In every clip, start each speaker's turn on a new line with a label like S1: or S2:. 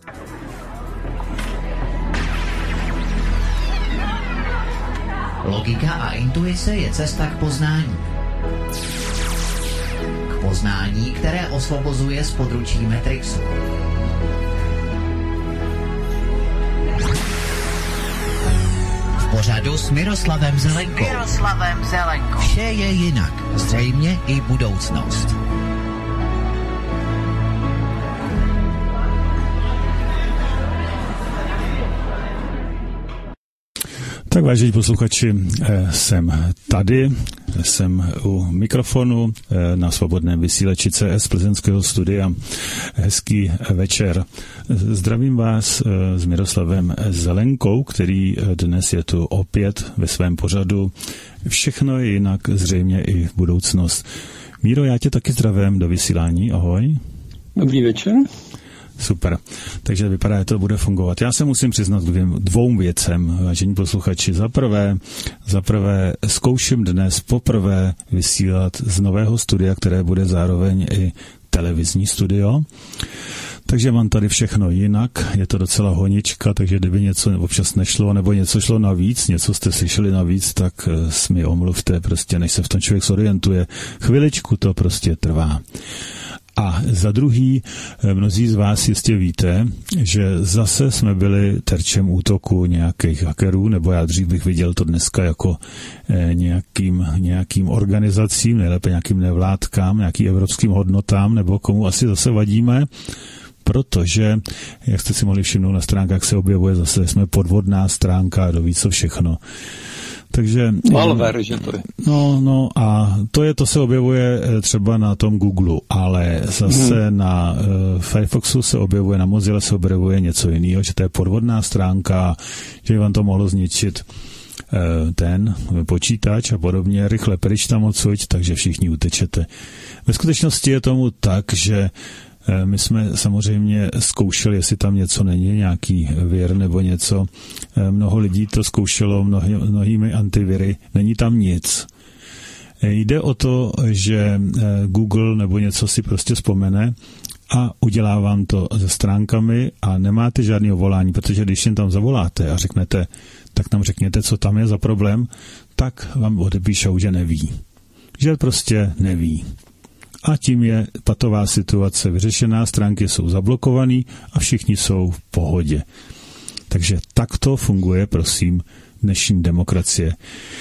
S1: Logika a intuice je cesta k poznání. K poznání, které osvobozuje z područí Matrixu. V pořadu s Miroslavem Zelenkou. Vše je jinak. Zřejmě i budoucnost.
S2: Tak vážení posluchači, jsem u mikrofonu na svobodném vysílači CS Plzeňského studia. Hezký večer. Zdravím vás s Miroslavem Zelenkou, který dnes je tu opět ve svém pořadu. Všechno je jinak, zřejmě i v budoucnost. Míro, já tě taky zdravím do vysílání. Ahoj.
S3: Dobrý večer.
S2: Super. Takže vypadá, že to bude fungovat. Já se musím přiznat dvou věcem, vážení posluchači. Za prvé zkouším dnes poprvé vysílat z nového studia, které bude zároveň i televizní studio. Takže mám tady všechno jinak, je to docela honička, takže kdyby něco občas nešlo, nebo něco šlo navíc, něco jste slyšeli navíc, tak mi omluvte, prostě než se v tom člověk zorientuje. Chviličku to prostě trvá. A za druhý, mnozí z vás jistě víte, že zase jsme byli terčem útoku nějakých hackerů, nebo já dřív bych viděl to dneska jako nějakým organizacím, nejlépe nějakým nevládkám, nějakým evropským hodnotám, nebo komu asi zase vadíme, protože, jak jste si mohli všimnout, na stránkách se objevuje zase, jsme podvodná stránka a doví co všechno. Takže
S3: malware, že to je.
S2: No a to se objevuje třeba na tom Google, ale zase na Firefoxu se objevuje, na Mozilla se objevuje něco jiného, že to je podvodná stránka, že by vám to mohlo zničit ten počítač a podobně, rychle pryč tam odsud, takže všichni utečete. Ve skutečnosti je tomu tak, že my jsme samozřejmě zkoušeli, jestli tam něco není, nějaký vir nebo něco. Mnoho lidí to zkoušelo mnohými antiviry. Není tam nic. Jde o to, že Google nebo něco si prostě vzpomene a udělá vám to se stránkami a nemáte žádného volání, protože když jen tam zavoláte a řeknete, tak nám řekněte, co tam je za problém, tak vám odepíšou, že neví. Že prostě neví. A tím je patová situace vyřešená, stránky jsou zablokované a všichni jsou v pohodě. Takže takto funguje, prosím, dnešní demokracie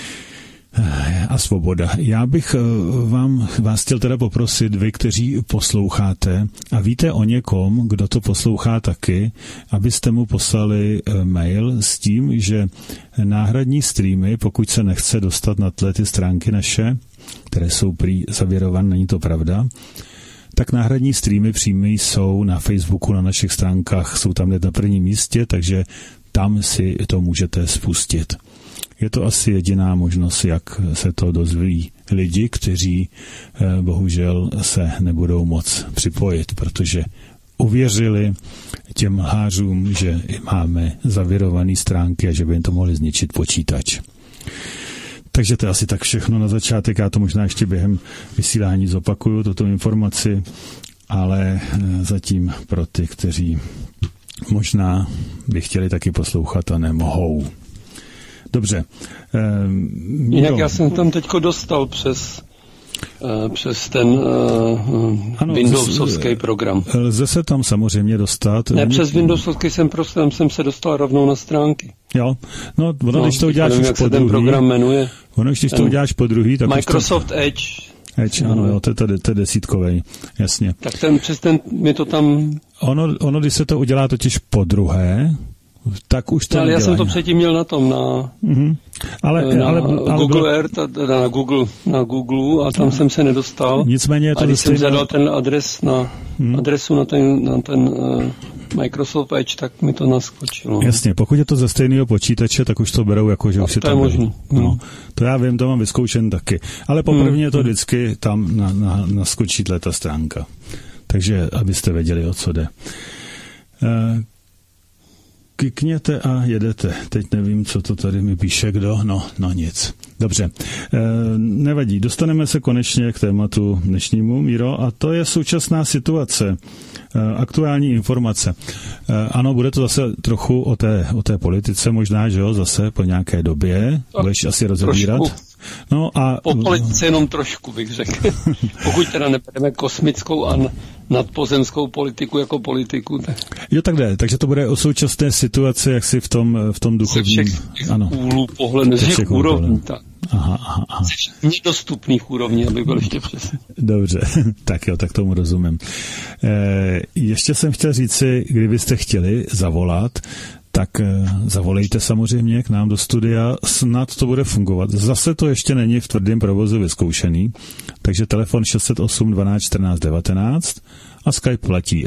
S2: a svoboda. Já bych vás chtěl teda poprosit, vy, kteří posloucháte a víte o někom, kdo to poslouchá taky, abyste mu poslali mail s tím, že náhradní streamy, pokud se nechce dostat na ty stránky naše, které jsou prý zavěrované, není to pravda, tak náhradní streamy přímé jsou na Facebooku, na našich stránkách, jsou tam na prvním místě, takže tam si to můžete spustit. Je to asi jediná možnost, jak se to dozví lidi, kteří bohužel se nebudou moc připojit, protože uvěřili těm lhářům, že máme zavěrované stránky a že by jim to mohli zničit počítač. Takže to je asi tak všechno na začátek, já to možná ještě během vysílání zopakuju, tuto informaci, ale zatím pro ty, kteří možná by chtěli taky poslouchat a nemohou. Dobře.
S3: Jinak já jsem tam teďko dostal přes ten Windowsovský program.
S2: Lze se tam samozřejmě dostat.
S3: Ne, přes Windowsovský jsem se dostal rovnou na stránky.
S2: Jo, no, když to uděláš
S3: nevím,
S2: už
S3: jak
S2: po
S3: se
S2: druhý.
S3: Ten program jmenuje.
S2: Když to uděláš po druhý, tak
S3: Microsoft Edge.
S2: Edge, ano, jo, to je desítkovej, jasně.
S3: Tak přes ten mi to tam...
S2: Ono, když se to udělá totiž po druhé, tak už to
S3: ale já jsem to předtím měl na tom, ale Google Earth, na Google a tam jsem se nedostal.
S2: Nicméně to
S3: a když jsem zadal ten adresu na ten Microsoft Edge, tak mi to naskočilo.
S2: Jasně, pokud je to ze stejného počítače, tak už to berou jako, že už si
S3: to je možný.
S2: No, to já vím, to mám vyzkoušen taky. Ale poprvé je to vždycky tam naskočí ta stránka. Takže, abyste věděli, o co jde. kikněte a jedete. Teď nevím, co to tady mi píše kdo. No nic. Dobře. Nevadí. Dostaneme se konečně k tématu dnešnímu, Míro, a to je současná situace. Aktuální informace. Ano, bude to zase trochu o té politice možná, že jo, zase po nějaké době. Budeš asi rozebírat. No a
S3: po politice jenom trošku, bych řekl. Pokud teda nebereme kosmickou a nadpozemskou politiku jako politiku. Tak...
S2: Jo, tak jde. Takže to bude o současné situaci, jak si v tom duchovním...
S3: Ze všech úhlů pohledu, ze všech úrovní. Tak.
S2: Aha.
S3: Ze všech nedostupných úrovní, aby byl ještě přesně.
S2: Dobře, tak jo, tak tomu rozumím. Ještě jsem chtěl říci, kdybyste chtěli zavolat, tak zavolejte samozřejmě k nám do studia, snad to bude fungovat. Zase to ještě není v tvrdém provozu vyzkoušený, takže telefon 608 12 14 19 a Skype platí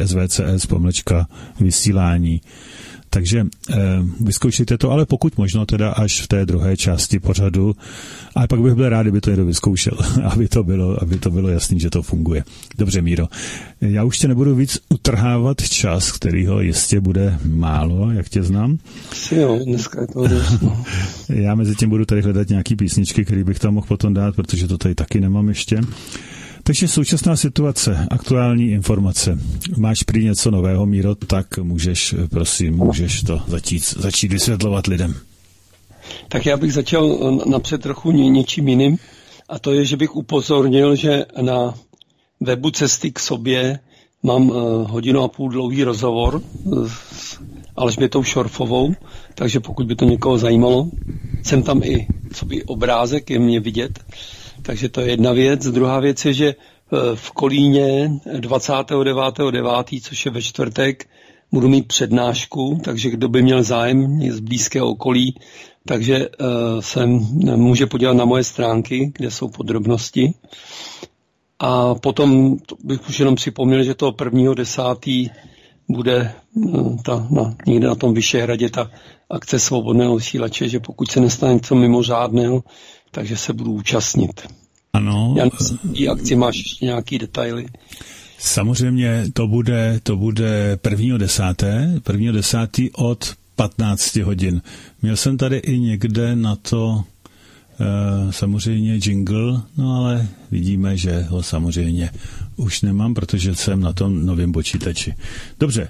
S2: svcs_vysílání. Takže vyzkoušejte to, ale pokud možno teda až v té druhé části pořadu. A pak bych byl rád, kdyby to někdo vyzkoušel, aby to bylo jasný, že to funguje. Dobře, Míro, já už tě nebudu víc utrhávat čas, kterýho jistě bude málo, jak tě znám.
S3: Jo, dneska je to jasno.
S2: Já mezi tím budu tady hledat nějaký písničky, který bych tam mohl potom dát, protože to tady taky nemám ještě. Takže současná situace, aktuální informace. Máš prý něco nového, Míro, tak můžeš to začít vysvětlovat lidem.
S3: Tak já bych začal napřed trochu něčím jiným, a to je, že bych upozornil, že na webu Cesty k sobě mám 1,5 hodiny dlouhý rozhovor s Alžbětou Šorfovou, takže pokud by to někoho zajímalo, jsem tam i obrázek, je mě vidět. Takže to je jedna věc. Druhá věc je, že v Kolíně 29.9., což je ve čtvrtek, budu mít přednášku, takže kdo by měl zájem z blízkého okolí, takže se může podívat na moje stránky, kde jsou podrobnosti. A potom bych už jenom připomněl, že toho 1.10. bude někde na tom Vyšehradě ta akce svobodného vysílače, že pokud se nestane něco mimořádného, takže se budu účastnit.
S2: Ano.
S3: Já v akci máš ještě nějaký detaily?
S2: Samozřejmě to bude 1.10. od 15 hodin. Měl jsem tady i někde na to samozřejmě jingle, no ale vidíme, že ho samozřejmě už nemám, protože jsem na tom novém počítači. Dobře.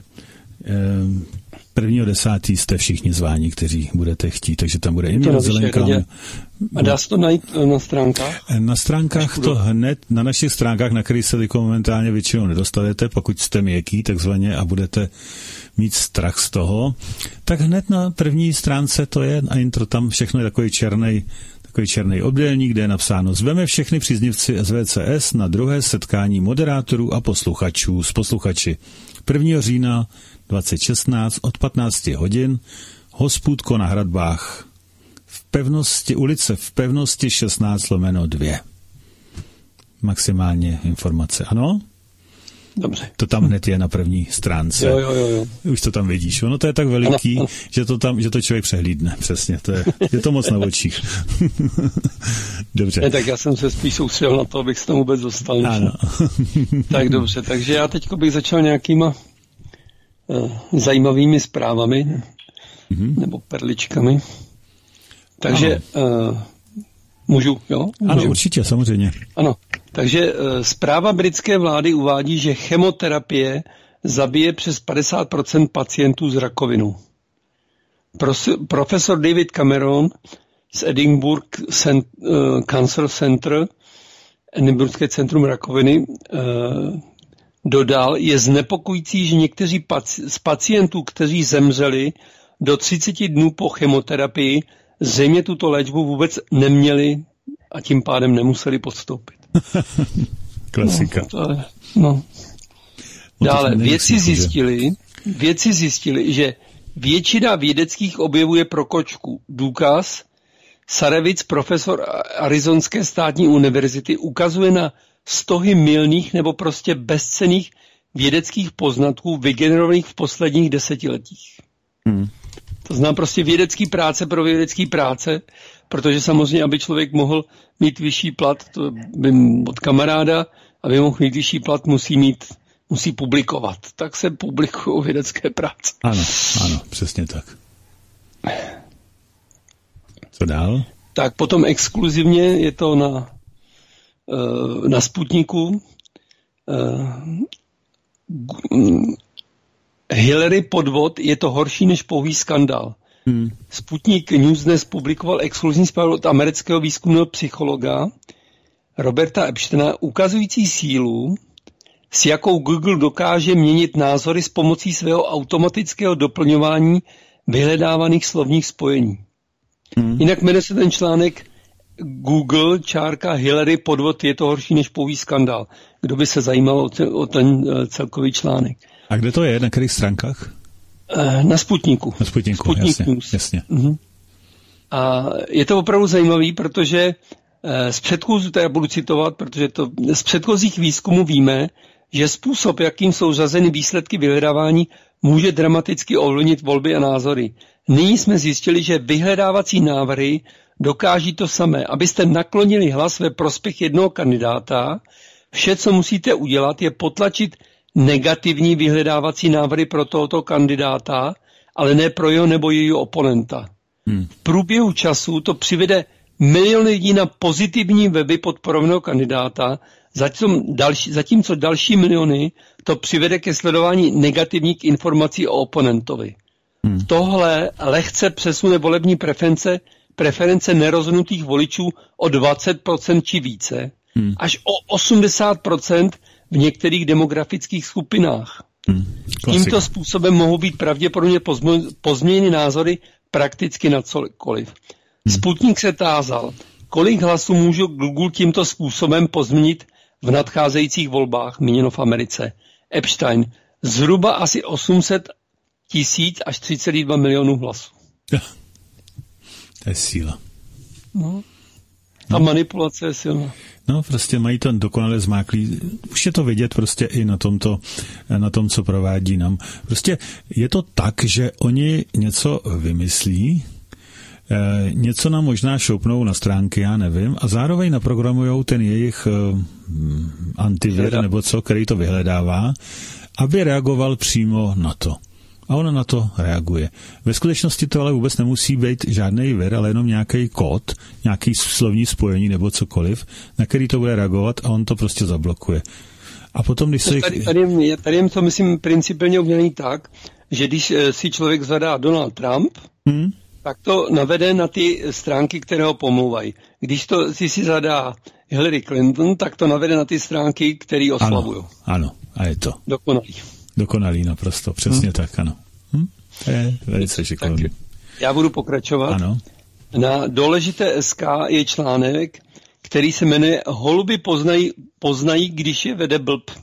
S2: 1.10. jste všichni zváni, kteří budete chtít, takže tam bude jim Zelenka.
S3: A dá se to najít na stránkách?
S2: Na stránkách to hned, na našich stránkách, na kterých se momentálně většinou nedostanete, pokud jste měkký takzvaně a budete mít strach z toho, tak hned na první stránce to je a intro, tam všechno je takový černý obdélník, kde je napsáno: zveme všechny příznivci SVCS na druhé setkání moderátorů a posluchačů s posluchači 1. října 2016 od 15 hodin, hospůdko na Hradbách, ulice v Pevnosti 16/2. Maximálně informace, ano?
S3: Dobře.
S2: To tam hned je na první stránce.
S3: Jo.
S2: Už to tam vidíš. Ono to je tak veliký, ano. Že to člověk přehlídne. Přesně. Je to moc na očích. Dobře.
S3: Ne, tak já jsem se spíš soustředil na to, abych se tam vůbec dostal.
S2: Ano.
S3: Tak dobře, takže já teď bych začal nějakýma zajímavými zprávami nebo perličkami. Takže můžu, jo?
S2: Ano, určitě, samozřejmě.
S3: Ano, takže zpráva britské vlády uvádí, že chemoterapie zabije přes 50% pacientů s rakovinou. Profesor David Cameron z Edinburgh Cancer Center, Edinburghské centrum rakoviny, dodal, je znepokojící, že někteří z pacientů, kteří zemřeli do 30 dnů po chemoterapii, zřejmě tuto léčbu vůbec neměli a tím pádem nemuseli podstoupit.
S2: Klasika.
S3: Dále, vědci zjistili, že většina vědeckých objevů je pro kočku. Důkaz: Sarevic, profesor Arizonské státní univerzity, ukazuje na stohy mylných nebo prostě bezcenných vědeckých poznatků vygenerovaných v posledních desetiletích. To znamená prostě vědecký práce pro vědecký práce, protože samozřejmě, aby člověk mohl mít vyšší plat, to by od kamaráda, aby mohl mít vyšší plat, musí publikovat. Tak se publikují vědecké práce.
S2: Ano, přesně tak. Co dál?
S3: Tak potom exkluzivně je to na Sputniku. Hillary podvod je to horší než pouhý skandál. Sputnik News dnes publikoval exkluzivní zprávu od amerického výzkumného psychologa Roberta Epsteina ukazující sílu, s jakou Google dokáže měnit názory s pomocí svého automatického doplňování vyhledávaných slovních spojení. Jinak jmenuje se ten článek Google _ Hillary podvod je to horší než pouhý skandál. Kdo by se zajímal o ten celkový článek.
S2: A kde to je? Na kterých stránkách?
S3: Na Sputniku.
S2: Na Sputniku,
S3: Sputnik
S2: jasně,
S3: News.
S2: jasně.
S3: A je to opravdu zajímavý, protože já budu citovat, protože z předchozích výzkumů víme, že způsob, jakým jsou řazeny výsledky vyhledávání, může dramaticky ovlivnit volby a názory. Nyní jsme zjistili, že vyhledávací návrhy dokáží to samé. Abyste naklonili hlas ve prospěch jednoho kandidáta, vše, co musíte udělat, je potlačit negativní vyhledávací návrhy pro tohoto kandidáta, ale ne pro jeho nebo jejího oponenta. V průběhu času to přivede miliony lidí na pozitivní weby podporovaného kandidáta, zatímco další miliony to přivede ke sledování negativních informací o oponentovi. Tohle lehce přesune volební preference nerozhodnutých voličů o 20% či více, až o 80% v některých demografických skupinách. Tímto způsobem mohou být pravděpodobně pozměněny názory prakticky na cokoliv. Sputnik se tázal, kolik hlasů může Google tímto způsobem pozměnit v nadcházejících volbách, míněno v Americe. Epstein, zhruba asi 800 000 až 3,2 milionů hlasů.
S2: To je síla.
S3: No. Ta manipulace je silná.
S2: No, prostě mají to dokonale zmáklý. Už je to vidět prostě i na tom, co provádí nám. Prostě je to tak, že oni něco vymyslí, něco nám možná šoupnou na stránky, já nevím, a zároveň naprogramujou ten jejich antivir nebo co, který to vyhledává, aby reagoval přímo na to. A ona na to reaguje. Ve skutečnosti to ale vůbec nemusí být žádný vir, ale jenom nějaký kód, nějaký slovní spojení nebo cokoliv, na který to bude reagovat a on to prostě zablokuje. A potom, když se...
S3: Tady je to, myslím, principiálně umělý tak, že když si člověk zadá Donald Trump, tak to navede na ty stránky, které ho pomlouvají. Když to si zadá Hillary Clinton, tak to navede na ty stránky, které oslavují.
S2: Ano, a je to. Dokonalý naprosto, přesně tak, ano. To je velice šikovný.
S3: Já budu pokračovat.
S2: Ano.
S3: Na důležité SK je článek, který se jmenuje Holuby poznají, když je vede blb.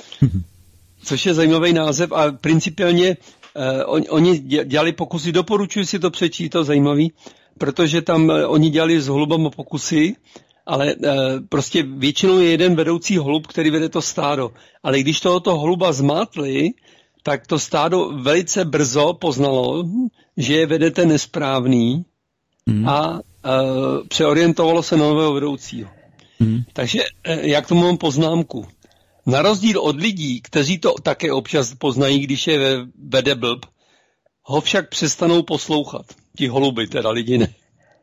S3: Což je zajímavý název a principiálně oni dělali pokusy, doporučuji si to přečíst, to zajímavý, protože tam oni dělali s holubama pokusy, ale prostě většinou je jeden vedoucí holub, který vede to stádo. Ale když tohoto holuba zmátli, tak to stádo velice brzo poznalo, že je vede ten nesprávný a přeorientovalo se na nového vedoucího. Takže jak tomu mám poznámku? Na rozdíl od lidí, kteří to také občas poznají, když je vede blb, ho však přestanou poslouchat. Ti holuby, teda lidi ne.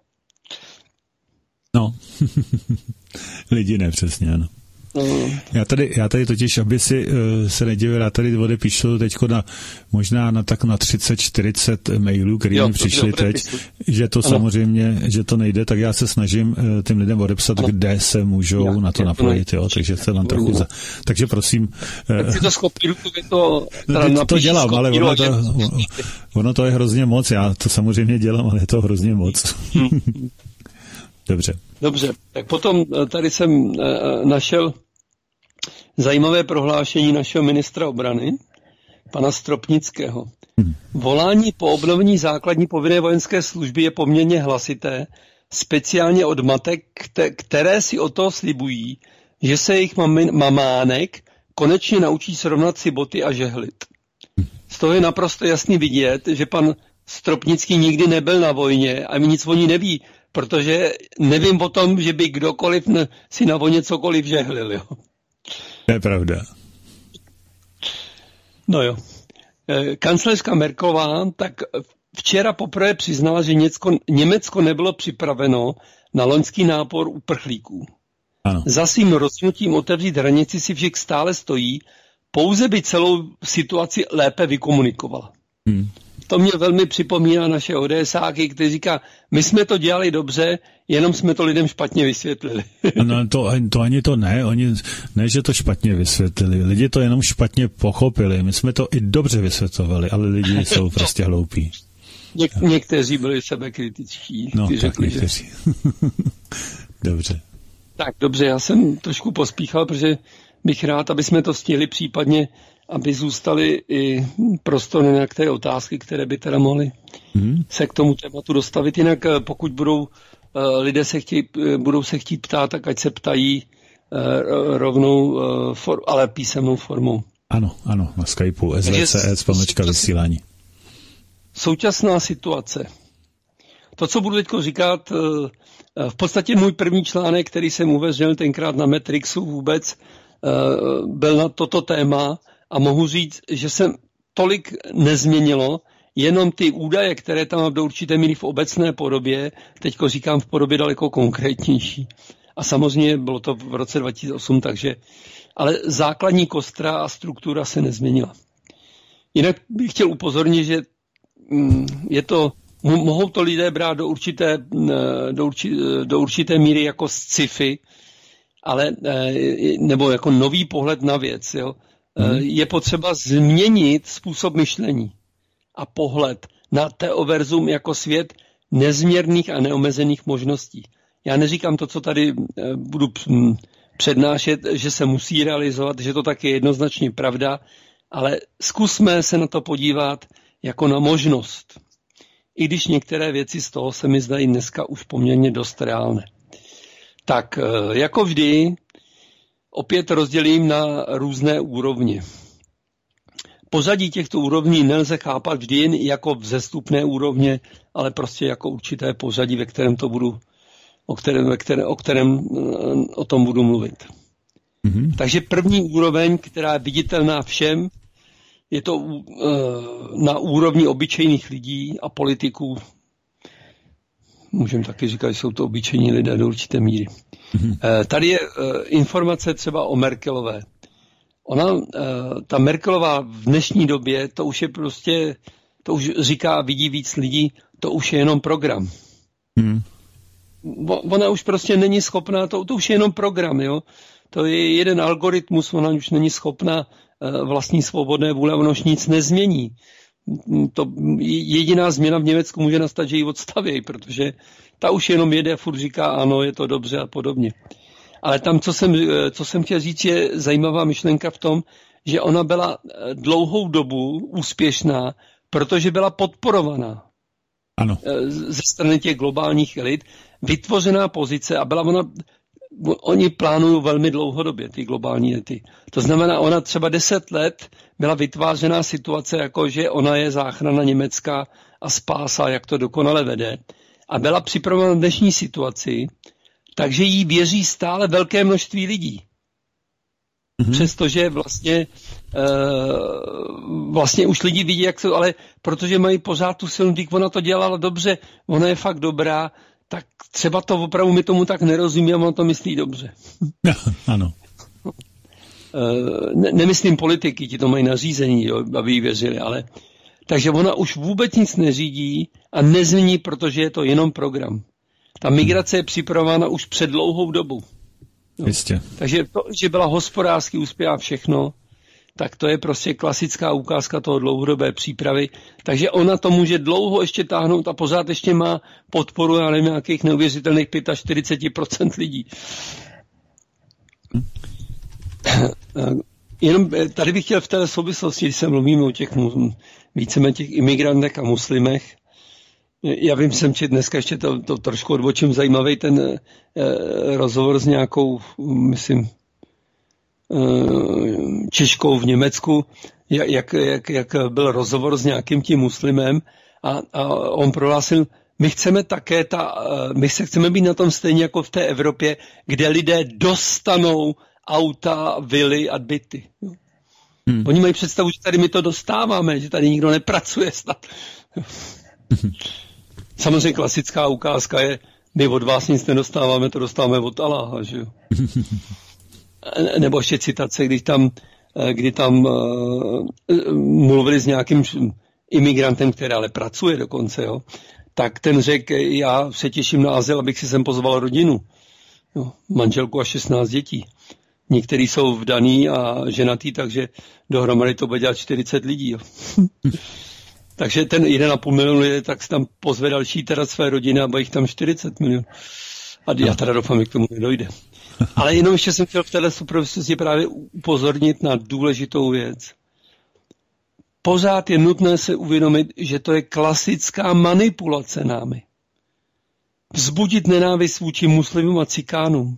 S2: No, lidi ne, přesně, ano. Já tady totiž, aby si se nedivil, já tady odepíšu teďko možná na 30-40 mailů, který mi přišli teď, že to samozřejmě, že to nejde, tak já se snažím těm lidem odepsat, kde se můžou na to napojit, jo, takže se vám trochu takže prosím.
S3: Tak si to skopíruju,
S2: to dělám, ale ono to je hrozně moc, já to samozřejmě dělám, ale je to hrozně moc.
S3: Dobře, tak potom tady jsem našel zajímavé prohlášení našeho ministra obrany, pana Stropnického. Volání po obnovení základní povinné vojenské služby je poměrně hlasité, speciálně od matek, které si o to slibují, že se jejich mamánek konečně naučí srovnat si boty a žehlit. Z toho je naprosto jasný vidět, že pan Stropnický nikdy nebyl na vojně a mi nic o ní neví, protože nevím o tom, že by kdokoliv si na vojně cokoliv žehlil. Jo.
S2: To je pravda.
S3: No jo. Kancléřka Merkelová tak včera poprvé přiznala, že Německo nebylo připraveno na loňský nápor uprchlíků.
S2: Ano.
S3: Za svým rozhodnutím otevřít hranici si však stále stojí, pouze by celou situaci lépe vykomunikovala. To mě velmi připomíná naše ODSáky, kteří říká, my jsme to dělali dobře, jenom jsme to lidem špatně vysvětlili.
S2: No to ani to ne, oni ne, že to špatně vysvětlili, lidi to jenom špatně pochopili, my jsme to i dobře vysvětlovali, ale lidi jsou prostě hloupí.
S3: Někteří byli sebekritičtí.
S2: No,
S3: tak
S2: řekli, někteří. Dobře.
S3: Tak dobře, já jsem trošku pospíchal, protože bych rád, aby jsme to stihli případně, aby zůstaly i prostor na nějaké otázky, které by teda mohly se k tomu tématu dostavit. Jinak pokud lidé budou se chtít ptát, tak ať se ptají rovnou, ale písemnou formou.
S2: Ano, na Skypeu svcs.vysílání.
S3: Současná situace. To, co budu teď říkat, v podstatě můj první článek, který jsem uveřejnil tenkrát na Matrixu vůbec, byl na toto téma a mohu říct, že se tolik nezměnilo, jenom ty údaje, které tam mám do určité míry v obecné podobě, teďko říkám v podobě daleko konkrétnější. A samozřejmě bylo to v roce 2008, ale základní kostra a struktura se nezměnila. Jinak bych chtěl upozornit, že mohou to lidé brát do určité míry jako sci-fi, nebo jako nový pohled na věc. Jo. Je potřeba změnit způsob myšlení a pohled na teoverzum jako svět nezměrných a neomezených možností. Já neříkám to, co tady budu přednášet, že se musí realizovat, že to tak je jednoznačně pravda, ale zkusme se na to podívat jako na možnost. I když některé věci z toho se mi zdají dneska už poměrně dost reálné. Tak jako vždy opět rozdělím na různé úrovně. Pořadí těchto úrovní nelze chápat vždy jen jako vzestupné úrovně, ale prostě jako určité pořadí, ve kterém to budu, o tom budu mluvit. Takže první úroveň, která je viditelná všem, je to na úrovni obyčejných lidí a politiků. Můžeme taky říkat, že jsou to obyčejní lidé do určité míry. Tady je informace třeba o Merkelové. Ta Merkelová v dnešní době, to už je prostě, to už říká, vidí víc lidí, to už je jenom program. Ona už prostě není schopná, to už je jenom program, jo. To je jeden algoritmus, ona už není schopná vlastní svobodné vůle, ono už nic nezmění. Jediná změna v Německu může nastat, že ji odstaví, protože ta už jenom jede a furt říká ano, je to dobře a podobně. Ale tam, co jsem chtěl říct, je zajímavá myšlenka v tom, že ona byla dlouhou dobu úspěšná, protože byla podporovaná.
S2: Ano.
S3: Ze strany těch globálních elit, vytvořená pozice a oni plánují velmi dlouhodobě, ty globální elity. To znamená, ona třeba 10 let byla vytvářená situace, jako že ona je záchrana Německa a spása, jak to dokonale vede. A byla připravena na dnešní situaci, takže jí věří stále velké množství lidí. Přestože vlastně už lidi vidí, jak to, ale protože mají pořád tu silnou, když ona to dělala dobře, ona je fakt dobrá, tak třeba to opravdu mi tomu tak nerozumí a on to myslí dobře.
S2: Ano.
S3: Nemyslím politiky, ti to mají nařízení, jo, aby jí věřili, ale takže ona už vůbec nic neřídí a nezmění, protože je to jenom program. Ta migrace je připravována už před dlouhou dobu.
S2: Jistě.
S3: Takže to, že byla hospodářský úspěch a všechno, tak to je prostě klasická ukázka toho dlouhodobé přípravy. Takže ona to může dlouho ještě táhnout a pořád ještě má podporu, já nevím, nějakých neuvěřitelných 45% lidí. Jenom tady bych chtěl v té souvislosti, když se mluvíme o těch víceméně těch imigrantech a muslimech, já vím, jsem četl dneska ještě to trošku odbočím, zajímavý ten rozhovor s nějakou, myslím, Češkou v Německu, jak byl rozhovor s nějakým tím muslimem a on prohlásil, my se chceme být na tom stejně jako v té Evropě, kde lidé dostanou auta, vily a byty. Oni mají představu, že tady my to dostáváme, že tady nikdo nepracuje snad. Samozřejmě klasická ukázka je, my od vás nic nedostáváme, to dostáváme od Aláha, že jo. Nebo ještě citace, kdy tam mluvili s nějakým imigrantem, který ale pracuje dokonce, jo, tak ten řekl, já se těším na azyl, abych si sem pozval rodinu. Jo, manželku a 16 dětí. Někteří jsou vdaný a ženatý, takže dohromady to bude dělat 40 lidí. Jo. Takže ten 1,5 milionu lidí, tak si tam pozve další teda své rodiny a bude jich tam 40 milionů. A já teda doufám, že k tomu nedojde. Ale jenom ještě jsem chtěl v téhle souvislosti právě upozornit na důležitou věc. Pořád je nutné se uvědomit, že to je klasická manipulace námi. Vzbudit nenávist vůči muslimům a cikánům.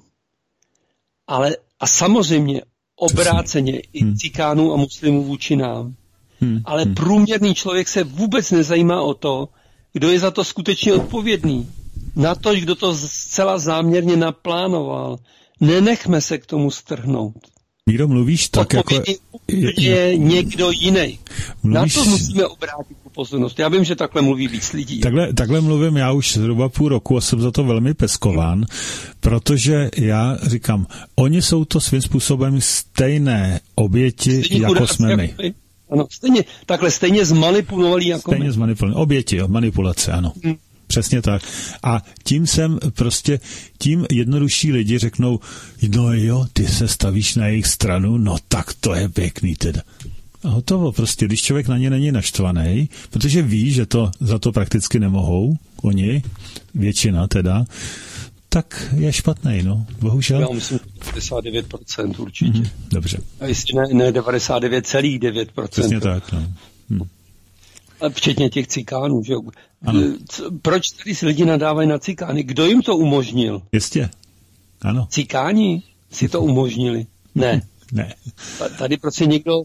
S3: A samozřejmě obráceně i cikánům a muslimům vůči nám. Ale průměrný člověk se vůbec nezajímá o to, kdo je za to skutečně odpovědný. Na to, kdo to zcela záměrně naplánoval. Nenechme se k tomu strhnout.
S2: Míro, mluvíš tak jako...
S3: je někdo jiný. Mluvíš... Na to musíme obrátit pozornost. Já vím, že takhle mluví víc lidí.
S2: Takhle mluvím já už zhruba půl roku a jsem za to velmi peskován, protože já říkám, oni jsou to svým způsobem stejné oběti, jako jsme my.
S3: Ano, stejně zmanipulovaní jako my.
S2: Stejně zmanipulovaní. Oběti, manipulace, ano. Přesně tak. A tím jednodušší lidi řeknou, no jo, ty se stavíš na jejich stranu, no tak to je pěkný teda. A hotovo, prostě, když člověk na ně není naštvaný, protože ví, že to za to prakticky nemohou, oni, většina teda, tak je špatnej, no, bohužel.
S3: Já myslím 99% určitě.
S2: Dobře.
S3: A jestli ne 99,9%.
S2: Přesně tak, no.
S3: Včetně těch cikánů, že jo. Proč tady si lidi nadávají na cikány? Kdo jim to umožnil?
S2: Jistě, ano.
S3: Cikáni si to umožnili? Ne.
S2: Ne.
S3: Tady prostě někdo,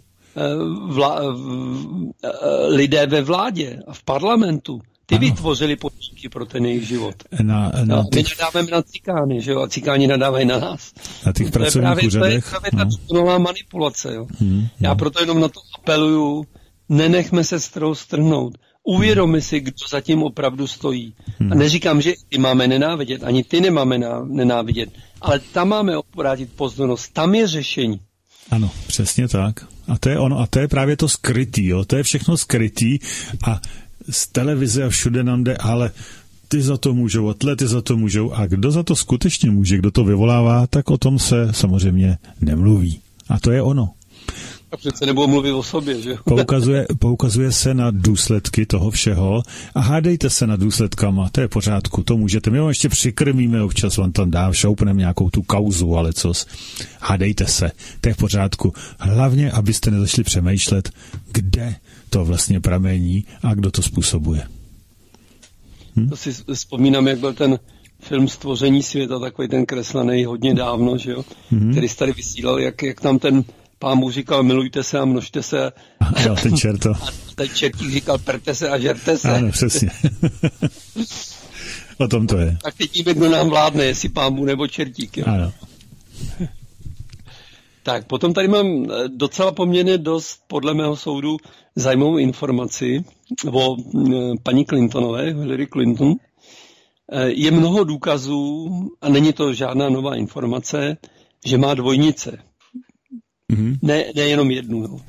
S3: lidé ve vládě a v parlamentu, ty vytvořili podmínky pro ten jejich život. My nadáváme na cikány, že jo, a cikáni nadávají na nás.
S2: Na těch pracovních úřadech.
S3: To je právě ta nová manipulace, jo. Já proto jenom na to apeluju, nenechme se z toho strhnout. Uvědomme si, kdo zatím opravdu stojí. A neříkám, že ty máme nenávidět, ani ty nemáme nenávidět, ale tam máme obrátit pozornost, tam je řešení.
S2: Ano, přesně tak. A to je ono, a to je právě to skrytý, jo. To je všechno skrytý a z televize a všude nám jde, ale ty za to můžou, atlety za to můžou. A kdo za to skutečně může, kdo to vyvolává, tak o tom se samozřejmě nemluví. A to je ono.
S3: A přece nebudou mluvit o sobě, že?
S2: Poukazuje se na důsledky toho všeho a hádejte se nad důsledkama, to je pořádku, to můžete. My vám ještě přikrmíme, občas vám tam šoupneme nějakou tu kauzu, ale cos. Hádejte se, to je v pořádku. Hlavně, abyste nezačali přemýšlet, kde to vlastně pramení a kdo to způsobuje.
S3: To si vzpomínám, jak byl ten film Stvoření světa, takový ten kreslený hodně dávno, že jo? Který se tady vysílal, jak tam ten Pán Bůh říkal, milujte se a množte se.
S2: Jo, ten čerto.
S3: A ten čertík říkal, perte se a žerte se.
S2: Ano, přesně. O tom to je.
S3: Tak teď kdo nám vládne, jestli Pán Bůh nebo čertík. Jo?
S2: Ano.
S3: Tak, potom tady mám docela poměrně dost, podle mého soudu, zajímavou informaci o paní Clintonové, Hillary Clinton. Je mnoho důkazů, a není to žádná nová informace, že má dvojnice. Nejenom jednu. Jo.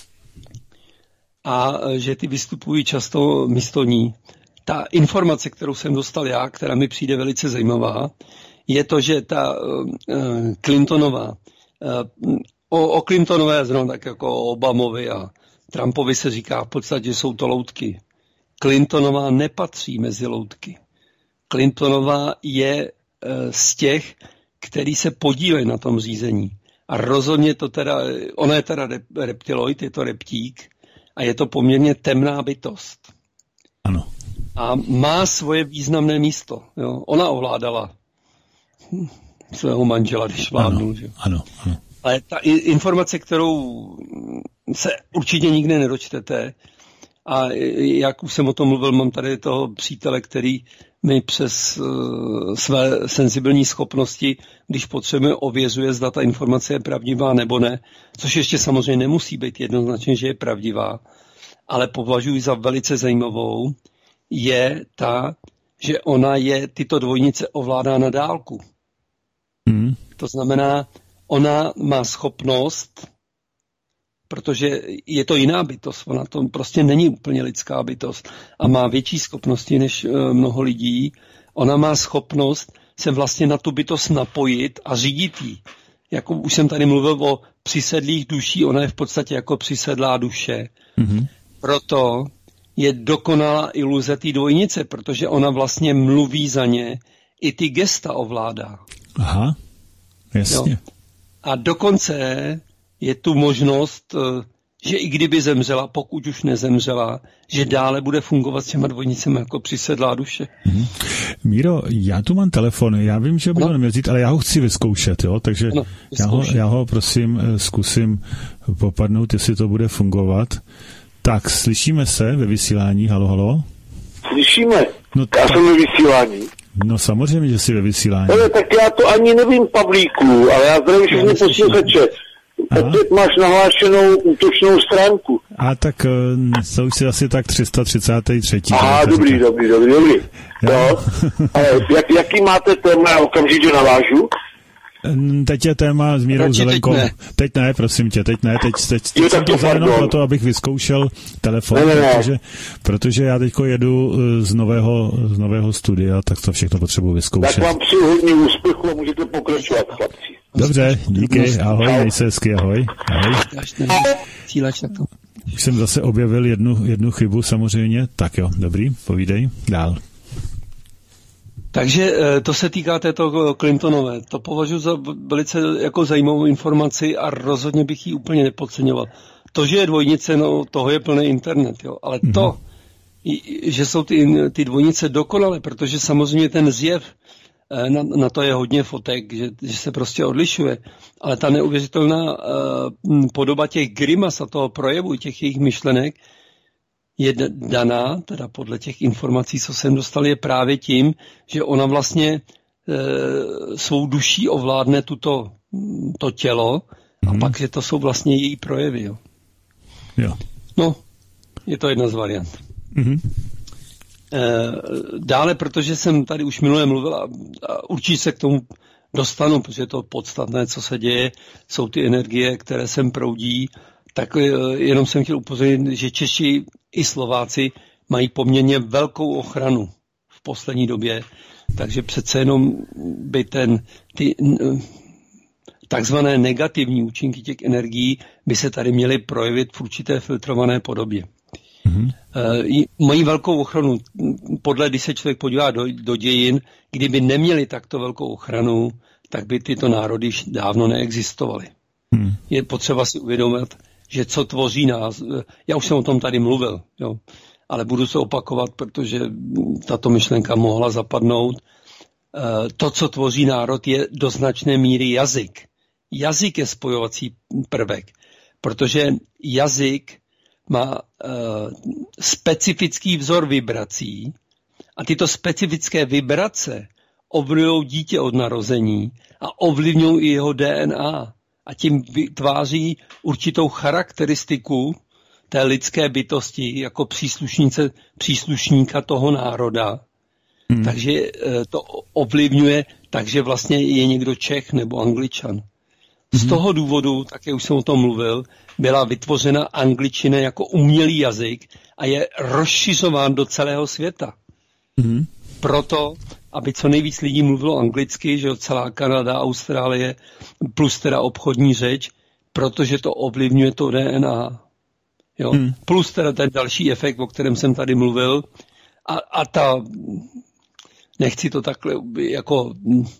S3: A že ty vystupují často místo ní. Ta informace, kterou jsem dostal já, která mi přijde velice zajímavá, je to, že ta Clintonová, o Clintonové zrovna tak jako o Obamovi a Trumpovi se říká v podstatě, že jsou to loutky. Clintonová nepatří mezi loutky. Clintonová je z těch, který se podílejí na tom řízení. A rozhodně to teda, ona je teda reptiloid, je to reptík a je to poměrně temná bytost.
S2: Ano.
S3: A má svoje významné místo. Jo. Ona ovládala svého manžela, když vládnul.
S2: Ano.
S3: Ale ta informace, kterou se určitě nikdy nedočtete, a jak už jsem o tom mluvil, mám tady toho přítele, který mi přes své senzibilní schopnosti, když potřebuje, ověřuje, zda ta informace je pravdivá nebo ne, což ještě samozřejmě nemusí být jednoznačně, že je pravdivá, ale považuji za velice zajímavou, je ta, že ona tyto dvojnice ovládá na dálku. To znamená, ona má schopnost, protože je to jiná bytost, ona to prostě není úplně lidská bytost a má větší schopnosti než mnoho lidí, ona má schopnost se vlastně na tu bytost napojit a řídit jí. Jako už jsem tady mluvil o přisedlých duší, ona je v podstatě jako přisedlá duše. Proto je dokonalá iluze té dvojnice, protože ona vlastně mluví za ně, i ty gesta ovládá.
S2: Aha, jasně. Jo.
S3: A dokonce je tu možnost, že i kdyby zemřela, pokud už nezemřela, že dále bude fungovat s těma dvojnicemi jako přisedlá duše.
S2: Míro, já tu mám telefon, já vím, že budu neměřit, ale já ho chci vyzkoušet, jo? Takže já ho prosím zkusím popadnout, jestli to bude fungovat. Tak, slyšíme se ve vysílání, halo?
S4: Slyšíme, já jsem ve vysílání.
S2: No samozřejmě, že jsi ve vysílání.
S4: Ale tak já to ani nevím, Pavlíku, ale já zdravím všechny posluchače. Teď máš nahlášenou útočnou stránku.
S2: A tak to už si asi tak 333.
S4: Aha, dobrý. No, ale jaký máte téma, já okamžitě navážu?
S2: Teď je téma s Mírou Zelenkou. Teď ne, prosím tě, teď jsem to vzal jenom proto, abych vyzkoušel telefon, protože já teďko jedu z nového studia, tak to všechno potřebuji vyzkoušet.
S4: Tak vám přeji hodně úspěchu a můžete pokračovat, chlapci.
S2: Dobře, díky, ahoj, nejse hezky, ahoj. Už jsem zase objevil jednu chybu samozřejmě, tak jo, dobrý, povídej, dál.
S3: Takže to se týká této Clintonové. To považuji za velice jako zajímavou informaci a rozhodně bych ji úplně nepodceňoval. To, že je dvojnice, no toho je plný internet, jo. Ale to, že jsou ty dvojnice dokonalé, protože samozřejmě ten zjev, na to je hodně fotek, že se prostě odlišuje. Ale ta neuvěřitelná podoba těch grimas a toho projevu, těch jejich myšlenek, je daná, teda podle těch informací, co jsem dostal, je právě tím, že ona vlastně svou duší ovládne to tělo a pak, že to jsou vlastně její projevy. Jo. No, je to jedna z variant. Dále, protože jsem tady už minule mluvil a určitě se k tomu dostanu, protože je to podstatné, co se děje, jsou ty energie, které sem proudí, tak jenom jsem chtěl upozornit, že Češi i Slováci mají poměrně velkou ochranu v poslední době, takže přece jenom by ty takzvané negativní účinky těch energií by se tady měly projevit v určité filtrované podobě. Mají velkou ochranu. Když se člověk podívá do dějin, kdyby neměli takto velkou ochranu, tak by tyto národy dávno neexistovaly. Je potřeba si uvědomit, že co tvoří nás, já už jsem o tom tady mluvil, jo, ale budu se opakovat, protože tato myšlenka mohla zapadnout. To, co tvoří národ, je do značné míry jazyk. Jazyk je spojovací prvek, protože jazyk má specifický vzor vibrací a tyto specifické vibrace ovlivňují dítě od narození a ovlivňují i jeho DNA. A tím vytváří určitou charakteristiku té lidské bytosti jako příslušníka toho národa. Takže to ovlivňuje, takže vlastně je někdo Čech nebo Angličan. Z toho důvodu, také už jsem o tom mluvil, byla vytvořena angličtina jako umělý jazyk a je rozšiřován do celého světa. Proto, aby co nejvíc lidí mluvilo anglicky, že celá Kanada, Austrálie, plus teda obchodní řeč, protože to ovlivňuje to DNA. Jo? Plus teda ten další efekt, o kterém jsem tady mluvil, a nechci to takhle jako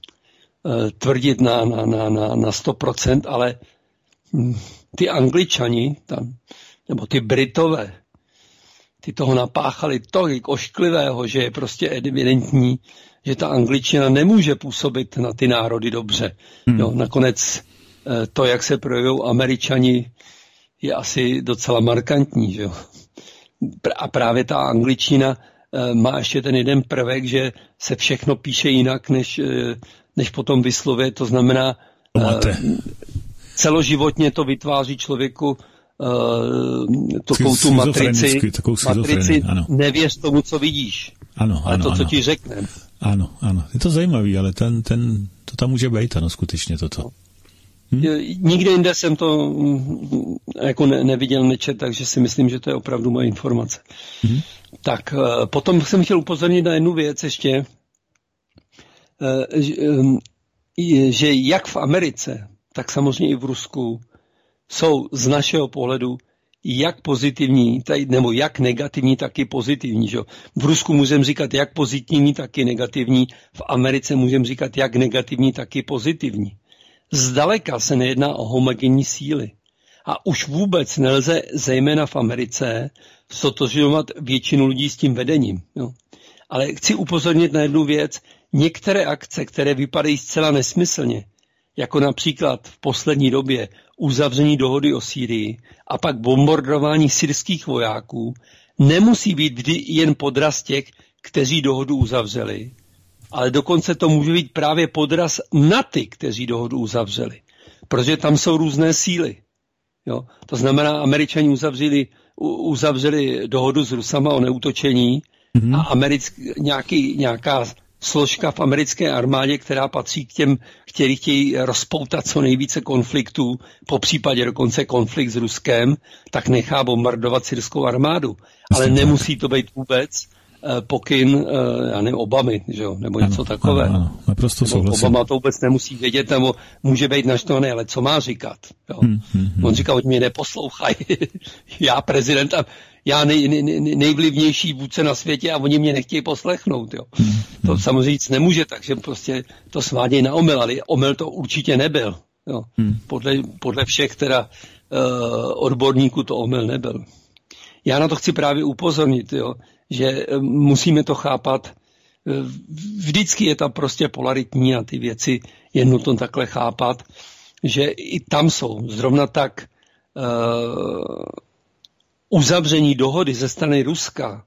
S3: tvrdit na 100%, ale ty Angličani, nebo ty Britové, ty toho napáchali tolik ošklivého, že je prostě evidentní, že ta angličtina nemůže působit na ty národy dobře. Jo, nakonec to, jak se projevují Američani, je asi docela markantní. Že jo? A právě ta angličtina má ještě ten jeden prvek, že se všechno píše jinak, než potom vyslovuje. To znamená, celoživotně to vytváří člověku takovou tu matrici
S2: ano.
S3: Nevěř tomu, co vidíš.
S2: Ano,
S3: ale to, co
S2: ano.
S3: ti řekne.
S2: Ano. Je to zajímavý, ale to tam může být, ano, skutečně toto.
S3: Nikde jinde jsem to jako neviděl, nečet, takže si myslím, že to je opravdu moje informace. Tak potom jsem chtěl upozornit na jednu věc ještě, že jak v Americe, tak samozřejmě i v Rusku jsou z našeho pohledu jak pozitivní, nebo jak negativní, tak i pozitivní. Že? V Rusku můžeme říkat jak pozitivní, tak i negativní. V Americe můžeme říkat jak negativní, tak i pozitivní. Zdaleka se nejedná o homogenní síly. A už vůbec nelze, zejména v Americe, stotožňovat většinu lidí s tím vedením. Jo? Ale chci upozornit na jednu věc. Některé akce, které vypadají zcela nesmyslně, jako například v poslední době uzavření dohody o Sýrii a pak bombardování syrských vojáků, nemusí být vždy jen podraz těch, kteří dohodu uzavřeli, ale dokonce to může být právě podraz na ty, kteří dohodu uzavřeli. Protože tam jsou různé síly. Jo? To znamená, Američani uzavřeli dohodu s Rusama o neútočení a nějaká složka v americké armádě, která patří k těm, kteří chtějí rozpoutat co nejvíce konfliktů, po případě dokonce konflikt s Ruskem, tak nechá bombardovat syrskou armádu. Ale nemusí to být vůbec pokyn, já nevím, Obamy, že jo, nebo něco takové.
S2: Ano, naprosto souhlasím.
S3: Obama to vůbec nemusí vědět, nebo může být naštvaný, ale co má říkat? Jo? On říká, oni mě neposlouchají. Já prezident a já nejvlivnější vůdce na světě a oni mě nechtějí poslechnout. Jo? To samozřejmě říct nemůže, takže prostě to svádějí na omyl, ale omyl to určitě nebyl. Jo? Podle všech teda odborníků to omyl nebyl. Já na to chci právě upozornit, jo? Že musíme to chápat. Vždycky je tam prostě polaritní a ty věci je nutno takhle chápat, že i tam jsou zrovna tak uzavření dohody ze strany Ruska,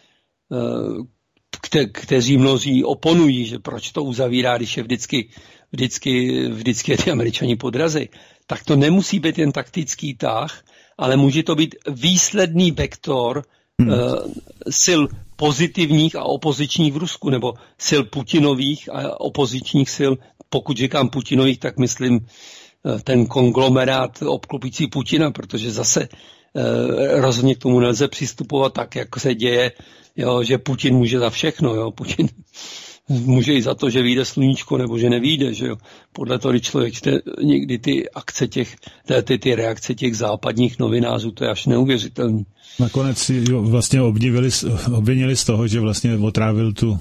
S3: kteří mnozí oponují, že proč to uzavírá, když je vždycky ty Američani podrazí, tak to nemusí být jen taktický tah, ale může to být výsledný vektor sil pozitivních a opozičních v Rusku, nebo sil Putinových a opozičních sil. Pokud říkám Putinových, tak myslím ten konglomerát obklopící Putina, protože zase rozhodně k tomu nelze přistupovat tak, jak se děje, jo, že Putin může za všechno. Jo. Putin může i za to, že vyjde sluníčko, nebo že nevyjde. Že jo. Podle toho, když člověk čte někdy ty akce ty reakce těch západních novinářů, to je až neuvěřitelný.
S2: Nakonec vlastně obvinili z toho, že vlastně otrávil tu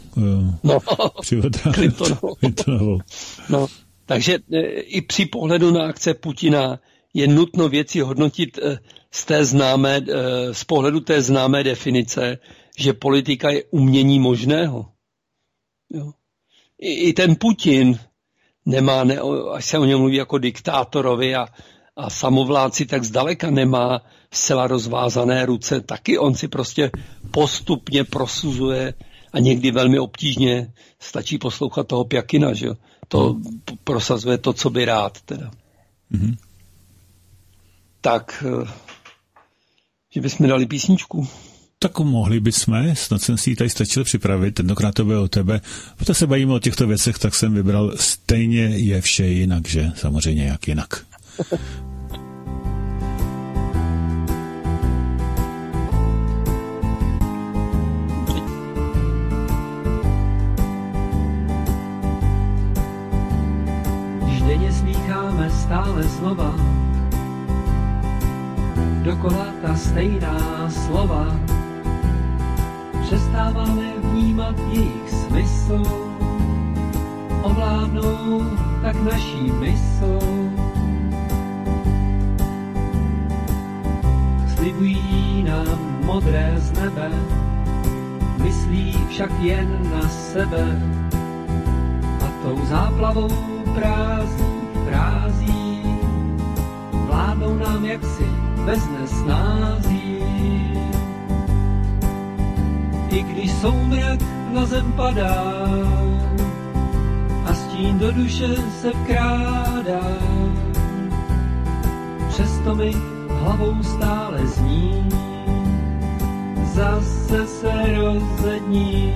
S2: Clintonovou.
S3: No, takže i při pohledu na akce Putina je nutno věci hodnotit z pohledu té známé definice, že politika je umění možného. Jo. I ten Putin nemá, až se o něm mluví jako diktátorovi a samovládci, tak zdaleka nemá zcela rozvázané ruce. Taky on si prostě postupně prosuzuje a někdy velmi obtížně stačí poslouchat toho Pjakina, že jo. To prosazuje to, co by rád teda. Tak, že bychom dali písničku.
S2: Tak mohli bychom, snad jsem si ji tady stačil připravit, tentokrát to bylo o tebe. Protože se bavíme o těchto věcech, tak jsem vybral Stejně je vše jinak, že? Samozřejmě jak jinak.
S5: Když denně slýcháme stále znova dokola ta stejná slova, přestáváme vnímat jejich smysl, ovládnou tak naší mysl. Slibují nám modré z nebe, myslí však jen na sebe a tou záplavou frází vládnou nám jaksi bez nesnází. I když soumrak na zem padá a stín do duše se vkrádá, přesto my hlavou stále zní, zase se rozední.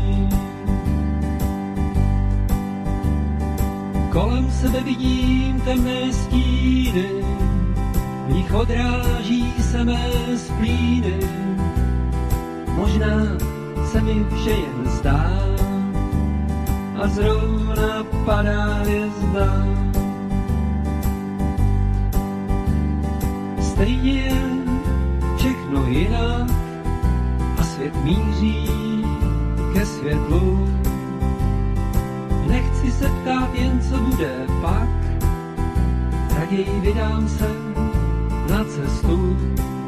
S5: Kolem sebe vidím temné stíny, v nich odráží se mé splíny. Možná se mi vše jen zdá a zrovna padá hvězda. Stejně je všechno jinak a svět míří ke světlu. Nechci se ptát jen, co bude pak, raději vydám se na cestu.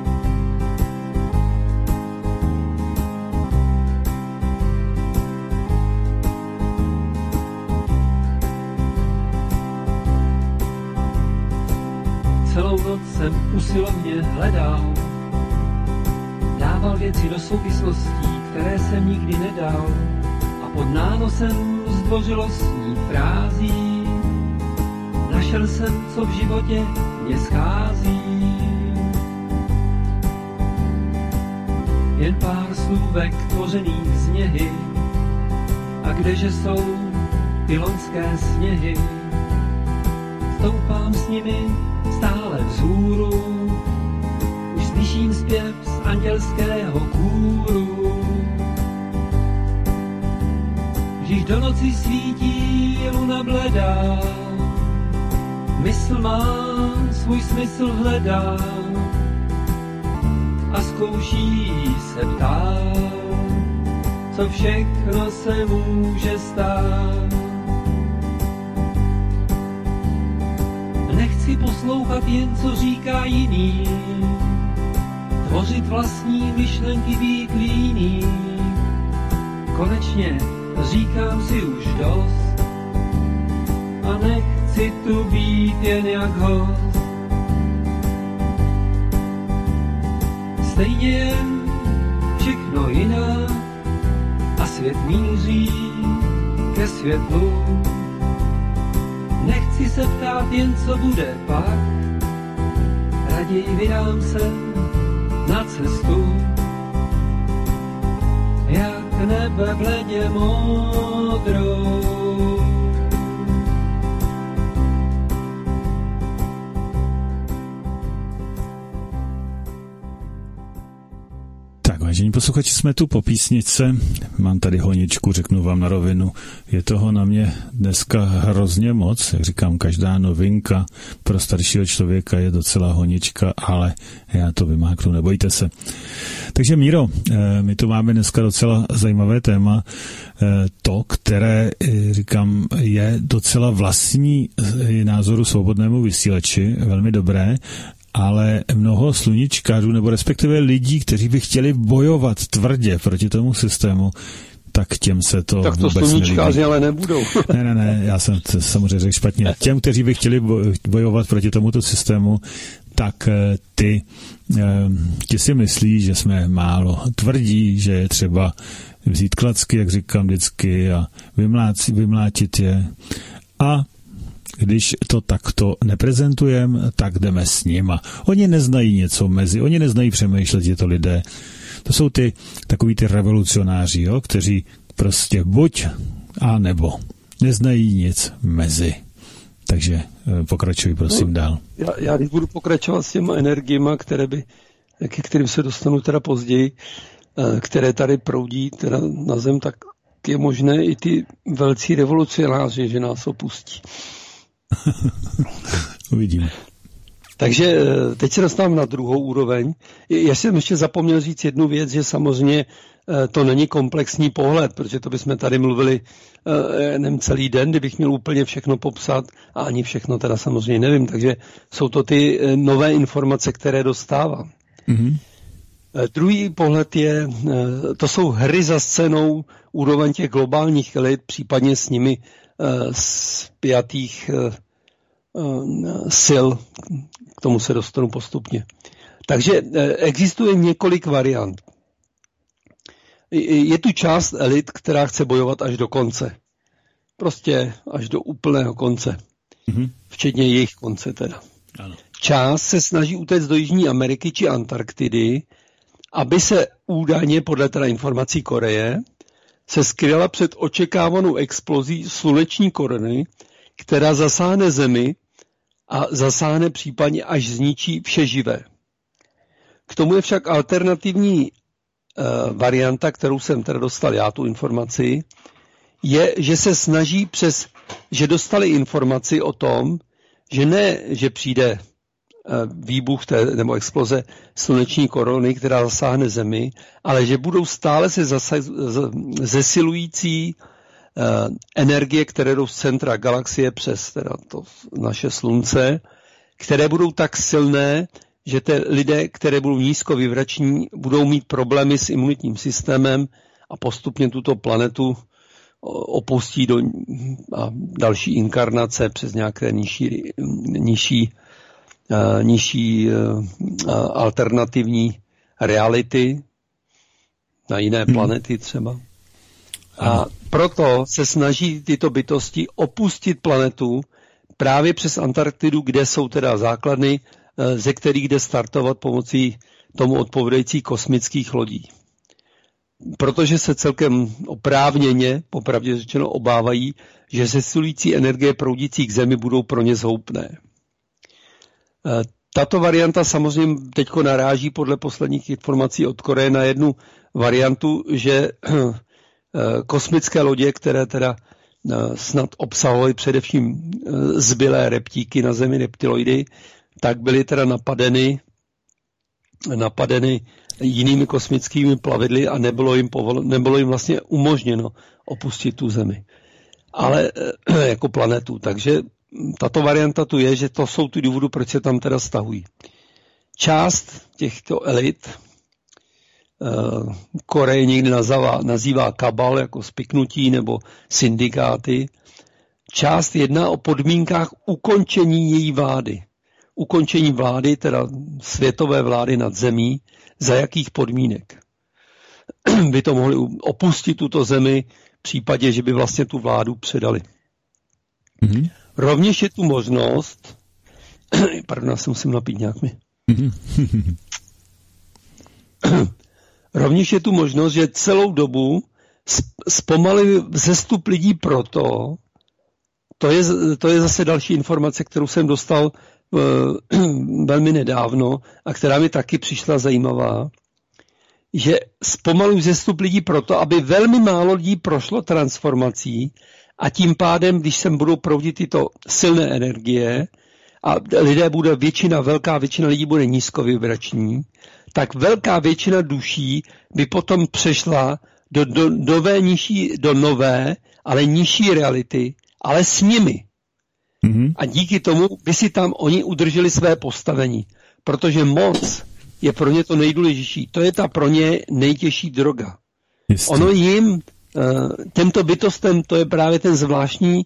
S5: Celou noc jsem usilovně hledal, dával věci do souvislostí, které jsem nikdy nedal, a pod nánosem zdvořilostní frází našel jsem, co v životě mě schází. Jen pár slůvek tvořených z něhy, a kdeže jsou ty loňské sněhy. Stoupám s nimi stále vzhůru, už slyším zpěv z andělského kůru. Když do noci svítí luna bledá, mysl má svůj smysl hledá a zkouší se ptát, co všechno se může stát. Nechci poslouchat jen, co říká jiný, tvořit vlastní myšlenky, být líný. Konečně říkám si už dost a nechci tu být jen jak host. Stejně je všechno jinak a svět míří ke světlu. Nechci se ptát jen, co bude pak, raději vydám se na cestu. Jak nebe bledě modrou.
S2: Tak, vážení posluchači, jsme tu po písničce. Mám tady honičku, řeknu vám na rovinu. Je toho na mě dneska hrozně moc. Jak říkám, každá novinka pro staršího člověka je docela honička, ale já to vymáknu, nebojte se. Takže Míro, my tu máme dneska docela zajímavé téma, to, které, říkám, je docela vlastní názoru svobodnému vysílači, velmi dobré, ale mnoho sluníčkářů, nebo respektive lidí, kteří by chtěli bojovat tvrdě proti tomu systému, tak těm se to
S3: tak to
S2: vůbec nelíbí.
S3: sluníčkáři ale nebudou.
S2: Ne, já jsem to samozřejmě řekl špatně. Těm, kteří by chtěli bojovat proti tomuto systému, tak ti si myslí, že jsme málo tvrdí, že je třeba vzít klacky, jak říkám vždycky, a vymlátit je. A když to takto neprezentujeme, tak jdeme s nima. Oni neznají něco mezi, oni neznají přemýšlet, je to lidé. To jsou takový ty revolucionáři, jo, kteří prostě buď a nebo. Neznají nic mezi. Takže pokračuj, prosím, dál.
S3: Já když budu pokračovat s těma energiema, ke kterým se dostanu teda později, které tady proudí teda na zem, tak je možné i ty velcí revolucionáři, že nás opustí.
S2: Uvidíme.
S3: Takže teď se dostávám na druhou úroveň. Já jsem ještě zapomněl říct jednu věc, že samozřejmě to není komplexní pohled, protože to bychom tady mluvili nevím, celý den, kdybych měl úplně všechno popsat a ani všechno teda samozřejmě nevím. Takže jsou to ty nové informace, které dostávám. Mm-hmm. Druhý pohled to jsou hry za scénou, úroveň těch globálních elit, případně s nimi spjatých sil. K tomu se dostanu postupně. Takže existuje několik variant. Je tu část elit, která chce bojovat až do konce. Prostě až do úplného konce. Mm-hmm. Včetně jejich konce teda. Ano. část se snaží utéct do Jižní Ameriky či Antarktidy, aby se údajně, podle teda informací Koreje, se skryla před očekávanou explozí sluneční koruny, která zasáhne Zemi a zasáhne případně až zničí vše živé. K tomu je však alternativní varianta, kterou jsem teda dostal já, tu informaci, je, že se snaží že dostali informaci o tom, že ne, že přijde výbuch nebo exploze sluneční koruny, která zasáhne Zemi, ale že budou stále se zesilující energie, které jdou z centra galaxie přes teda to naše slunce, které budou tak silné, že lidé, které budou nízkovibrační, budou mít problémy s imunitním systémem a postupně tuto planetu opustí do další inkarnace přes nějaké nižší alternativní reality na jiné planety třeba. A proto se snaží tyto bytosti opustit planetu právě přes Antarktidu, kde jsou teda základny, ze kterých jde startovat pomocí tomu odpovídající kosmických lodí. Protože se celkem oprávněně, popravdě řečeno, obávají, že zesilující energie proudící k Zemi budou pro ně zhoubné. Tato varianta samozřejmě teďko naráží podle posledních informací od Koreje na jednu variantu, že kosmické lodě, které teda snad obsahovaly především zbylé reptíky na Zemi, reptiloidy, tak byly teda napadeny jinými kosmickými plavidly a nebylo jim vlastně umožněno opustit tu Zemi. Ale jako planetu. Takže tato varianta tu je, že to jsou ty důvody, proč se tam teda stahují. Část těchto elit Koreje někdy nazývá kabal jako spiknutí nebo syndikáty. Část jedná o podmínkách ukončení její vlády. Ukončení vlády, teda světové vlády nad zemí, za jakých podmínek by to mohli opustit tuto zemi v případě, že by vlastně tu vládu předali. Mm-hmm. Rovněž je tu možnost, pardon, já se musím napít nějak mi. Rovněž je tu možnost, že celou dobu zpomalí vzestup lidí proto, to je zase další informace, kterou jsem dostal velmi nedávno a která mi taky přišla zajímavá, že zpomalují vzestup lidí proto, aby velmi málo lidí prošlo transformací a tím pádem, když sem budou proudit tyto silné energie a velká většina lidí bude nízkovibrační, tak velká většina duší by potom přešla do nové, ale nižší reality, ale s nimi. Mm-hmm. A díky tomu by si tam oni udrželi své postavení, protože moc je pro ně to nejdůležitější. To je ta pro ně nejtěžší droga. Jistě. Ono jim, těmto bytostem, to je právě ten zvláštní,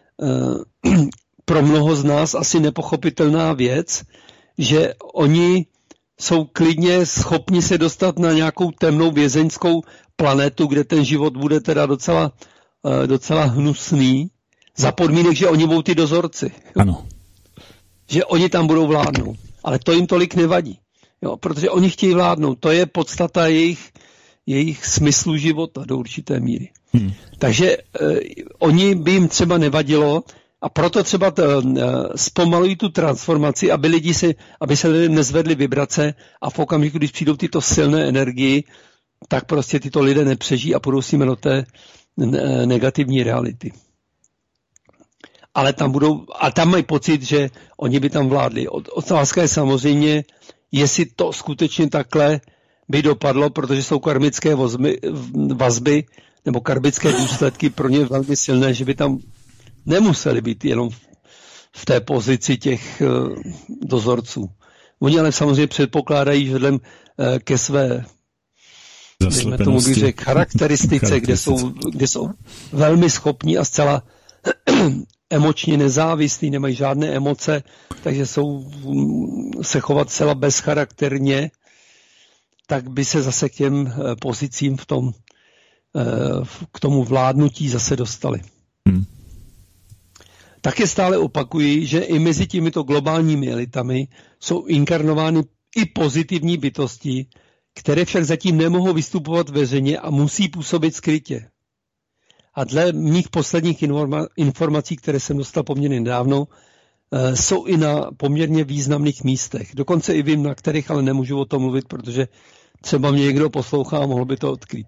S3: pro mnoho z nás asi nepochopitelná věc, že oni jsou klidně schopni se dostat na nějakou temnou vězeňskou planetu, kde ten život bude teda docela hnusný, za podmínek, že oni budou ty dozorci.
S2: Ano.
S3: Že oni tam budou vládnout. Ale to jim tolik nevadí. Jo, protože oni chtějí vládnout. To je podstata jejich smyslu života do určité míry. Takže oni by jim třeba nevadilo a proto třeba zpomalují tu transformaci, aby se lidem nezvedly vibrace a v okamžiku, když přijdou tyto silné energie, tak prostě tyto lidé nepřežijí a půjdou s nimi do té negativní reality. Ale tam mají pocit, že oni by tam vládli. Otázka je samozřejmě, jestli to skutečně takhle by dopadlo, protože jsou karmické vazby nebo karmické důsledky pro ně velmi silné, že by tam nemuseli být jenom v té pozici těch dozorců. Oni ale samozřejmě předpokládají, že vzhledem ke své tomu bych řekl, charakteristice, kde jsou velmi schopní a zcela emočně nezávislí, nemají žádné emoce, takže se chovat celá bezcharakterně, tak by se zase k těm pozicím k tomu vládnutí zase dostali. Také stále opakuji, že i mezi těmito globálními elitami jsou inkarnovány i pozitivní bytosti, které však zatím nemohou vystupovat veřejně a musí působit skrytě. A dle mých posledních informací, které jsem dostal poměrně nedávno, jsou i na poměrně významných místech. Dokonce i vím, na kterých, ale nemůžu o tom mluvit, protože třeba mě někdo poslouchá a mohl by to odkrýt.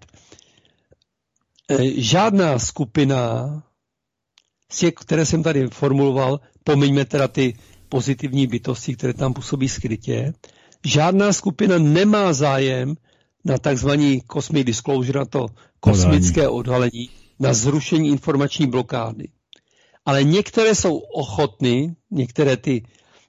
S3: Žádná skupina z těch, které jsem tady formuloval, pomiňme teda ty pozitivní bytosti, které tam působí skrytě, žádná skupina nemá zájem na takzvaný cosmic disclosure, na to kosmické odhalení, na zrušení informační blokády. Ale některé jsou ochotny, některé ty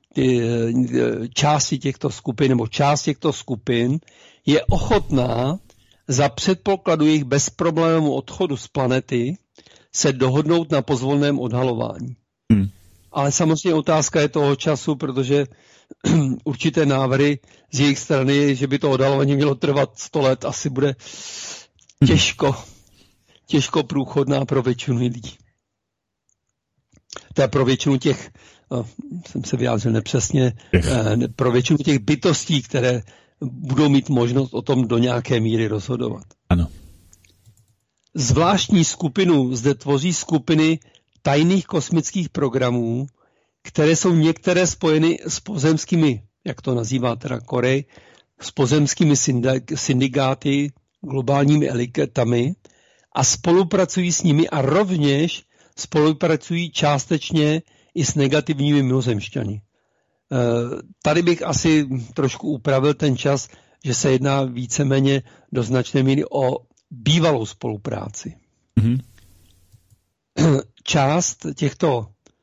S3: části těchto skupin, nebo část těchto skupin je ochotná za předpokladu jejich bezproblémového odchodu z planety se dohodnout na pozvolném odhalování. Ale samozřejmě otázka je toho času, protože určité návrhy z jejich strany, že by to odhalování mělo trvat 100 let, asi bude těžko průchodná pro většinu lidí. To je pro většinu těch, jsem se vyjádřil nepřesně, pro většinu těch bytostí, které budou mít možnost o tom do nějaké míry rozhodovat.
S2: Ano.
S3: Zvláštní skupinu zde tvoří skupiny tajných kosmických programů, které jsou některé spojeny s pozemskými, jak to nazývá teda Korej, s pozemskými syndikáty, globálními elitami a spolupracují s nimi a rovněž spolupracují částečně i s negativními mimozemšťany. Tady bych asi trošku upravil ten čas, že se jedná víceméně do značné míry o bývalou spolupráci. Mm-hmm. Část těchto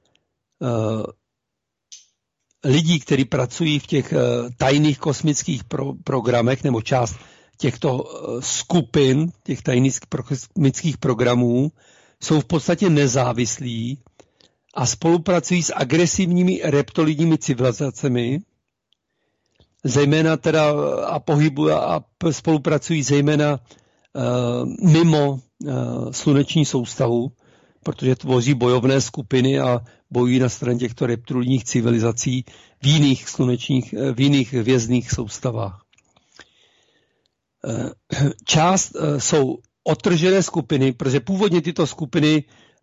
S3: lidí, kteří pracují v těch tajných kosmických programech, nebo část těchto skupin, těch tajných kosmických programů, jsou v podstatě nezávislí a spolupracují s agresivními reptolidními civilizacemi, zejména teda a spolupracují zejména mimo sluneční soustavu, protože tvoří bojovné skupiny a bojují na straně těchto reptolidních civilizací v jiných hvězdných soustavách. Část jsou odtržené skupiny, protože původně tyto skupiny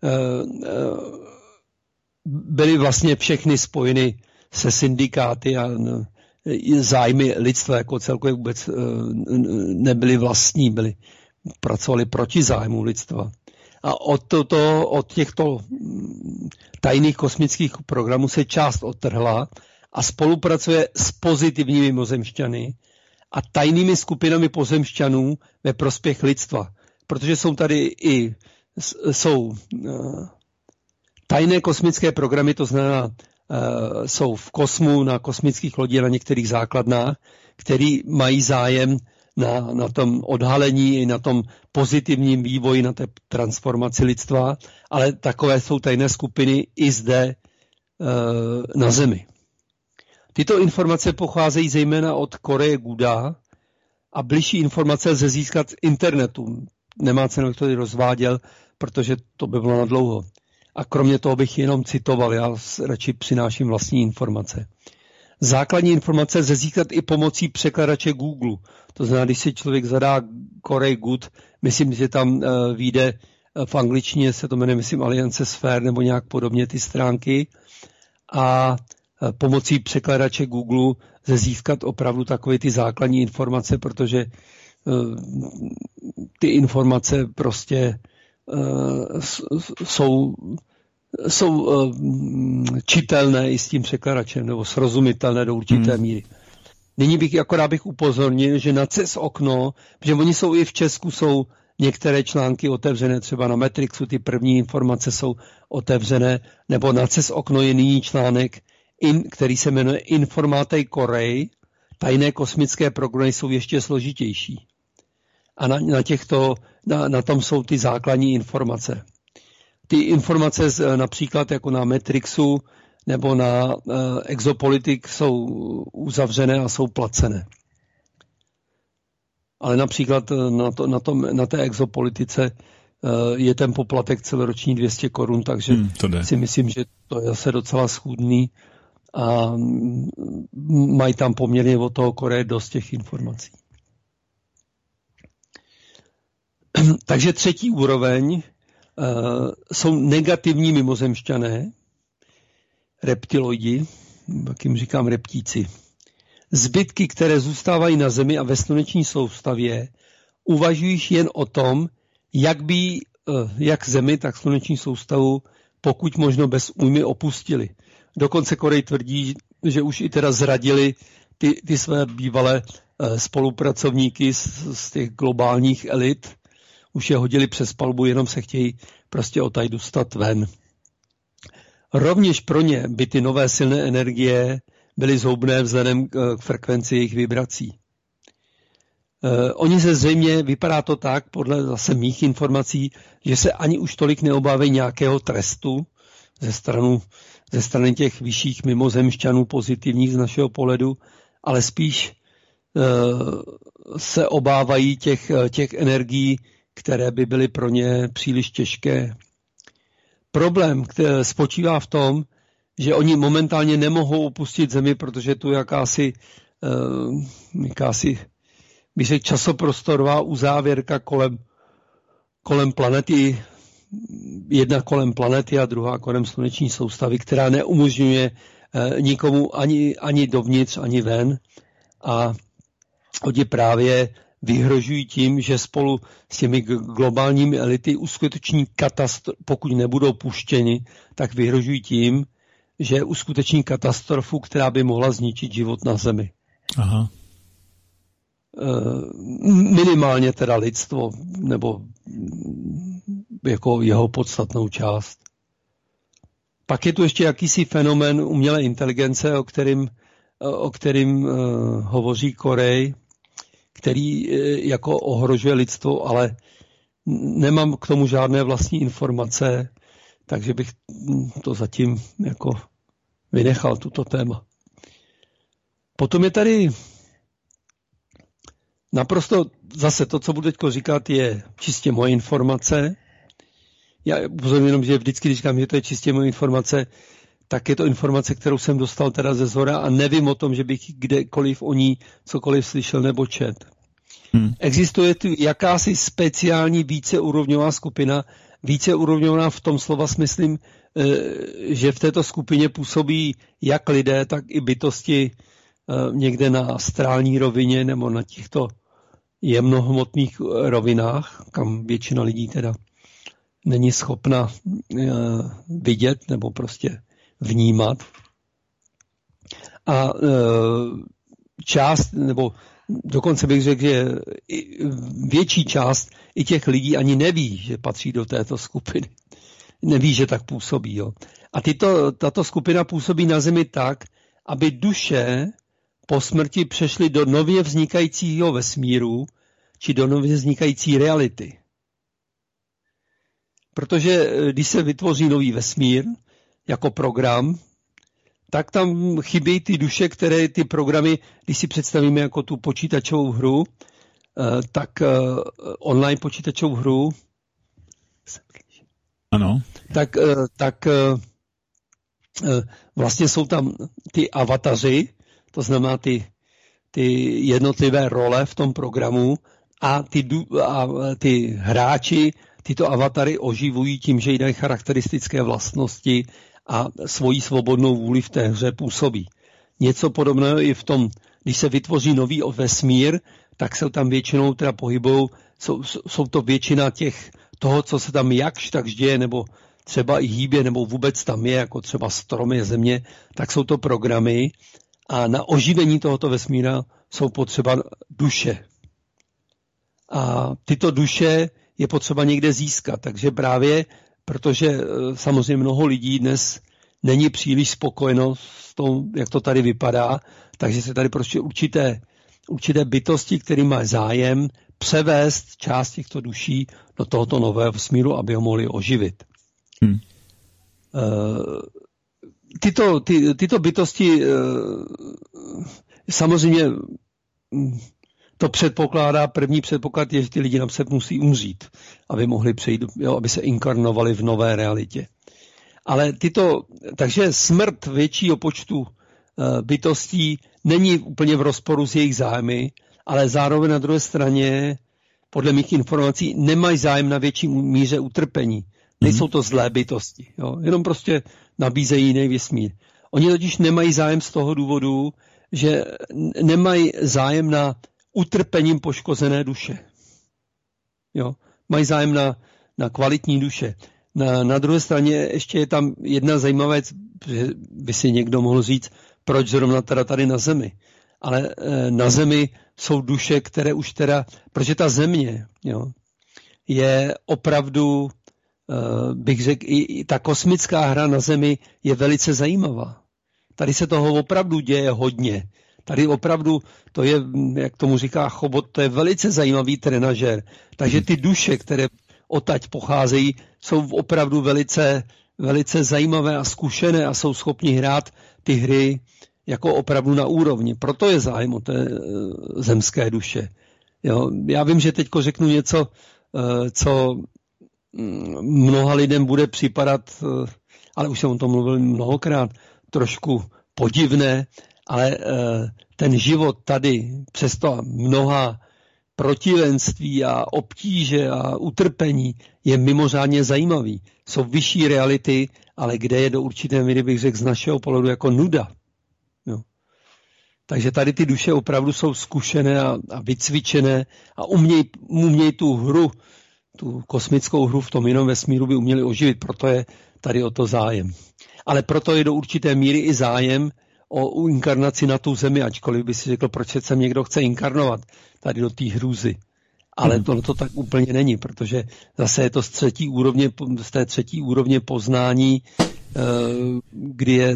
S3: byly vlastně všechny spojeny se syndikáty a zájmy lidstva jako celkově vůbec nebyly vlastní, pracovali proti zájmu lidstva. A od těchto tajných kosmických programů se část odtrhla a spolupracuje s pozitivními mimozemšťany a tajnými skupinami pozemšťanů ve prospěch lidstva. Protože jsou tady jsou tajné kosmické programy, to znamená, jsou v kosmu, na kosmických lodích, na některých základnách, který mají zájem na tom odhalení i na tom pozitivním vývoji, na té transformaci lidstva, ale takové jsou tajné skupiny i zde na Zemi. Tyto informace pocházejí zejména od Koreje Guda a bližší informace lze získat z internetu. Nemá cenu, jak to rozváděl, protože to by bylo nadlouho. A kromě toho bych jenom citoval, já radši přináším vlastní informace. Základní informace lze získat i pomocí překladače Google. To znamená, když si člověk zadá Korej Good, myslím, že tam vyjde v angličtině, se to jmenuje, myslím, Aliance Sphere nebo nějak podobně ty stránky. A pomocí překladače Google lze získat opravdu takové ty základní informace, protože ty informace prostě jsou čitelné i s tím překladačem, nebo srozumitelné do určité míry. Nyní bych upozornil, že na CES okno, protože oni jsou i v Česku, jsou některé články otevřené, třeba na Matrixu ty první informace jsou otevřené, nebo na CES okno je nyní článek, který se jmenuje Informátek Korej, tajné kosmické programy jsou ještě složitější. A na tom jsou ty základní informace. Ty informace například jako na Matrixu nebo na Exopolitik jsou uzavřené a jsou placené. Ale například na té Exopolitice je ten poplatek celoroční 200 korun, takže si myslím, že to je zase docela schůdný a mají tam poměrně od toho Koreje dost těch informací. Takže třetí úroveň jsou negativní mimozemšťané, reptiloidi, jak jim říkám reptíci. Zbytky, které zůstávají na Zemi a ve sluneční soustavě, uvažují jen o tom, jak Zemi, tak sluneční soustavu, pokud možno bez újmy opustili. Dokonce Korej tvrdí, že už i teda zradili ty své bývalé spolupracovníky z těch globálních elit, už je hodili přes palbu, jenom se chtějí prostě odtaď dostat ven. Rovněž pro ně by ty nové silné energie byly zhoubné vzhledem k frekvenci jejich vibrací. Oni se zřejmě, vypadá to tak, podle zase mých informací, že se ani už tolik neobávají nějakého trestu ze strany těch vyšších mimozemšťanů pozitivních z našeho pohledu, ale spíš se obávají těch energií, které by byly pro ně příliš těžké. Bych spočívá v tom, že oni momentálně nemohou opustit Zemi, protože tu jakási bych řekl, časoprostorová uzávěrka kolem planety, jedna kolem planety a druhá kolem sluneční soustavy, která neumožňuje nikomu ani dovnitř, ani ven. A oni právě vyhrožují tím, že spolu s těmi globálními elity uskuteční pokud nebudou puštěni, tak vyhrožují tím, že uskuteční katastrofu, která by mohla zničit život na Zemi.
S2: Aha.
S3: Minimálně teda lidstvo, nebo jako jeho podstatnou část. Pak je tu ještě jakýsi fenomén umělé inteligence, o kterým hovoří Korej, který jako ohrožuje lidstvo, ale nemám k tomu žádné vlastní informace, takže bych to zatím jako vynechal, tuto téma. Potom je tady naprosto zase to, co budu teď říkat, je čistě moje informace. Já upozorňuji jenom, že vždycky, když říkám, že to je čistě moje informace, tak je to informace, kterou jsem dostal teda ze zhora a nevím o tom, že bych kdekoliv o ní cokoliv slyšel nebo čet. Existuje tu jakási speciální víceúrovňová skupina, víceúrovňová v tom slova smyslím, že v této skupině působí jak lidé, tak i bytosti někde na astrální rovině nebo na těchto jemnohmotných rovinách, kam většina lidí teda není schopna vidět nebo prostě vnímat. A část, nebo dokonce bych řekl, že větší část i těch lidí ani neví, že patří do této skupiny. Neví, že tak působí. Jo. A tato skupina působí na Zemi tak, aby duše po smrti přešly do nově vznikajícího vesmíru, či do nově vznikající reality. Protože když se vytvoří nový vesmír jako program, tak tam chybí ty duše, které ty programy, když si představíme jako tu počítačovou hru, tak online počítačovou hru,
S2: ano.
S3: Tak vlastně jsou tam ty avataři, to znamená ty jednotlivé role v tom programu a ty hráči tyto avatary oživují tím, že jí dají charakteristické vlastnosti a svoji svobodnou vůli v té hře působí. Něco podobného i v tom, když se vytvoří nový vesmír, tak se tam většinou teda pohybují, jsou to většina toho, co se tam jakž tak děje, nebo třeba i hýbě, nebo vůbec tam je, jako třeba stromy, země, tak jsou to programy a na oživení tohoto vesmíra jsou potřeba duše. A tyto duše je potřeba někde získat, takže právě protože samozřejmě mnoho lidí dnes není příliš spokojeno s tom, jak to tady vypadá, takže se tady prostě určité bytosti, který má zájem, převést část těchto duší do tohoto nového vesmíru, aby ho mohli oživit. Tyto bytosti samozřejmě to první předpoklad je, že ty lidi napřed musí umřít, aby mohli přejít, aby se inkarnovali v nové realitě. Ale takže smrt většího počtu bytostí není úplně v rozporu s jejich zájmy, ale zároveň na druhé straně, podle mých informací, nemají zájem na větší míře utrpení. Nejsou to zlé bytosti, jo? Jenom prostě nabízejí jiný vesmír. Oni totiž nemají zájem z toho důvodu, že nemají zájem na utrpením poškozené duše. Jo? Mají zájem na kvalitní duše. Na druhé straně ještě je tam jedna zajímavá věc, že by si někdo mohl říct, proč zrovna tady na Zemi. Ale na Zemi jsou duše, které už protože ta Země, jo, je opravdu, bych řekl, i ta kosmická hra na Zemi je velice zajímavá. Tady se toho opravdu děje hodně. Tady opravdu, to je, jak tomu říká Chobot, to je velice zajímavý trenažér. Takže ty duše, které odtaď pocházejí, jsou opravdu velice, velice zajímavé a zkušené a jsou schopni hrát ty hry jako opravdu na úrovni. Proto je zájem o té zemské duše. Jo, já vím, že teďko řeknu něco, co mnoha lidem bude připadat, ale už jsem o tom mluvil mnohokrát, trošku podivné, ale ten život tady přesto mnoha protivenství a obtíže a utrpení je mimořádně zajímavý. Jsou vyšší reality, ale kde je do určité míry, bych řekl, z našeho pohledu jako nuda. Jo. Takže tady ty duše opravdu jsou zkušené a vycvičené a umějí tu hru, tu kosmickou hru v tom jiném vesmíru by uměli oživit, proto je tady o to zájem. Ale proto je do určité míry i zájem o inkarnaci na tu Zemi, ačkoliv by si řekl, proč se někdo chce inkarnovat tady do té hrůzy. Ale to tak úplně není, protože zase je to z té třetí úrovně poznání, kdy je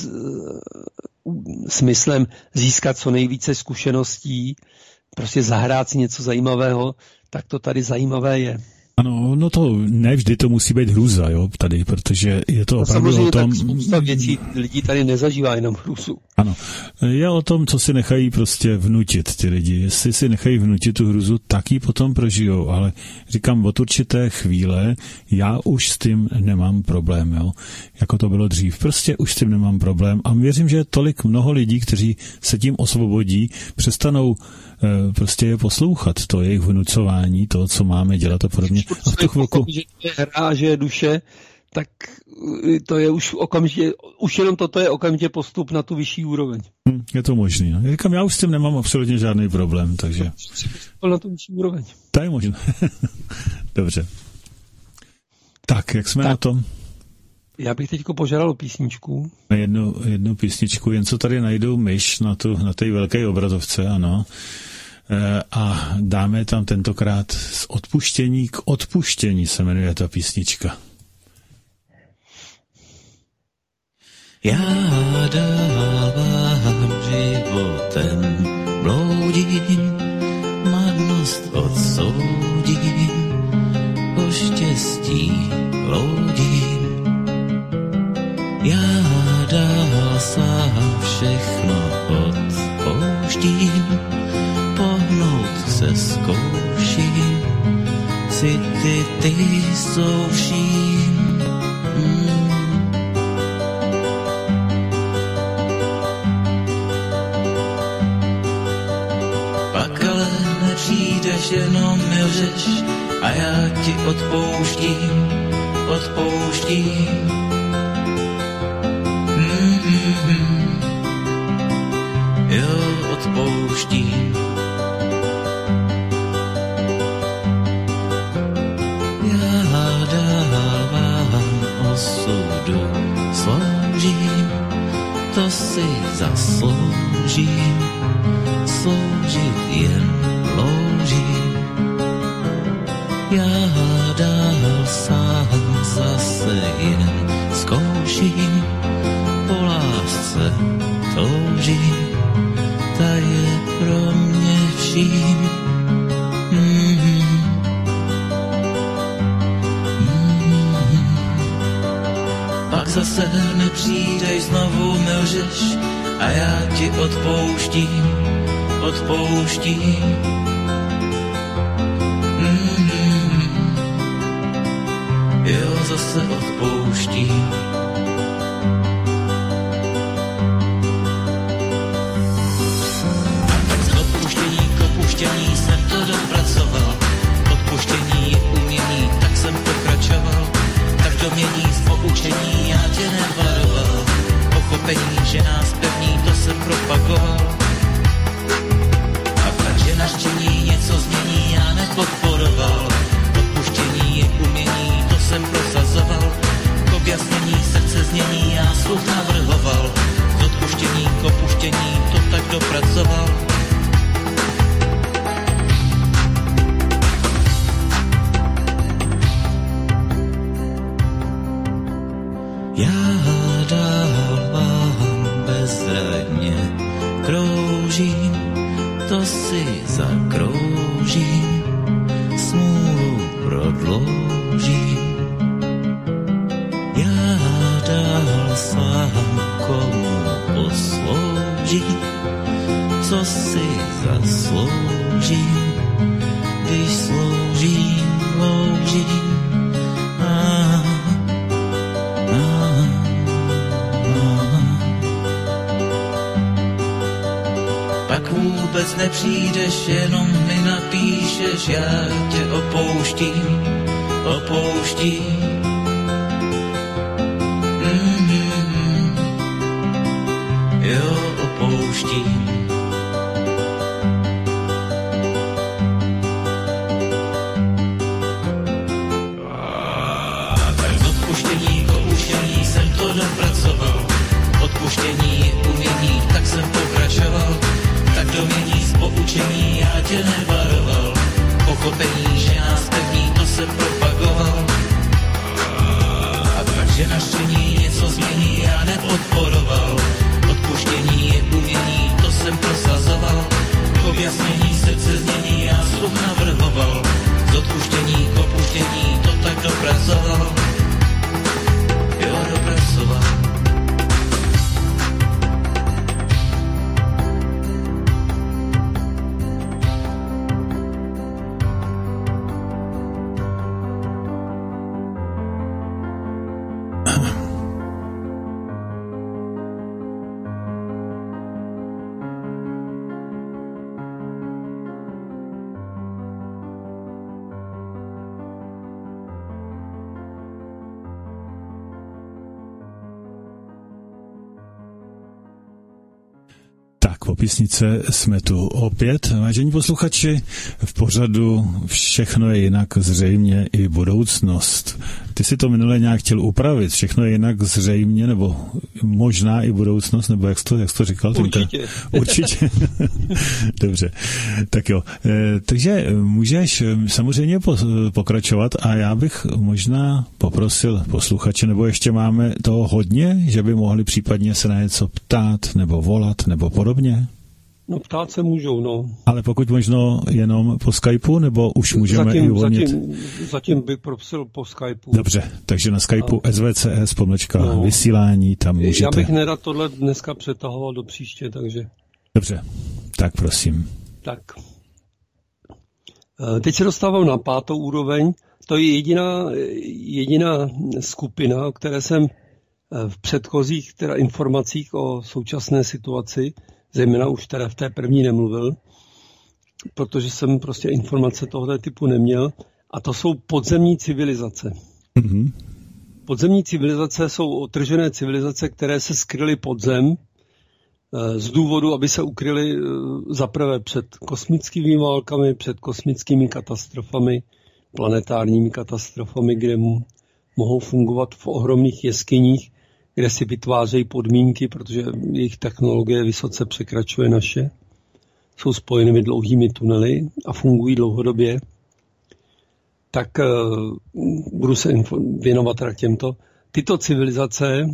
S3: smyslem získat co nejvíce zkušeností, prostě zahrát si něco zajímavého, tak to tady zajímavé je.
S2: Ano, no to ne vždy to musí být hrůza, jo, tady, protože je to opravdu o tom...
S3: Tak spousta věcí lidí tady nezažívá jenom hrůzu.
S2: Ano, je o tom, co si nechají prostě vnutit ty lidi. Jestli si nechají vnutit tu hrůzu, tak ji potom prožijou, ale říkám, od určité chvíle já už s tím nemám problém, jo, jako to bylo dřív. Prostě už s tím nemám problém a věřím, že je mnoho lidí, kteří se tím osvobodí, přestanou prostě je poslouchat, to jejich vnucování, to, co máme dělat a podobně. A v tu chvilku...
S3: Že je hra, že je duše, tak to je už okamžitě, už jenom toto je okamžitě postup na tu vyšší úroveň.
S2: Je to možný. No. Říkám, já už s tím nemám absolutně žádný problém, takže...
S3: Na tu vyšší úroveň.
S2: To je možné. Dobře. Tak, jak jsme na tom?
S3: Já bych teďko požádal o písničku.
S2: Jednu písničku, jen co tady najdou myš na té velké obrazovce, ano. A dáme tam tentokrát z odpuštění k odpuštění se jmenuje ta písnička.
S6: Já dávám životem bloudím, marnost odsoudím, o štěstí loudím. Já dál sám všechno odpouštím, pohnout se zkouším, si ty souším. Pak ale nepřijdeš, jenom mi lžeš a já ti odpouštím. Jo, odpouštím. Já dávám osudu sloužím, to si zasloužím, sloužit jen loužím. Já dál sám zase jen zkouším, po lásce toužím, ta je pro mě vším. Pak zase nepřijdeš, znovu mi lžeš a já ti odpouštím. odpouštím. Jo, zase odpouštím. Z odpuštění k opuštění jsem to dopracoval. Odpuštění je umění, tak jsem pokračoval. Tak to mění z poučení, já tě nevaroval. Pochopení, že nás pevní, to jsem propagoval. A tak, že naštění něco změní, já nepodporoval. Odpuštění je umění, to jsem prosazoval. K objasnění srdce znění, já sluch navrhoval. Z odpuštění k opuštění, to tak dopracoval. Já dál bezradně kroužím, to si zakroužím, smůlu prodloužím. Já dál sám komu posloužím, co si zasloužím, když sloužím, loužím. Pak vůbec nepřijdeš, jenom mi napíšeš, já tě opouštím, opouštím. Jo, opouštím. A tak z odpuštění k opuštění jsem to dopracoval. Odpuštění je umění, tak jsem pokračoval. Tak domění z poučení, já tě nevaroval. Pochopení, že nás pevní, to jsem propagoval. A takže naštění něco změní, já nepodporoval. Odpuštění je umění, to jsem prosazoval. K objasnění srdce znění, já sluch navrhoval. Z odpuštění k opuštění, to tak dopracoval. Jo, dopracoval.
S2: Po písnice jsme tu opět. Vážení posluchači, v pořadu Všechno je jinak, zřejmě i budoucnost. Ty si to minule nějak chtěl upravit. Všechno je jinak, zřejmě, nebo možná i budoucnost, nebo jak jsi to říkal?
S3: Určitě.
S2: Určitě. Dobře. Tak jo. Takže můžeš samozřejmě pokračovat a já bych možná poprosil posluchače, nebo ještě máme toho hodně, že by mohli případně se na něco ptát, nebo volat, nebo podobně?
S3: No ptát se můžou, no. Ale
S2: pokud možno jenom po Skypeu, nebo už můžeme i uvolnit?
S3: Zatím bych prosil po Skypeu.
S2: Dobře, takže na Skypeu SVCS/vysílání, tam můžete.
S3: Já bych nerad tohle dneska přetahoval do příště, takže...
S2: Dobře, tak prosím.
S3: Tak. Teď se dostávám na 5. úroveň. To je jediná skupina, o které jsem v předchozích informacích o současné situaci, zejména už teda v té první nemluvil, protože jsem prostě informace tohoto typu neměl. A to jsou podzemní civilizace. Mm-hmm. Podzemní civilizace jsou otržené civilizace, které se skryly pod zem z důvodu, aby se ukryly zaprvé před kosmickými válkami, před kosmickými katastrofami, planetárními katastrofami, kde mohou fungovat v ohromných jeskyních, kde si vytvářejí podmínky, protože jejich technologie vysoce překračuje naše. Jsou spojenými dlouhými tunely a fungují dlouhodobě. Tak budu se věnovat teda těmto. Tyto civilizace,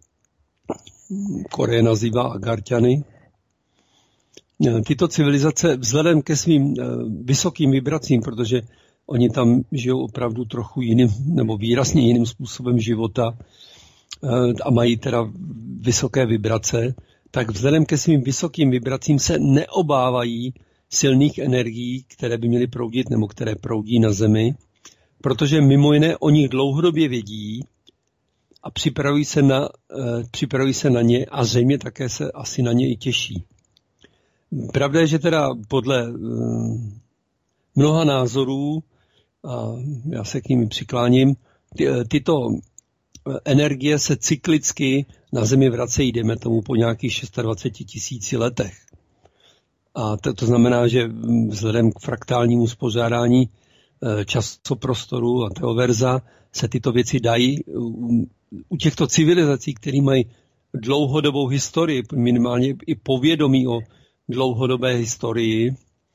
S3: Koreje nazývá Agarťany, tyto civilizace vzhledem ke svým vysokým vibracím, protože oni tam žijou opravdu trochu jiným nebo výrazně jiným způsobem života a mají teda vysoké vibrace, tak vzhledem ke svým vysokým vibracím se neobávají silných energií, které by měly proudit nebo které proudí na Zemi, protože mimo jiné o nich dlouhodobě vědí a připravují se na ně a zřejmě také se asi na ně i těší. Pravda je, že teda podle mnoha názorů, a já se k nimi přikláním, tyto energie se cyklicky na Zemi vracejí, jdeme tomu, po nějakých 26 000 letech. A to znamená, že vzhledem k fraktálnímu uspořádání časoprostoru a teoverza se tyto věci dají u těchto civilizací, které mají dlouhodobou historii, minimálně i povědomí o dlouhodobé historii,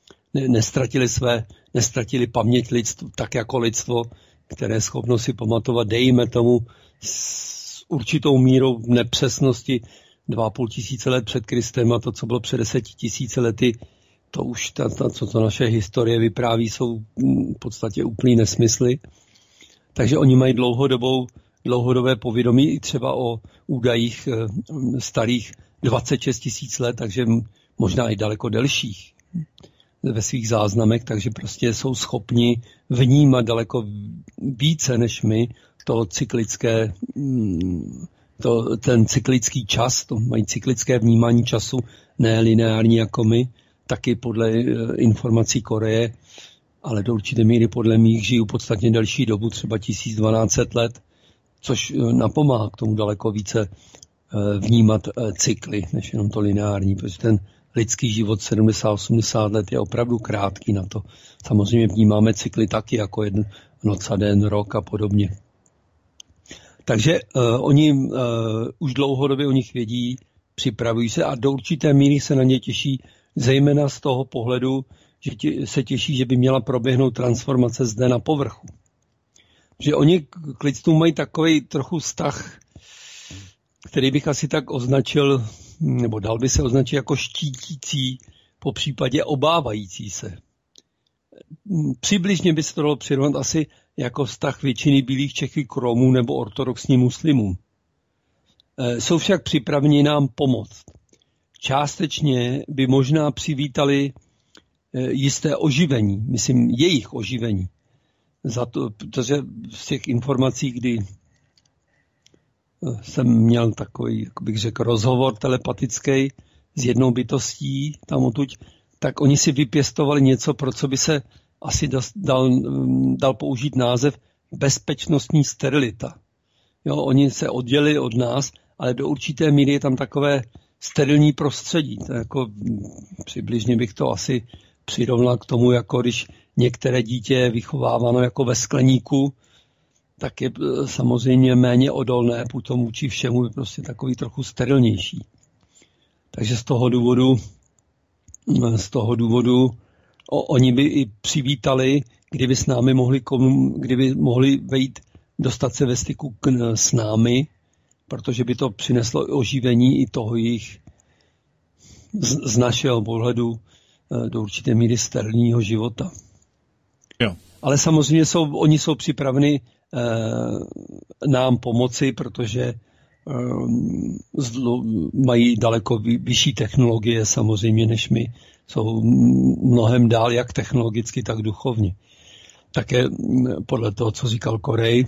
S3: nestratili paměť lidstvo, tak jako lidstvo, které je schopno si pamatovat, dejme tomu, s určitou mírou nepřesnosti 2,5 tisíce let před Kristem a to, co bylo před 10 000 lety, to už co naše historie vypráví, jsou v podstatě úplný nesmysly. Takže oni mají dlouhodobé povědomí i třeba o údajích starých 26 000 let, takže možná i daleko delších ve svých záznamech, takže prostě jsou schopni vnímat daleko více než my ten cyklický čas, to mají cyklické vnímání času, ne lineární jako my, taky podle informací Koreje, ale do určité míry podle mých žiju podstatně delší dobu, třeba 1200 let, což napomáhá k tomu daleko více vnímat cykly, než jenom to lineární, protože ten lidský život 70-80 let je opravdu krátký na to. Samozřejmě vnímáme cykly taky, jako noc a den, rok a podobně. Takže oni už dlouhodobě o nich vědí, připravují se a do určité míry se na ně těší, zejména z toho pohledu, že se těší, že by měla proběhnout transformace zde na povrchu. Že oni k lidstvu mají takový trochu vztah, který bych asi tak označil, nebo dal by se označit jako štítící, po případě obávající se. Přibližně by se to dalo přirovnat asi jako vztah většiny bílých Čechy k Romům nebo ortodoxním muslimům. Jsou však připraveni nám pomoct. Částečně by možná přivítali jisté oživení, myslím jejich oživení. Protože z těch informací, kdy jsem měl takový, jak bych řekl, rozhovor telepatický s jednou bytostí tam odtud, tak oni si vypěstovali něco, pro co by se asi dal použít název bezpečnostní sterilita. Jo, oni se oddělili od nás, ale do určité míry je tam takové sterilní prostředí. To jako, přibližně bych to asi přirovnal k tomu, jako když některé dítě je vychováváno jako ve skleníku, tak je samozřejmě méně odolné, potom vůči všemu je prostě takový trochu sterilnější. Takže z toho důvodu oni by i přivítali, kdyby s námi kdyby mohli vejít, dostat se ve styku s námi, protože by to přineslo oživení i toho jejich z našeho pohledu do určité míry sterilního života.
S2: Jo.
S3: Ale samozřejmě oni jsou připraveni nám pomoci, protože mají daleko vyšší technologie samozřejmě než my. Jsou mnohem dál jak technologicky, tak duchovně. Také podle toho, co říkal Korej,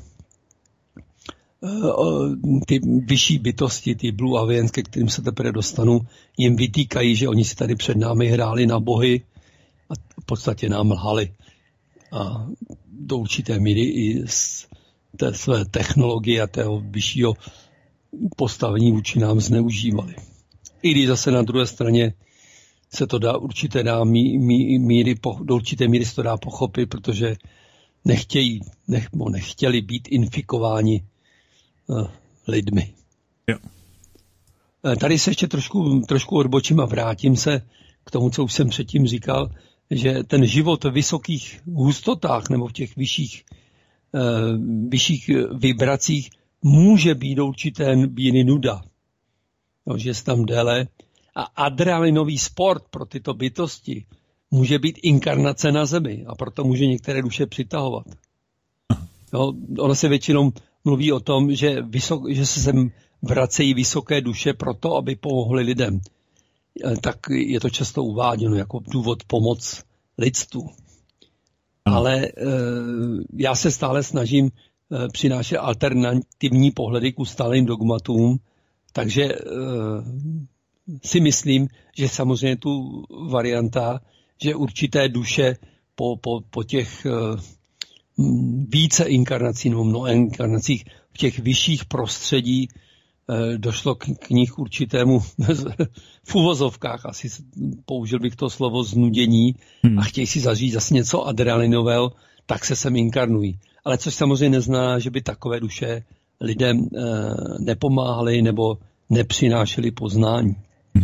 S3: ty vyšší bytosti, ty Blue Avians, ke kterým se teprve dostanu, jim vytýkají, že oni si tady před námi hráli na bohy a v podstatě nám lhali. A do určité míry i z té své technologie a tého vyššího postavení vůči nám zneužívali. I když zase na druhé straně se to dá do určité míry se to dá pochopit, protože nechtěli být infikováni lidmi.
S2: Jo.
S3: Tady se ještě trošku odbočím a vrátím se k tomu, co už jsem předtím říkal, že ten život v vysokých hustotách nebo v těch vyšších vibracích může být do určité míry nuda. No, že je tam déle. A adrenalinový sport pro tyto bytosti může být inkarnace na Zemi a proto může některé duše přitahovat. No, ono se většinou mluví o tom, že se sem vracejí vysoké duše proto, aby pomohli lidem. Tak je to často uváděno jako důvod pomoc lidstvu. Ale já se stále snažím přinášet alternativní pohledy k ustáleným dogmatům, takže si myslím, že samozřejmě tu varianta, že určité duše po těch více inkarnací nebo mnoha inkarnacích v těch vyšších prostředí došlo k nich určitému v uvozovkách, asi použil bych to slovo znudění a chtějí si zažít zase něco adrenalinového, tak se sem inkarnují. Ale což samozřejmě neznamená, že by takové duše lidem nepomáhaly nebo nepřinášely poznání.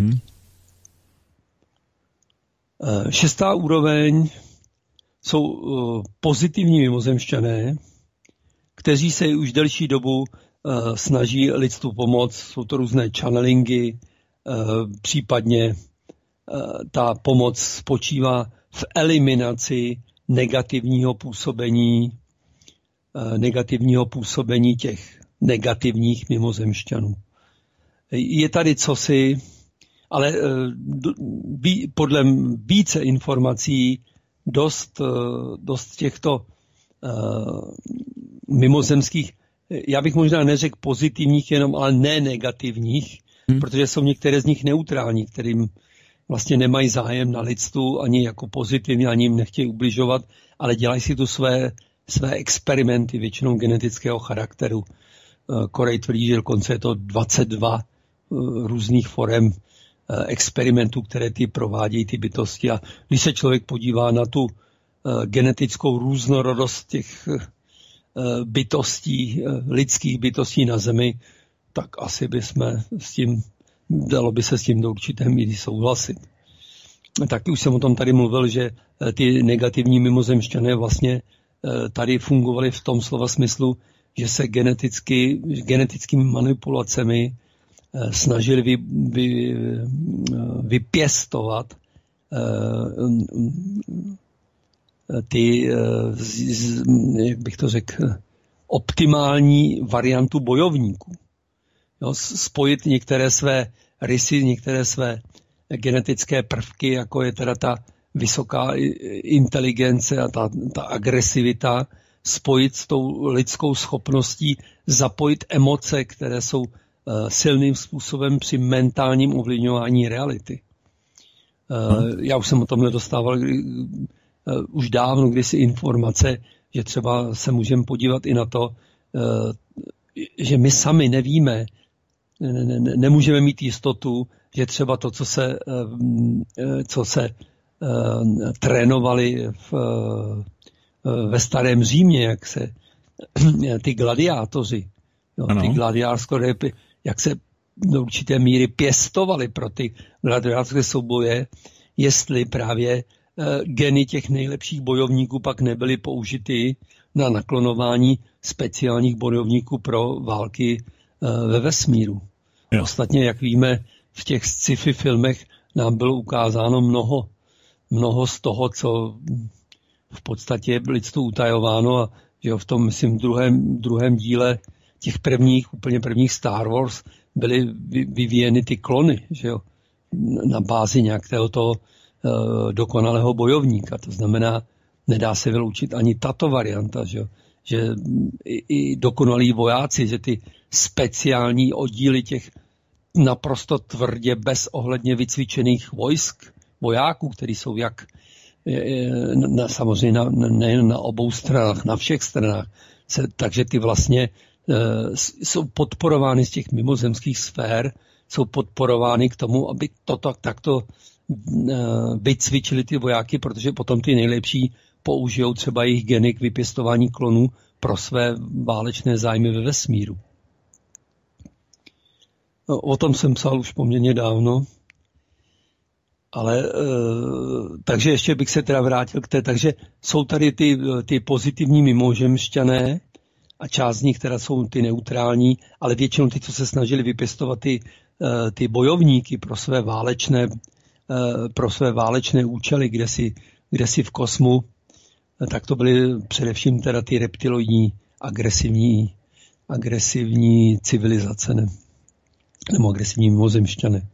S3: 6. úroveň jsou pozitivní mimozemšťané, kteří se už delší dobu snaží lidstvu pomoct. Jsou to různé channelingy, případně ta pomoc spočívá v eliminaci negativního působení těch negativních mimozemšťanů. Je tady cosi, ale podle více informací dost těchto mimozemských, já bych možná neřekl pozitivních jenom, ale ne negativních, protože jsou některé z nich neutrální, kterým vlastně nemají zájem na lidstvu ani jako pozitivní, ani jim nechtějí ubližovat, ale dělají si tu své experimenty, většinou genetického charakteru. Korej tvrdí, že dokonce je to 22 různých forem experimentů, které ty provádějí ty bytosti. A když se člověk podívá na tu genetickou různorodost těch bytostí, lidských bytostí na Zemi, tak asi dalo by se s tím do určité míry souhlasit. Taky už jsem o tom tady mluvil, že ty negativní mimozemšťané vlastně tady fungovaly v tom slova smyslu, že se genetickými manipulacemi snažili vypěstovat ty, jak bych to řekl, optimální variantu bojovníků. Jo, spojit některé své rysy, některé své genetické prvky, jako je teda ta vysoká inteligence a ta agresivita, spojit s tou lidskou schopností zapojit emoce, které jsou silným způsobem při mentálním ovlivňování reality. Já už jsem o tom nedostával už dávno kdysi informace, že třeba se můžeme podívat i na to, že my sami nevíme, nemůžeme mít jistotu, že třeba to, co se trénovali ve starém Římě, jak se ty gladiátoři, ty gladiátorské, jak se do určité míry pěstovali pro ty gladiátorské souboje, jestli právě geny těch nejlepších bojovníků pak nebyly použity na naklonování speciálních bojovníků pro války ve vesmíru. Jo. Ostatně, jak víme, v těch sci-fi filmech nám bylo ukázáno mnoho z toho, co v podstatě je lidstvu utajováno a že v tom, myslím, druhém díle těch úplně prvních Star Wars byly vyvíjeny ty klony, že jo, na bázi nějakého toho dokonalého bojovníka. To znamená, nedá se vyloučit ani tato varianta, že i dokonalí vojáci, že ty speciální oddíly těch naprosto tvrdě bezohledně vycvičených vojáků, který jsou samozřejmě nejen na obou stranách, na všech stranách, takže ty vlastně jsou podporovány z těch mimozemských sfér, jsou podporovány k tomu, aby takto vycvičili ty vojáky, protože potom ty nejlepší použijou třeba jejich geny k vypěstování klonů pro své válečné zájmy ve vesmíru. O tom jsem psal už poměrně dávno, ale takže ještě bych se teda vrátil k té, takže jsou tady ty pozitivní mimozemšťané a část z nich teda jsou ty neutrální, ale většinou ty, co se snažili vypěstovat ty bojovníky pro své válečné účely, kde si v kosmu, tak to byly především teda ty reptiloidní agresivní civilizace. Ne? nebo agresivní mimozemšťané.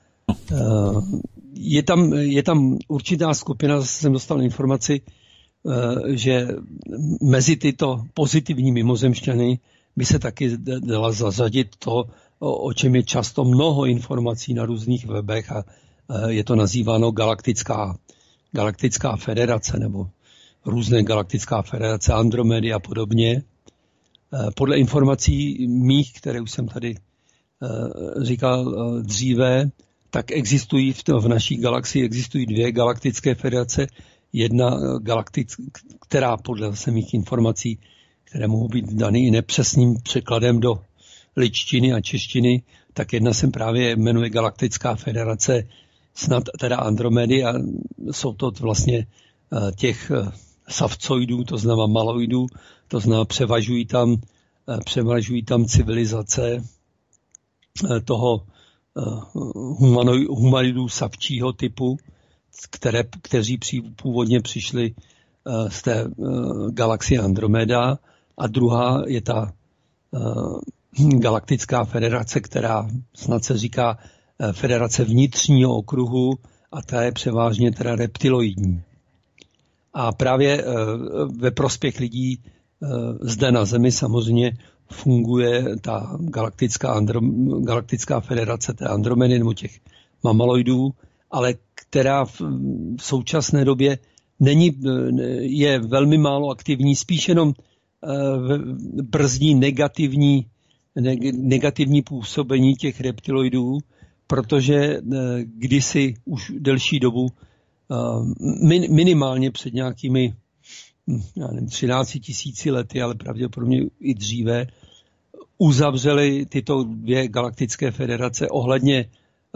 S3: Je tam určitá skupina, jsem dostal informaci, že mezi tyto pozitivní mimozemšťany by se taky dala zařadit to, o čem je často mnoho informací na různých webech a je to nazýváno galaktická federace nebo různé galaktická federace, Andromedy a podobně. Podle informací mých, které už jsem tady říkal dříve, tak existují v naší galaxii dvě galaktické federace. Jedna která podle mých informací, které mohou být dané i nepřesným překladem do ličtiny a češtiny, tak jedna se právě jmenuje Galaktická federace, snad teda Andromedy, a jsou to vlastně těch savcoidů, to znamená maloidů, to znamená převažují tam civilizace toho humanoidů savčího typu, kteří původně přišli z té galaxie Andromeda, a druhá je ta Galaktická federace, která snad se říká Federace vnitřního okruhu, a ta je převážně teda reptiloidní. A právě ve prospěch lidí zde na Zemi samozřejmě funguje ta galaktická federace té Andromedy nebo těch mamaloidů, ale která v současné době je velmi málo aktivní, spíš jenom brzdí negativní působení těch reptiloidů, protože kdysi už delší dobu, minimálně před nějakými 13 000 lety, ale pravděpodobně i dříve, uzavřely tyto dvě galaktické federace ohledně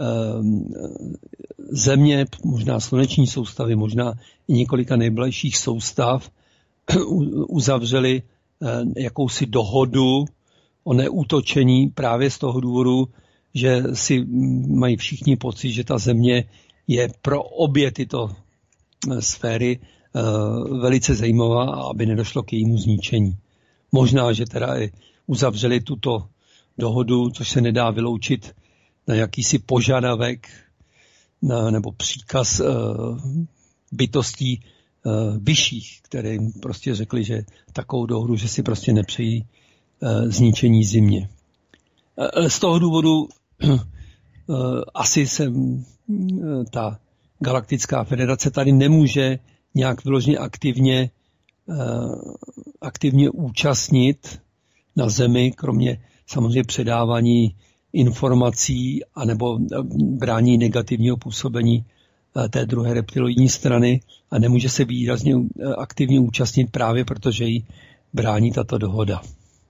S3: Země, možná sluneční soustavy, možná i několika nejbližších soustav, uzavřeli jakousi dohodu o neútočení právě z toho důvodu, že si mají všichni pocit, že ta Země je pro obě tyto sféry velice zajímavá, aby nedošlo k jejímu zničení. Možná, že teda i uzavřeli tuto dohodu, což se nedá vyloučit, na jakýsi požadavek nebo příkaz bytostí vyšších, které jim prostě řekli, že takovou dohodu, že si prostě nepřejí zničení Země. Z toho důvodu asi se ta Galaktická federace tady nemůže nějak vyloženě aktivně účastnit na Zemi, kromě samozřejmě předávání informací anebo brání negativního působení té druhé reptiloidní strany, a nemůže se výrazně aktivně účastnit právě protože jí brání tato dohoda.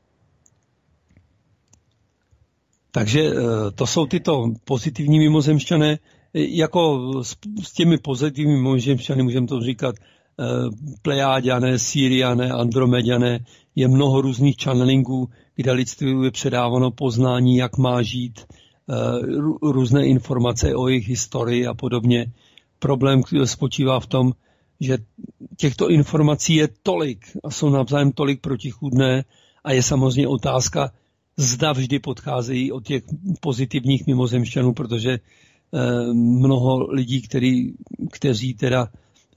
S3: Takže to jsou tyto pozitivní mimozemšťané. Jako s těmi pozitivními mimozemšťany můžeme to říkat Plejáďané, Siriané, Andromediané. Je mnoho různých channelingů, kde lidstvu je předáváno poznání, jak má žít, různé informace o jejich historii a podobně. Problém spočívá v tom, že těchto informací je tolik a jsou navzájem tolik protichůdné, a je samozřejmě otázka, zda vždy podcházejí od těch pozitivních mimozemšťanů, protože mnoho lidí, kteří teda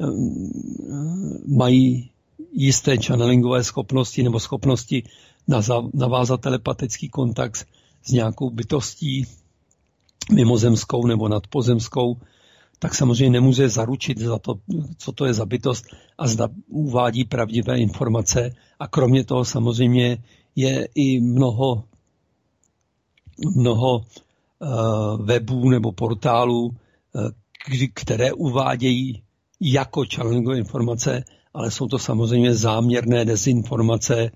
S3: mají jisté channelingové schopnosti nebo schopnosti navázat telepatický kontakt s nějakou bytostí mimozemskou nebo nadpozemskou, tak samozřejmě nemůže zaručit za to, co to je za bytost a zda uvádí pravdivé informace. A kromě toho samozřejmě je i mnoho webů nebo portálů, které uvádějí jako channelingové informace, ale jsou to samozřejmě záměrné dezinformace,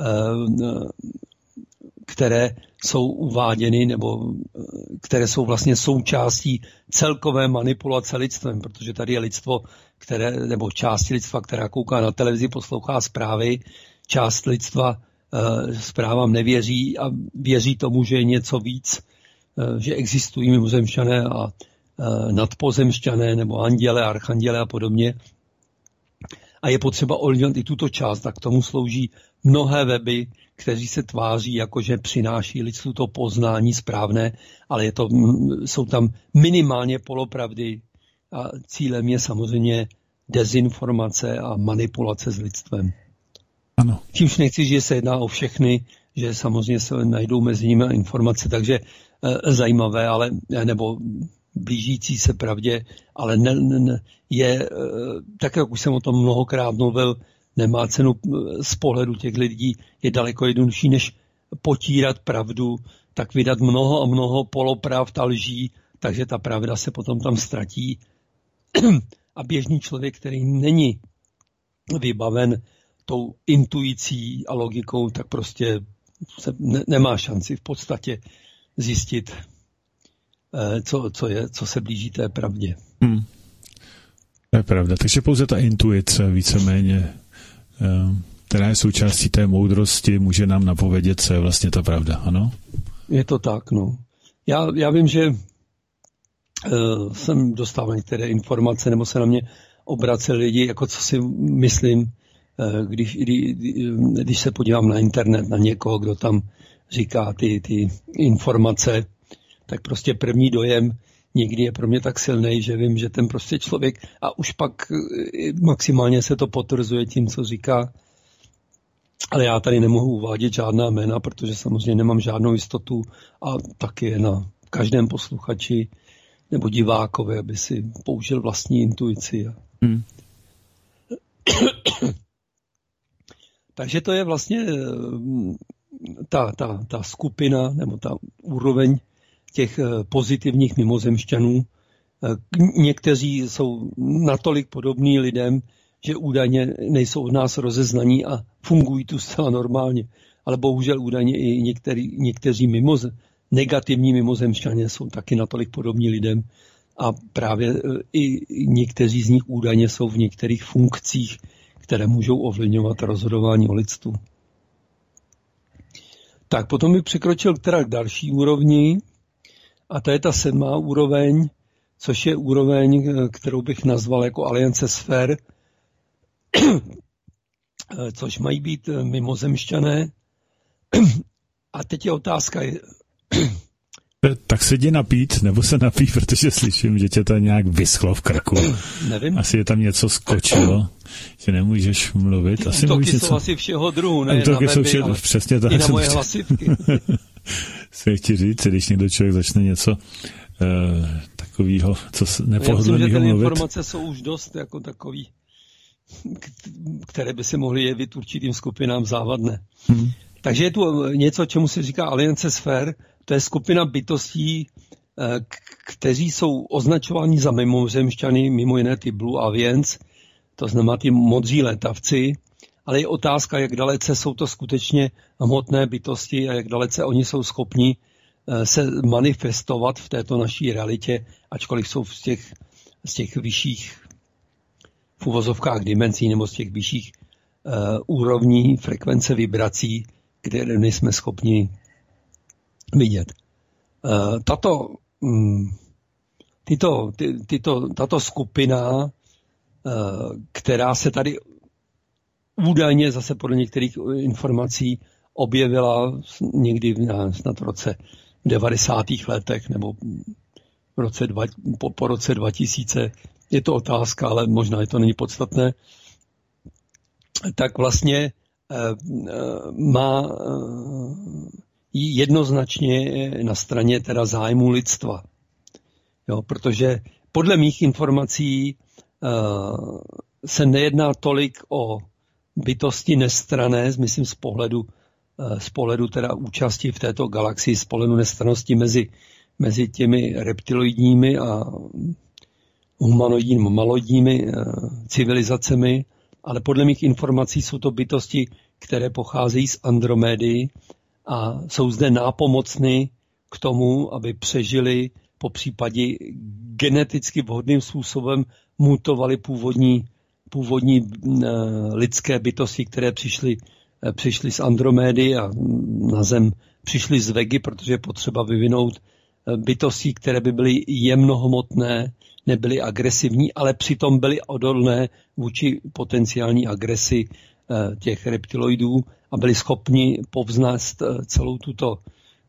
S3: které jsou uváděny nebo které jsou vlastně součástí celkové manipulace lidstvem, protože tady je lidstvo, nebo část lidstva, která kouká na televizi, poslouchá zprávy, část lidstva zprávám nevěří a věří tomu, že je něco víc, že existují mimozemšťané a nadpozemšťané nebo anděle, archanděle a podobně. A je potřeba ovlivnit i tuto část, a k tomu slouží mnohé weby, kteří se tváří, jako že přináší lidstvu to poznání správné, ale jsou tam minimálně polopravdy a cílem je samozřejmě dezinformace a manipulace s lidstvem.
S2: Ano.
S3: Čímž nechci, že se jedná o všechny, že samozřejmě se najdou mezi nimi informace, takže zajímavé, ale nebo blížící se pravdě, ale je, tak jak už jsem o tom mnohokrát mluvil, nemá cenu z pohledu těch lidí, je daleko jednodušší, než potírat pravdu, tak vydat mnoho a mnoho polopravd a lží, takže ta pravda se potom tam ztratí. A běžný člověk, který není vybaven tou intuicí a logikou, tak prostě nemá šanci v podstatě zjistit, co se blíží té pravdě.
S2: To je pravda. Takže pouze ta intuice víceméně, která je součástí té moudrosti, může nám napovědět, co je vlastně ta pravda, ano? Je
S3: to tak, no. Já vím, že jsem dostal některé informace, nebo se na mě obraceli lidi, jako co si myslím, když se podívám na internet, na někoho, kdo tam říká ty informace, tak prostě první dojem někdy je pro mě tak silný, že vím, že ten prostě člověk, a už pak maximálně se to potvrzuje tím, co říká, ale já tady nemohu uvádět žádná jména, protože samozřejmě nemám žádnou jistotu a taky je na každém posluchači nebo divákovi, aby si použil vlastní intuici. Takže to je vlastně ta skupina nebo ta úroveň těch pozitivních mimozemšťanů. Někteří jsou natolik podobní lidem, že údajně nejsou od nás rozeznaní a fungují tu zcela normálně. Ale bohužel údajně i někteří negativní mimozemšťané jsou taky natolik podobní lidem a právě i někteří z nich údajně jsou v některých funkcích, které můžou ovlivňovat rozhodování o lidstvu. Tak potom bych překročil teda k další úrovni a to je ta 7. úroveň, což je úroveň, kterou bych nazval jako aliance sfér, což mají být mimozemšťané. A teď je otázka...
S2: Tak se jdi napít, nebo se napí, protože slyším, že tě to nějak vyschlo v krku.
S3: Nevím.
S2: Asi je tam něco skočilo, že nemůžeš mluvit. Asi
S3: útoky jsou asi všeho druhu, ne?
S2: Útoky jsou přesně tak.
S3: I na moje hlasivky.
S2: Se chci říct, když někdo člověk začne něco takového, co nepohodlného mluvit.
S3: Já myslím, že ty informace jsou už dost jako takový, které by se mohly jevit určitým skupinám závadné. Takže je tu něco, čemu se říká aliance sfér. To je skupina bytostí, kteří jsou označováni za mimozemšťany, mimo jiné ty Blue Avians, to znamená ty modří letavci, ale je otázka, jak dalece jsou to skutečně hmotné bytosti a jak dalece oni jsou schopni se manifestovat v této naší realitě, ačkoliv jsou z těch vyšších v uvozovkách dimenzí nebo z těch vyšších úrovní frekvence vibrací, které nejsme schopni vidět. Tato skupina, která se tady údajně zase podle některých informací objevila někdy snad v roce 90. letech nebo po roce 2000, je to otázka, ale možná je to není podstatné, tak vlastně má jednoznačně na straně teda zájmu lidstva. Jo, protože podle mých informací se nejedná tolik o bytosti nestranné, myslím z pohledu teda účasti v této galaxii, z pohledu nestrannosti mezi těmi reptiloidními a humanoidními, maloidními civilizacemi, ale podle mých informací jsou to bytosti, které pocházejí z Andromédy a jsou zde nápomocny k tomu, aby přežili, po případě geneticky vhodným způsobem mutovali původní lidské bytosti, které přišly z Andromédy a na Zem přišly z Vegy, protože je potřeba vyvinout bytosti, které by byly jemnohmotné, nebyly agresivní, ale přitom byly odolné vůči potenciální agresi těch reptiloidů a byli schopni povznést celou tuto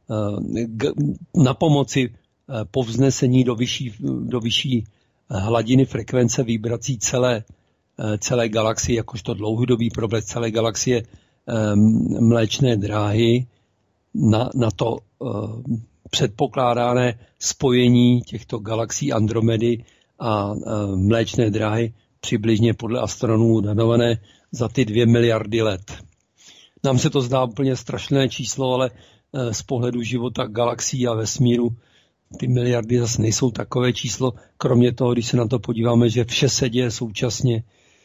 S3: na pomoci povznesení do vyšší hladiny frekvence vibrací celé galaxie, jakožto dlouhodobý problém celé galaxie Mléčné dráhy na to předpokládané spojení těchto galaxií Andromedy a Mléčné dráhy přibližně podle astronomů datované za ty 2 miliardy let. Nám se to zdá úplně strašné číslo, ale z pohledu života galaxií a vesmíru ty miliardy zase nejsou takové číslo. Kromě toho, když se na to podíváme, že vše se děje současně,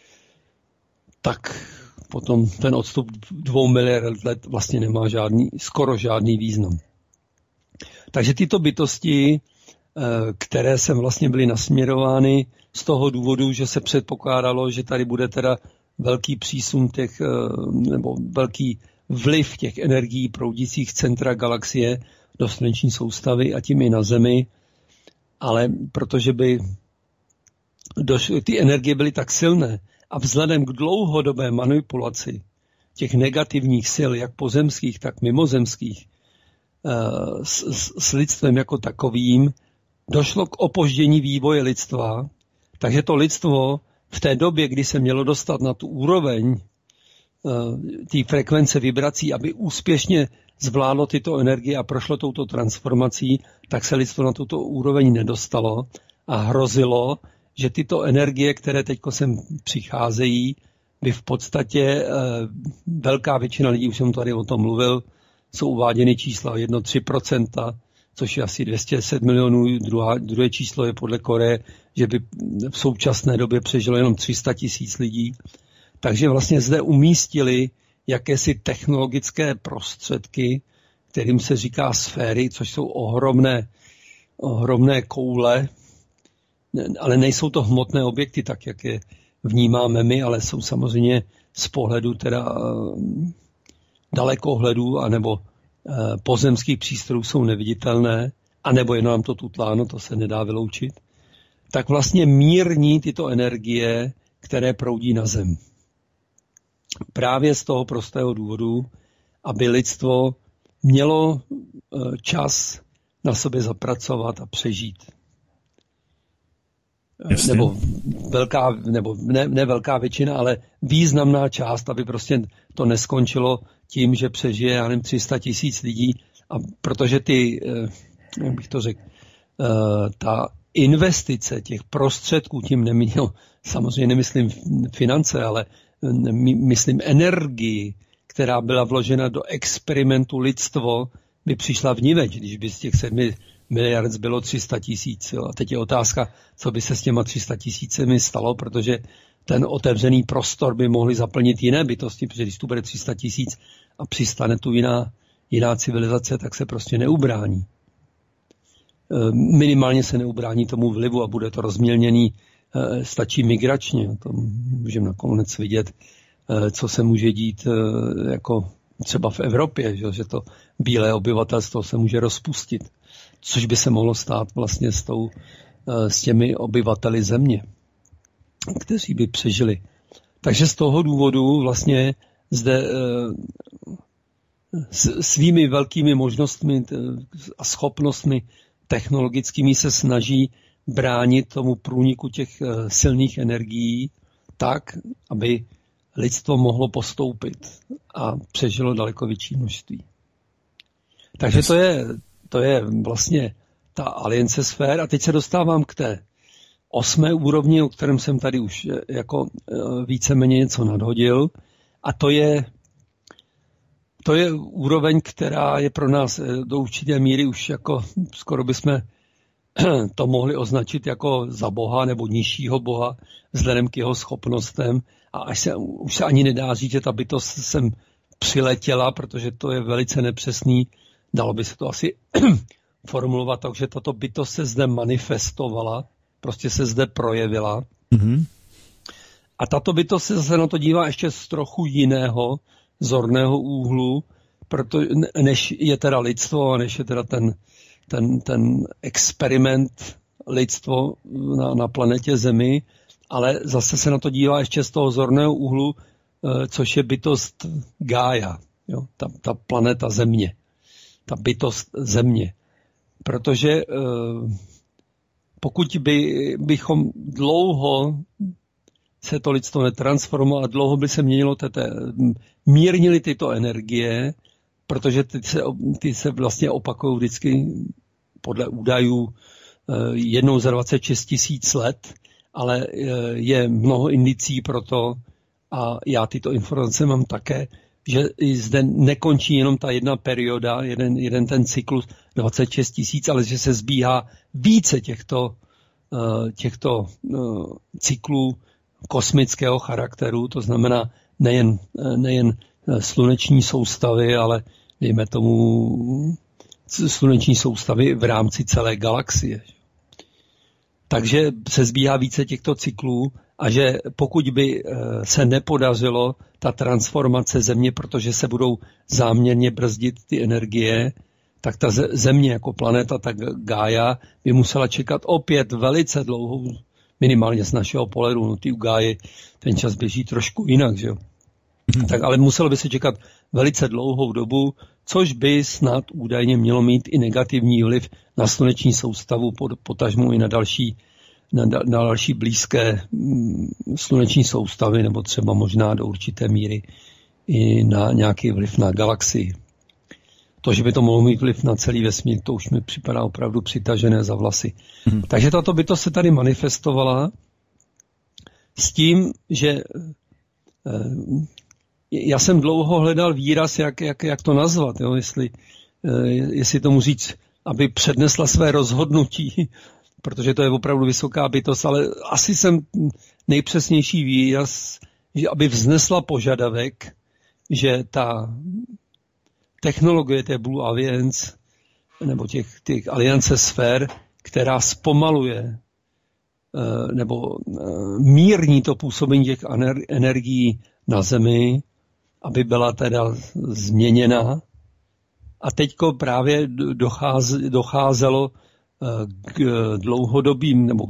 S3: tak potom ten odstup 2 miliard let vlastně nemá skoro žádný význam. Takže tyto bytosti, které sem vlastně byly nasměrovány z toho důvodu, že se předpokládalo, že tady bude teda velký přísun nebo velký vliv těch energií proudících z centra galaxie do sluneční soustavy a tím i na Zemi, ale protože by ty energie byly tak silné a vzhledem k dlouhodobé manipulaci těch negativních sil, jak pozemských, tak mimozemských, s lidstvem jako takovým, došlo k opoždění vývoje lidstva, takže to lidstvo v té době, kdy se mělo dostat na tu úroveň té frekvence vibrací, aby úspěšně zvládlo tyto energie a prošlo touto transformací, tak se lidstvo na tuto úroveň nedostalo a hrozilo, že tyto energie, které teď sem přicházejí, by v podstatě velká většina lidí, už jsem tady o tom mluvil, jsou uváděny čísla 1-3%, což je asi 210 milionů. Druhé číslo je podle Koreje, že by v současné době přežilo jenom 300 000 lidí. Takže vlastně zde umístili jakési technologické prostředky, kterým se říká sféry, což jsou ohromné koule, ale nejsou to hmotné objekty, tak jak je vnímáme my, ale jsou samozřejmě z pohledu teda dalekohledů anebo pozemských přístrojů jsou neviditelné, anebo jenom nám to tutláno, to se nedá vyloučit, tak vlastně mírní tyto energie, které proudí na Zem. Právě z toho prostého důvodu, aby lidstvo mělo čas na sobě zapracovat a přežít.
S2: Jasně.
S3: Nebo ne velká většina, ale významná část, aby prostě to neskončilo tím, že přežije, já nevím, 300 000 lidí, a protože jak bych to řekl, ta investice těch prostředků, tím samozřejmě nemyslím finance, ale myslím energii, která byla vložena do experimentu lidstvo, by přišla vniveč, když by z těch 7 miliard zbylo 300 000. A teď je otázka, co by se s těma 300 000 stalo, protože ten otevřený prostor by mohli zaplnit jiné bytosti, protože když tu bude 300 000 a přistane tu jiná civilizace, tak se prostě neubrání. Minimálně se neubrání tomu vlivu a bude to rozmělněný, stačí migračně. To můžeme nakonec vidět, co se může dít jako třeba v Evropě, že to bílé obyvatelstvo se může rozpustit, což by se mohlo stát vlastně s těmi obyvateli země, kteří by přežili. Takže z toho důvodu vlastně zde svými velkými možnostmi a schopnostmi technologickými se snaží bránit tomu průniku těch silných energií tak, aby lidstvo mohlo postoupit a přežilo daleko větší množství. Takže to je vlastně ta aliance sfér. A teď se dostávám k té 8. úrovni, o kterém jsem tady už jako víceméně něco nadhodil. A to je úroveň, která je pro nás do určité míry už jako skoro bychom to mohli označit jako za boha nebo nižšího boha vzhledem k jeho schopnostem. A už se ani nedá říct, že ta bytost sem přiletěla, protože to je velice nepřesný. Dalo by se to asi formulovat tak, že tato bytost se zde manifestovala, prostě se zde projevila. Mm-hmm. A tato bytost se zase na to dívá ještě z trochu jiného zorného úhlu, než je teda lidstvo, než je teda ten experiment lidstvo na planetě Zemi, ale zase se na to dívá ještě z toho zorného úhlu což je bytost Gaia, jo? Ta planeta Země, ta bytost Země. Protože pokud bychom dlouho se to lidstvo netransformovalo a dlouho by se měnilo, mírnili tyto energie, protože ty se vlastně opakují vždycky podle údajů jednou za 26 000 let, ale je mnoho indicí pro to, a já tyto informace mám také, že zde nekončí jenom ta jedna perioda, jeden ten cyklus 26 000, ale že se zbíhá více těchto cyklů kosmického charakteru, to znamená nejen sluneční soustavy, ale dejme tomu sluneční soustavy v rámci celé galaxie. Takže se zbíhá více těchto cyklů a že pokud by se nepodařilo ta transformace Země, protože se budou záměrně brzdit ty energie, tak ta Země jako planeta, tak Gaia by musela čekat opět velice dlouhou, minimálně z našeho pohledu, no ty u Gáje ten čas běží trošku jinak, že jo. Tak ale muselo by se čekat velice dlouhou dobu, což by snad údajně mělo mít i negativní vliv na sluneční soustavu, potažmu i na další blízké sluneční soustavy, nebo třeba možná do určité míry i na nějaký vliv na galaxii. To, že by to mohlo mít vliv na celý vesmír, to už mi připadá opravdu přitažené za vlasy. Takže tato bytost se tady manifestovala s tím, že já jsem dlouho hledal výraz, jak to nazvat, jo? Jestli tomu říct, aby přednesla své rozhodnutí, protože to je opravdu vysoká bytost, ale asi jsem nejpřesnější výraz, že aby vznesla požadavek, že ta technologie té Blue Alliance, nebo těch aliance sfér, která zpomaluje nebo mírní to působení těch energií na Zemi, aby byla teda změněna. A teďko právě docházelo k dlouhodobým, nebo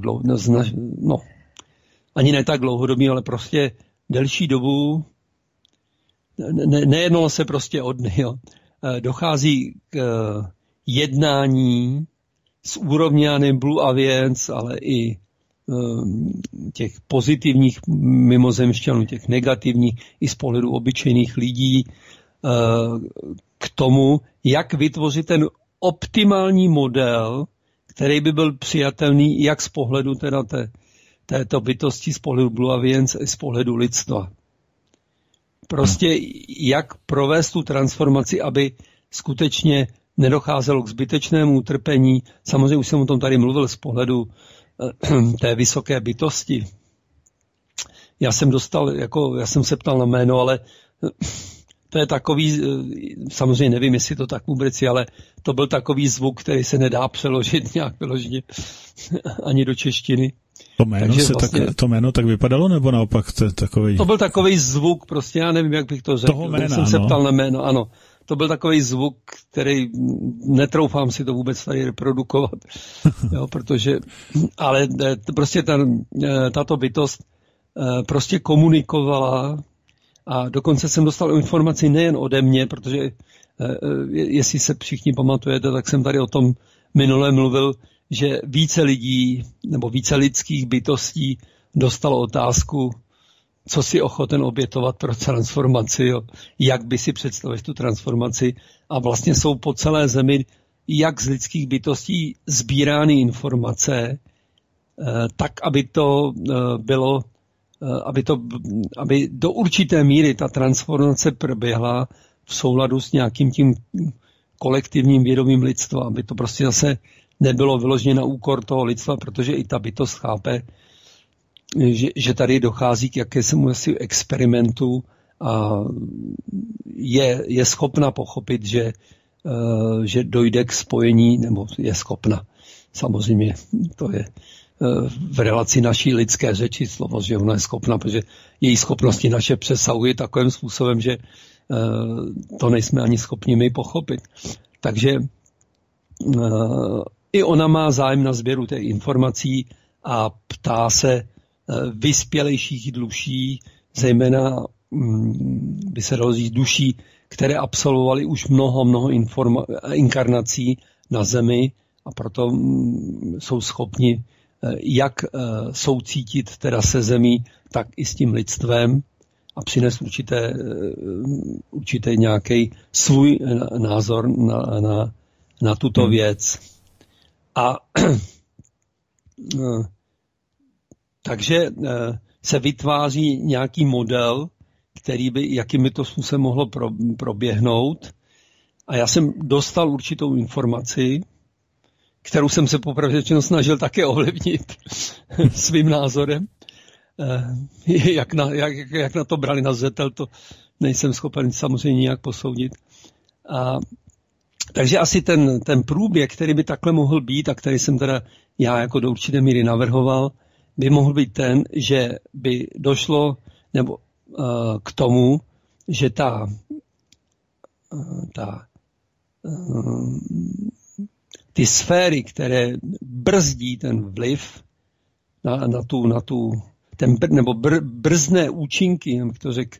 S3: ani ne tak dlouhodobým, ale prostě delší dobu, nejednalo se prostě o dny, jo. Dochází k jednání s úrovňány Blue Alliance, ale i těch pozitivních mimozemšťanů, těch negativních i z pohledu obyčejných lidí k tomu, jak vytvořit ten optimální model, který by byl přijatelný jak z pohledu teda této bytosti, z pohledu Blue Alliance i z pohledu lidstva. Prostě jak provést tu transformaci, aby skutečně nedocházelo k zbytečnému utrpení. Samozřejmě už jsem o tom tady mluvil z pohledu té vysoké bytosti. Já jsem se ptal na jméno, ale to je takový, samozřejmě nevím, jestli to tak vůbec je, ale to byl takový zvuk, který se nedá přeložit nějak vyloženě ani do češtiny.
S2: To jméno tak vypadalo, nebo naopak takový?
S3: To byl takový zvuk, prostě já nevím, jak bych to řekl.
S2: Toho jména,
S3: jsem se ptal na jméno, ano. To byl takový zvuk, který netroufám si to vůbec tady reprodukovat, jo, protože, ale prostě tato bytost prostě komunikovala a dokonce jsem dostal informaci nejen ode mě, protože jestli se všichni pamatujete, tak jsem tady o tom minule mluvil, že více lidí nebo více lidských bytostí dostalo otázku, co si ochoten obětovat pro transformaci, jo? Jak by si představil tu transformaci, a vlastně jsou po celé Zemi jak z lidských bytostí sbírány informace, tak aby to bylo, aby do určité míry ta transformace proběhla v souladu s nějakým tím kolektivním vědomím lidstva, aby to prostě zase nebylo vyloženě na úkor toho lidstva, protože i ta bytost chápe, že tady dochází k jakému experimentu a je schopna pochopit, že dojde k spojení, nebo je schopna. Samozřejmě to je v relaci naší lidské řeči slovo, že ona je schopna, protože její schopnosti naše přesahují takovým způsobem, že to nejsme ani schopni my pochopit. Takže i ona má zájem na sběru těch informací a ptá se vyspělejších duší, zejména by se dalo říct, duší, které absolvovali už mnoho inkarnací na Zemi a proto jsou schopni jak soucítit teda se Zemí, tak i s tím lidstvem a přinést určitý nějaký svůj názor na tuto věc. A takže se vytváří nějaký model, který by, jakým by to se mohlo proběhnout. A já jsem dostal určitou informaci, kterou jsem se popravdě řečeno snažil také ovlivnit svým názorem. Jak na to brali na zřetel, to nejsem schopen samozřejmě nijak posoudit. Takže asi ten průběh, který by takhle mohl být a který jsem teda já jako do určité míry navrhoval, by mohl být ten, že by došlo k tomu, že ty sféry, které brzdí ten vliv nebo brzdné účinky, jak to řekl,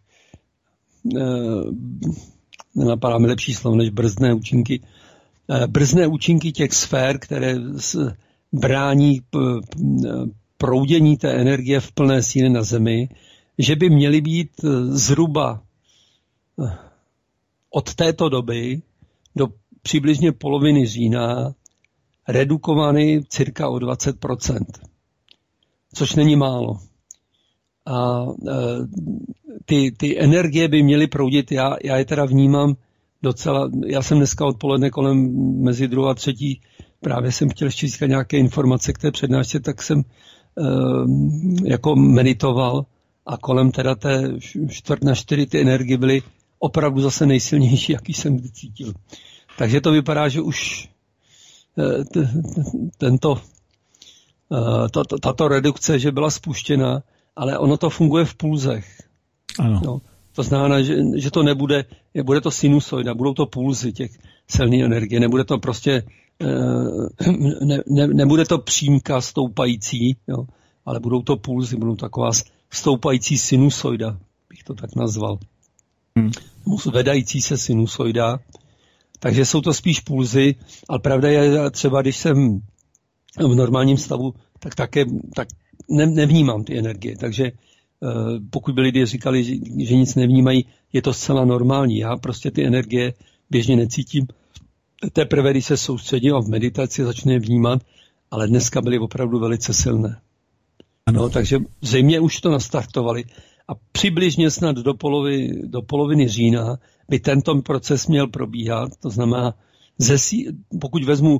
S3: nenapadá mi lepší slovo než brzdné účinky těch sfér, které brání proudění té energie v plné síle na Zemi, že by měly být zhruba od této doby do přibližně poloviny října redukovány cirka o 20%, což není málo. A ty energie by měly proudit, já je teda vnímám docela, já jsem dneska odpoledne kolem mezi 2 a 3, právě jsem chtěl ještě získat nějaké informace k té přednášce, tak jsem jako meditoval a kolem teda té 3:45 ty energie byly opravdu zase nejsilnější, jaký jsem cítil. Takže to vypadá, že už tato redukce, že byla spuštěna, ale ono to funguje v pulzech.
S2: Ano.
S3: No, to znamená, že to bude to sinusoida, budou to pulzy těch silné energie, nebude to prostě nebude to přímka stoupající, jo, ale budou to pulzy, budou taková stoupající sinusoida, bych to tak nazval. Zvedající se sinusoida. Takže jsou to spíš pulzy, ale pravda je třeba, když jsem v normálním stavu, tak nevnímám ty energie. Takže pokud by lidé říkali, že nic nevnímají, je to zcela normální. Já prostě ty energie běžně necítím. Teprve, když se soustředím a v meditaci začne vnímat, ale dneska byly opravdu velice silné. No, takže zřejmě už to nastartovali a přibližně snad do poloviny října by tento proces měl probíhat. To znamená, pokud vezmu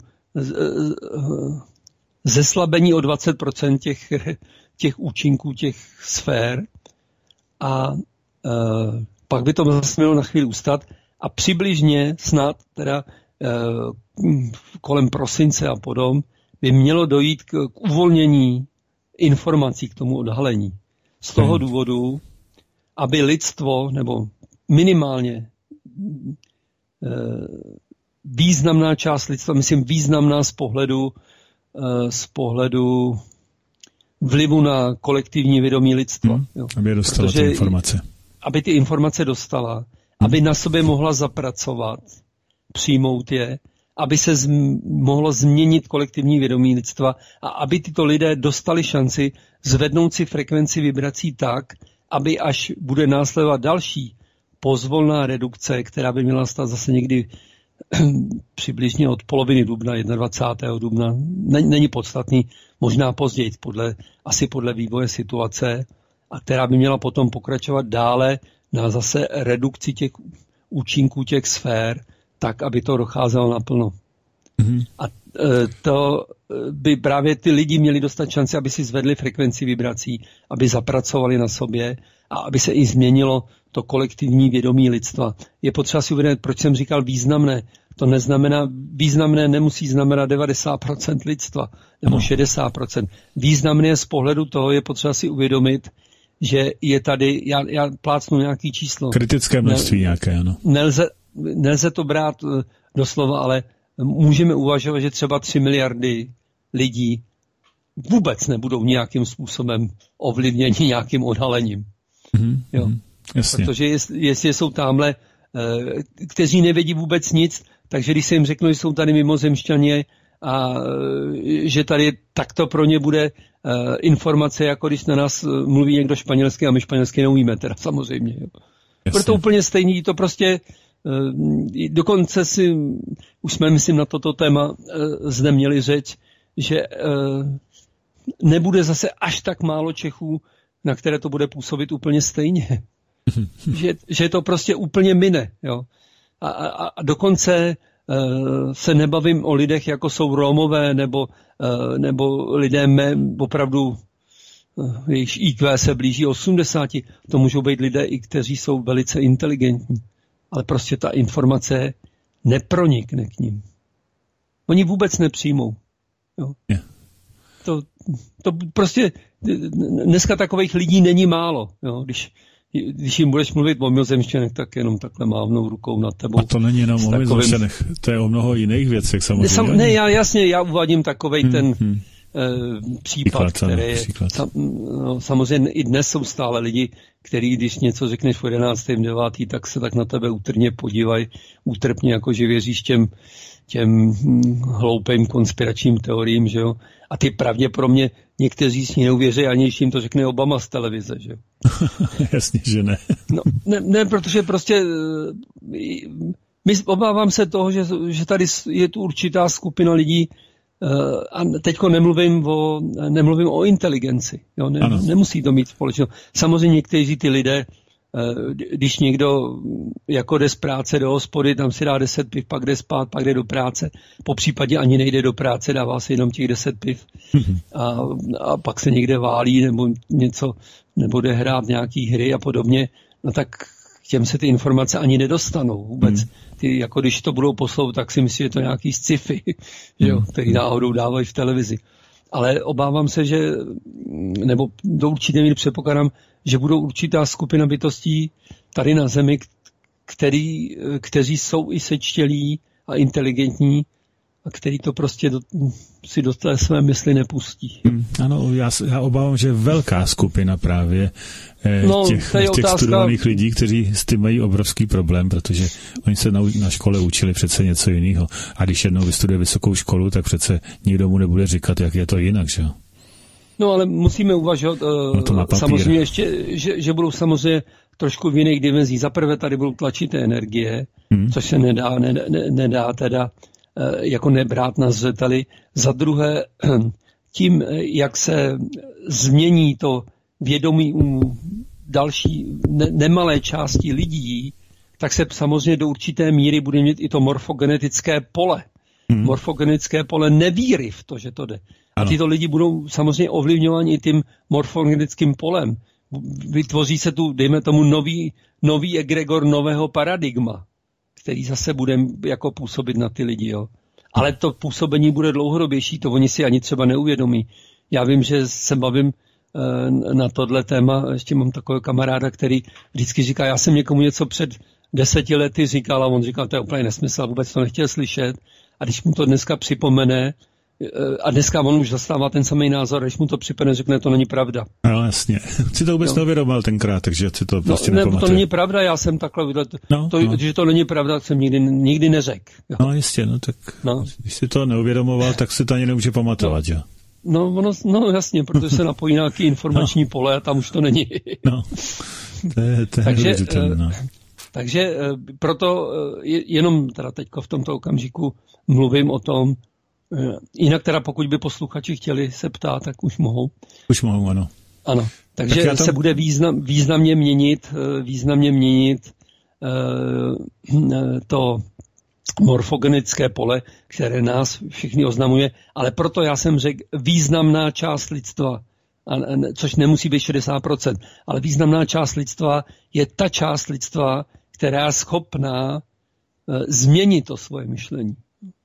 S3: zeslabení o 20% těch účinků, těch sfér a pak by to zase mělo na chvíli ustat a přibližně snad teda kolem prosince a podob by mělo dojít k uvolnění informací k tomu odhalení. Z toho důvodu, aby lidstvo, nebo minimálně významná část lidstva, myslím významná z pohledu vlivu na kolektivní vědomí lidstva. Jo.
S2: Aby dostala ty informace.
S3: Aby ty informace dostala, aby na sobě mohla zapracovat, přijmout je, aby se mohlo změnit kolektivní vědomí lidstva a aby tyto lidé dostali šanci zvednout si frekvenci vibrací tak, aby až bude následovat další pozvolná redukce, která by měla stát zase někdy přibližně od poloviny dubna, 21. dubna, není podstatný, možná později, asi podle vývoje situace, a která by měla potom pokračovat dále na zase redukci těch účinků těch sfér, tak, aby to docházelo naplno. Mm-hmm. A to by právě ty lidi měli dostat šanci, aby si zvedli frekvenci vibrací, aby zapracovali na sobě a aby se i změnilo to kolektivní vědomí lidstva. Je potřeba si uvědomit, proč jsem říkal významné. To neznamená, významné nemusí znamenat 90% lidstva nebo 60%. Významné z pohledu toho je potřeba si uvědomit, že je tady, já plácnu nějaký číslo.
S2: Kritické množství nějaké, ano.
S3: Nelze to brát doslova, ale můžeme uvažovat, že třeba 3 miliardy lidí vůbec nebudou nějakým způsobem ovlivněni nějakým odhalením. Mm-hmm. Jo.
S2: Jasně.
S3: Protože jestli jsou tamhle, kteří nevědí vůbec nic, takže když se jim řeknou, že jsou tady mimozemšťané a že tady takto pro ně bude informace, jako když na nás mluví někdo španělsky a my španělsky neumíme, teda samozřejmě. Jo. Proto úplně stejný, to prostě dokonce už jsme, myslím, na toto téma zde měli řeč, že nebude zase až tak málo Čechů, na které to bude působit úplně stejně. že to prostě úplně mine. Jo. A dokonce se nebavím o lidech, jako jsou Rómové, nebo lidé opravdu jejich IQ se blíží 80. To můžou být lidé, i kteří jsou velice inteligentní. Ale prostě ta informace nepronikne k ním. Oni vůbec nepřijmou. Jo.
S2: Yeah.
S3: To prostě dneska takových lidí není málo. Jo. Když jim budeš mluvit o mimozemšťanech, tak jenom takhle mávnou rukou nad tebou.
S2: A to není jenom o mimozemšťanech, to je o mnoho jiných věcech samozřejmě.
S3: Já uvádím takovej ten případ, který je... samozřejmě i dnes jsou stále lidi, kteří, když něco řekneš v 11. 9. tak se tak na tebe útrně podívají, útrpně, jako že věříš těm hloupým konspiračním teoriím, že jo. A ty pravděpodobně někteří s ní neuvěří, ani když jim to řekne Obama z televize, že jo.
S2: Jasně, že ne.
S3: Ne, protože prostě obávám se toho, že tady je tu určitá skupina lidí, a teďko nemluvím o inteligenci. Jo? Nemusí to mít společnost. Samozřejmě někteří ty lidé, když někdo jako jde z práce do hospody, tam si dá 10 piv, pak jde spát, pak jde do práce, po případě ani nejde do práce, dává si jenom těch 10 piv a pak se někde válí nebo něco, nebo jde hrát nějaký hry a podobně, no tak k těm se ty informace ani nedostanou vůbec. Ty, jako když to budou poslouchat, tak si myslí, že to je nějaký sci-fi, že jo, který náhodou dávají v televizi. Ale obávám se, že, nebo do určité míry předpokládám, že budou určitá skupina bytostí tady na Zemi, kteří jsou i sečtělí a inteligentní a který to prostě si do té své mysli nepustí.
S2: Ano, já obávám, že velká skupina právě těch studovaných lidí, kteří s tím mají obrovský problém, protože oni se na škole učili přece něco jiného. A když jednou vystuduje vysokou školu, tak přece nikdo mu nebude říkat, jak je to jinak, že jo?
S3: No ale musíme uvažovat samozřejmě ještě, že budou samozřejmě trošku v jiných dimenzích. Za prvé tady budou tlačité energie, což se nedá teda jako nebrát na zřeteli. Za druhé, tím, jak se změní to vědomí u další nemalé části lidí, tak se samozřejmě do určité míry bude mít i to morfogenetické pole. Morfogenetické pole nevíry v to, že to jde. A tyto lidi budou samozřejmě ovlivňováni i tím morfogenetickým polem. Vytvoří se tu, dejme tomu, nový egregor nového paradigma, který zase bude jako působit na ty lidi. Jo. Ale to působení bude dlouhodobější, to oni si ani třeba neuvědomí. Já vím, že se bavím na tohle téma, ještě mám takového kamaráda, který vždycky říká, já jsem někomu něco před 10 lety říkal a on říkal, to je úplně nesmysl a vůbec to nechtěl slyšet. A když mu to dneska připomene, a dneska on už zastává ten samý názor, když mu to připomene, řekne, to není pravda.
S2: No jasně. Si to vůbec neuvědomil tenkrát, takže si to prostě nepamatuje.
S3: To není pravda, já jsem takhle viděl. Že to není pravda, tak jsem nikdy neřekl.
S2: No jistě, tak když si to neuvědomoval, tak si to ani nemůže pamatovat, jo.
S3: No jasně, protože se napojí nějaký informační pole a tam už to není.
S2: To je neuvěřitelné.
S3: Takže proto jenom teda teďko v tomto okamžiku mluvím o tom, jinak teda pokud by posluchači chtěli se ptát, tak už mohou.
S2: Už mohou, ano.
S3: Ano, takže se bude významně měnit to morfogenické pole, které nás všichni oznamuje, ale proto já jsem řekl významná část lidstva, což nemusí být 60%, ale významná část lidstva je ta část lidstva, která je schopná změnit to svoje myšlení.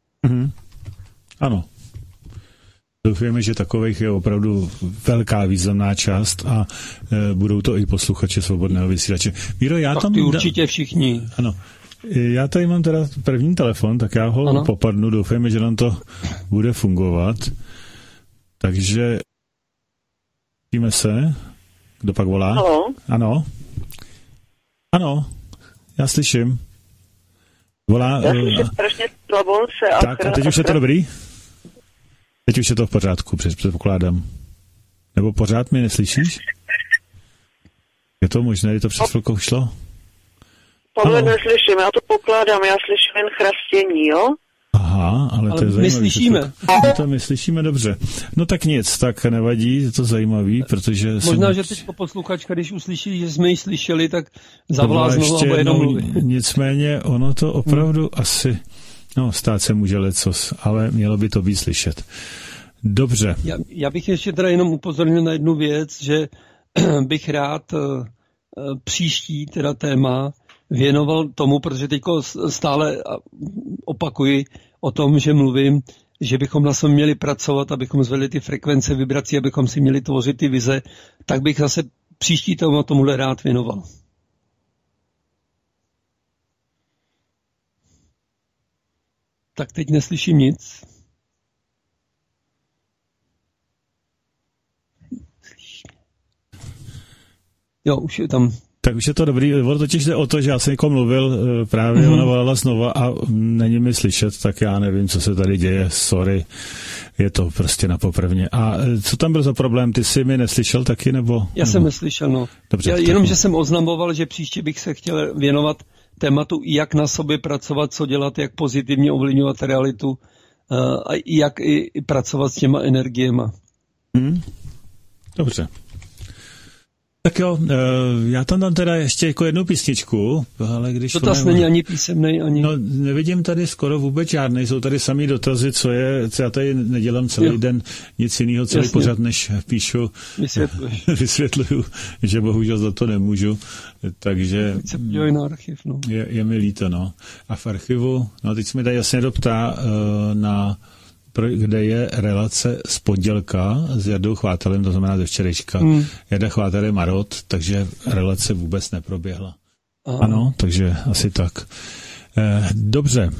S2: Ano. Doufujeme, že takových je opravdu velká významná část a budou to i posluchači Svobodného vysílače. Míro,
S3: určitě všichni.
S2: Ano. Já tady mám teda první telefon, tak já ho popadnu. Doufujeme, že nám to bude fungovat. Takže vidíme se. Kdo pak volá?
S7: Haló?
S2: Ano. Ano, já slyším. Volá...
S7: Já slyším strašně slabou se.
S2: Tak, a teď už je to dobrý? Teď už je to v pořádku, předpokládám. Nebo pořád mě neslyšíš? Je to možné, že to před chvilkou šlo?
S7: Tohle neslyším, já to pokládám, já slyším jen chrastění, jo?
S2: Aha, ale to je zajímavé.
S3: My slyšíme.
S2: To my slyšíme dobře. No tak nic, tak nevadí, je to zajímavý, protože...
S3: Možná, že teď posluchačka, když uslyší, že jsme ji slyšeli, tak zavolá znovu a bude jenom mluvit.
S2: Nicméně ono to opravdu asi... No, stát se může lecos, ale mělo by to být slyšet. Dobře.
S3: Já bych ještě teda jenom upozornil na jednu věc, že bych rád příští teda téma věnoval tomu, protože teďko stále opakuji o tom, že mluvím, že bychom na sobě měli pracovat, abychom zvedli ty frekvence vibrací, abychom si měli tvořit ty vize, tak bych zase příští téma tomuhle rád věnoval. Tak teď neslyším nic. Jo, už je tam.
S2: Tak už je to dobrý. Totiž jde o to, že já jsem někoho mluvil, právě ona volala znova a není mi slyšet, tak já nevím, co se tady děje, sorry, je to prostě napoprvně. A co tam byl za problém, ty jsi mi neslyšel taky, nebo?
S3: Já jsem neslyšel, no. Dobře, jenom, že jsem oznamoval, že příště bych se chtěl věnovat tématu, jak na sobě pracovat, co dělat, jak pozitivně ovlivňovat realitu a jak i pracovat s těma energiema.
S2: Dobře. Tak jo, já tam dám teda ještě jako jednu písničku, ale když...
S3: To tas není ani písemnej, ani...
S2: No, nevidím tady skoro vůbec žádnej, jsou tady samý dotazy, co já tady nedělám celý den nic jiného, celý pořád, než píšu, vysvětluju, že bohužel za to nemůžu, takže...
S3: Teď se podívej na archiv, no.
S2: Je mi líto, no. A v archivu, no teď se mi tady jasně doptá kde je relace z pondělka s Jardou Chvátelem, to znamená ze včerejška. Jarda Chvátel je marot, takže relace vůbec neproběhla. Ano, takže asi tak. Dobře.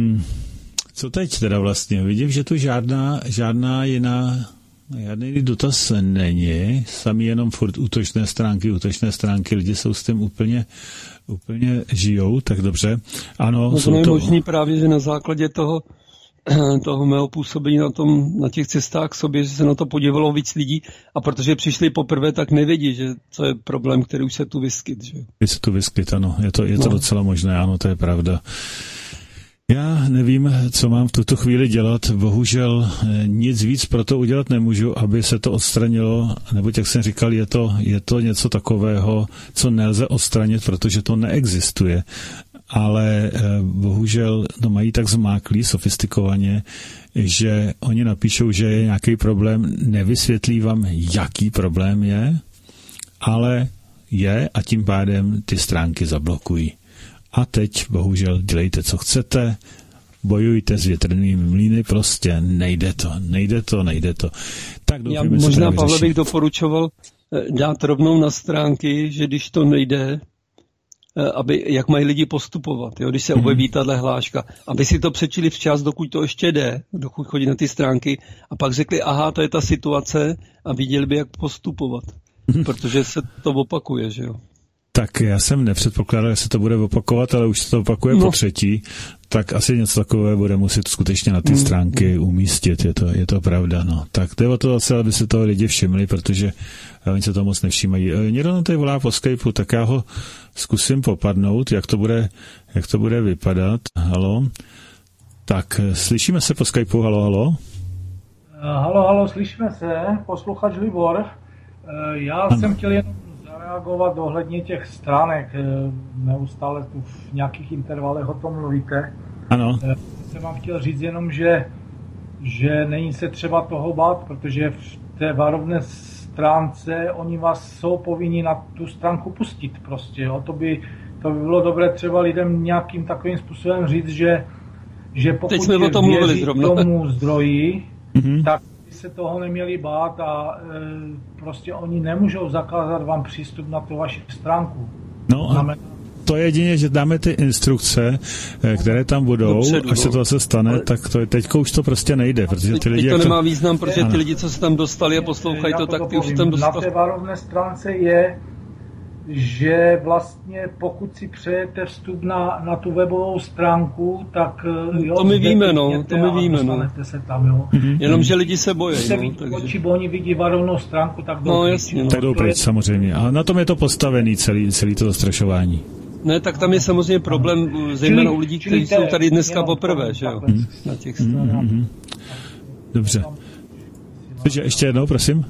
S2: Co teď teda vlastně? Vidím, že tu žádný jiný dotaz není, sami jenom furt útočné stránky, lidi jsou s tím úplně žijou, tak dobře. Ano,
S3: no to je možný právě, že na základě toho mého působení na těch cestách k sobě, že se na to podívalo víc lidí a protože přišli poprvé, tak nevědí, že to je problém, který už se tu vyskyt. Že?
S2: Se tu vyskyt, ano, je to docela možné, ano, to je pravda. Já nevím, co mám v tuto chvíli dělat, bohužel nic víc pro to udělat nemůžu, aby se to odstranilo, nebo jak jsem říkal, je to něco takového, co nelze odstranit, protože to neexistuje. Ale bohužel to mají tak zmáklý, sofistikovaně, že oni napíšou, že je nějaký problém, nevysvětlí vám, jaký problém je, ale je a tím pádem ty stránky zablokují. A teď bohužel dělejte, co chcete, bojujte s větrnými mlýny, prostě nejde to. Tak
S3: já možná, Pavle, bych doporučoval dát rovnou na stránky, že když to nejde, jak mají lidi postupovat, jo, když se objeví tahle hláška, aby si to přečili včas, dokud to ještě jde, dokud chodí na ty stránky a pak řekli, aha, to je ta situace a viděli by, jak postupovat, protože se to opakuje, že jo.
S2: Tak já jsem nepředpokládal, že se to bude opakovat, ale už se to opakuje po třetí, tak asi něco takové bude muset skutečně na ty stránky umístit, je to pravda, no. Tak to je o to zase, aby se toho lidi všimli, protože oni se to moc nevšímají. Někdo nám tady volá po Skypeu, tak já ho zkusím popadnout, jak to bude vypadat. Halo? Tak, slyšíme se po Skypeu, halo?
S8: Halo, slyšíme se, posluchač Libor. Já jsem chtěl jenom zareagovat ohledně těch stránek, neustále tu v nějakých intervalech o tom mluvíte.
S2: Ano.
S8: Jsem vám chtěl říct jenom, že není se třeba toho bát, protože v té varovné stránce oni vás jsou povinni na tu stránku pustit prostě, jo. To by bylo dobré třeba lidem nějakým takovým způsobem říct, že pokud věří tomu zdroji, tak se toho neměli bát a prostě oni nemůžou zakázat vám přístup na tu vaši stránku.
S2: No a to je jedině, že dáme ty instrukce, které tam budou, dopředu, až se to zase stane, tak teďko už to prostě nejde, protože ty lidi...
S3: to nemá význam, protože ty lidi, co se tam dostali a poslouchají to, tak ty už tam dostali.
S8: Na té varovné stránce je, že vlastně pokud si přejete vstup na tu webovou stránku, tak jo,
S3: to my víme, no.
S8: Se tam, jo.
S3: Jenomže lidi se bojí.
S8: Když se vidí oči, bo oni vidí varovnou stránku, tak jdou pryč.
S3: Jasně, no.
S2: Tak jdou pryč, samozřejmě. A na tom je to postavený celý to zastrašování.
S3: Ne, tak tam je samozřejmě problém, zejména u lidí, kteří jsou tady dneska poprvé, že jo? Na těch stranách.
S2: Dobře. Ještě jednou, prosím.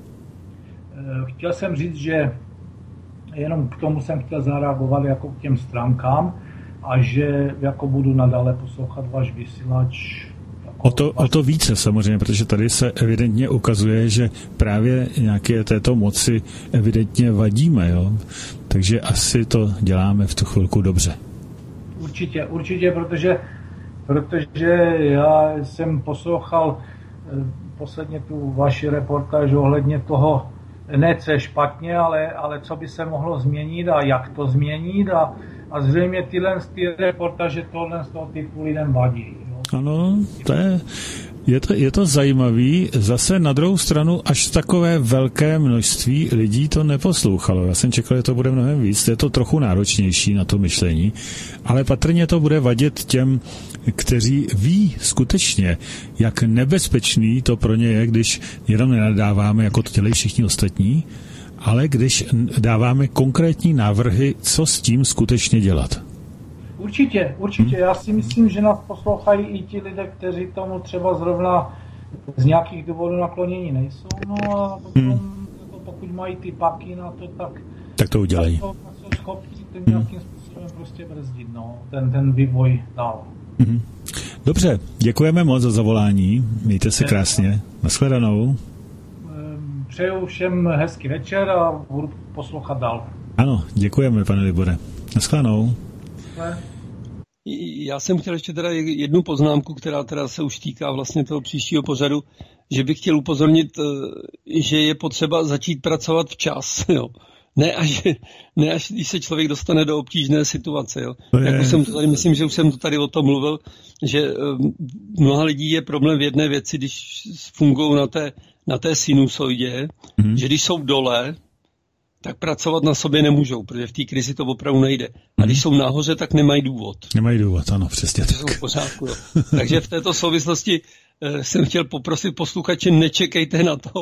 S8: Chtěl jsem říct, že jenom k tomu jsem chtěl zareagovat jako k těm stránkám a že jako budu nadále poslouchat váš vysílač.
S2: O to více samozřejmě, protože tady se evidentně ukazuje, že právě nějaké této moci evidentně vadíme, jo? Takže asi to děláme v tu chvilku dobře.
S8: Určitě, protože já jsem poslouchal posledně tu vaši reportáž ohledně toho, ne co je špatně, ale co by se mohlo změnit a jak to změnit a zřejmě ty reportáže tohle z toho typu lidem vadí. Jo?
S2: Ano, je to zajímavý. Zase na druhou stranu až takové velké množství lidí to neposlouchalo. Já jsem čekal, že to bude mnohem víc. Je to trochu náročnější na to myšlení, ale patrně to bude vadit těm, kteří ví skutečně, jak nebezpečný to pro ně je, když jenom nenadáváme, jako to dělají všichni ostatní, ale když dáváme konkrétní návrhy, co s tím skutečně dělat.
S8: Určitě. Já si myslím, že nás poslouchají i ti lidé, kteří tomu třeba zrovna z nějakých důvodů naklonění nejsou. No a pokud mají ty paky na to,
S2: tak to udělají.
S8: Jsou schopni ten nějakým způsobem prostě brzdit, no, ten vývoj dál.
S2: Dobře, děkujeme moc za zavolání. Mějte se krásně. Nashledanou.
S8: Přeju všem hezký večer a budu poslouchat dál.
S2: Ano, děkujeme, pane Libore. Nashledanou.
S3: Já jsem chtěl ještě teda jednu poznámku, která teda se už týká vlastně toho příštího pořadu, že bych chtěl upozornit, že je potřeba začít pracovat včas, jo. Ne až když se člověk dostane do obtížné situace, jo. Jak už jsem to tady, myslím, že už jsem to tady o tom mluvil, že mnoha lidí je problém v jedné věci, když fungují na té sinusoidě, že když jsou dole, tak pracovat na sobě nemůžou, protože v té krizi to opravdu nejde. A když jsou nahoře, tak nemají důvod.
S2: Nemají důvod, ano, přesně tak.
S3: Jsou v pořádku, jo. Takže v této souvislosti jsem chtěl poprosit posluchače, nečekejte na to,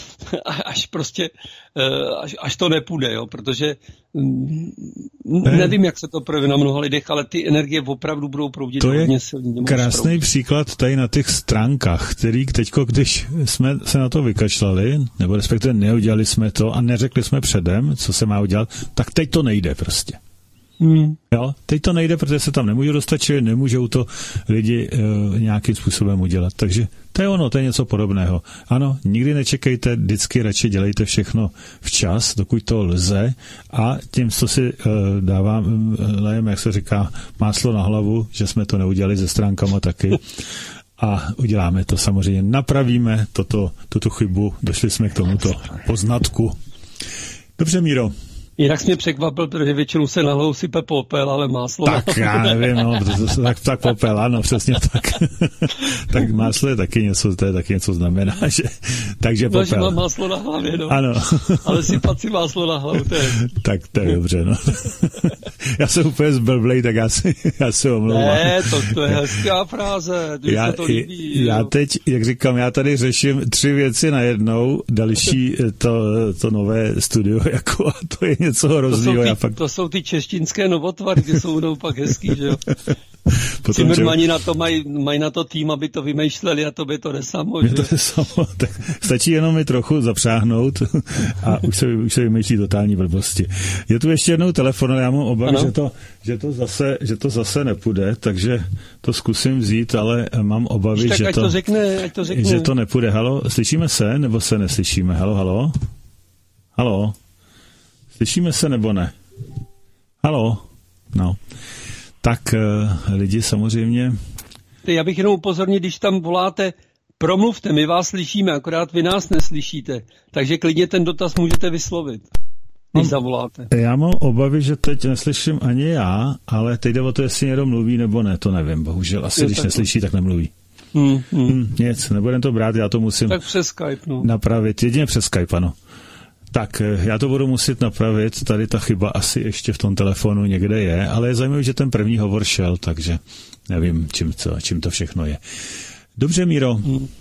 S3: až to nepůjde, jo, protože nevím, jak se to projeví na mnoha lidech, ale ty energie opravdu budou proudit hodně silně.
S2: To je krásný příklad tady na těch stránkách, který teďko, když jsme se na to vykašlali, nebo respektive neudělali jsme to a neřekli jsme předem, co se má udělat, tak teď to nejde prostě. Jo, teď to nejde, protože se tam nemůžou dostat, čili nemůžou to lidi nějakým způsobem udělat. Takže to je ono, to je něco podobného. Ano, nikdy nečekejte, vždycky radši dělejte všechno včas, dokud to lze a tím, co si lejeme, jak se říká, máslo na hlavu, že jsme to neudělali se stránkama taky. A uděláme to samozřejmě, napravíme tuto chybu, došli jsme k tomuto poznatku. Dobře, Míro.
S3: Jinak jsi mě překvapil, protože většinou se na hlavu sype popel, ale máslo.
S2: Tak já nevím, no, tak popel, ano, přesně tak. Tak máslo je taky něco, to je taky něco znamená, že, takže popel.
S3: No, že mám máslo na hlavě, no.
S2: Ano.
S3: Ale sypat si máslo na hlavu, to je.
S2: Tak to je dobře, no. Já jsem úplně zblblej, tak já se omlouvám.
S3: Ne, to je hezká fráze, se to líbí.
S2: Já teď, jak říkám, já tady řeším 3 věci najednou, další to nové studio, jako a to je něco hrozného.
S3: To jsou ty češtinské novotvary, ty jsou mnou pak hezký, že jo. Cimrmani na to mají na to tým, aby to vymýšleli a tobě to jde samo.
S2: To jde samo, tak stačí jenom mi trochu zapřáhnout a už se vymýšlí totální blbosti. Je tu ještě jednou telefon, ale já mám obavy, že to zase nepůjde, takže to zkusím vzít, ale mám obavy,
S3: tak
S2: že
S3: ať to řekne.
S2: Že to nepůjde. Halo, slyšíme se, nebo se neslyšíme? Halo? Slyšíme se, nebo ne? Halo? No. Tak lidi samozřejmě...
S3: Já bych jenom upozornil, když tam voláte, promluvte, my vás slyšíme, akorát vy nás neslyšíte. Takže klidně ten dotaz můžete vyslovit, když zavoláte.
S2: Já mám obavy, že teď neslyším ani já, ale teď jde o to, jestli někdo mluví nebo ne, to nevím, bohužel. Asi když neslyší, tak nemluví. Nic, nebudem to brát, já to musím
S3: tak přes Skype, no.
S2: napravit. Jedině přes Skype, ano. Tak, já to budu muset napravit, tady ta chyba asi ještě v tom telefonu někde je, ale je zajímavé, že ten první hovor šel, takže nevím, čím to všechno je. Dobře, Míro,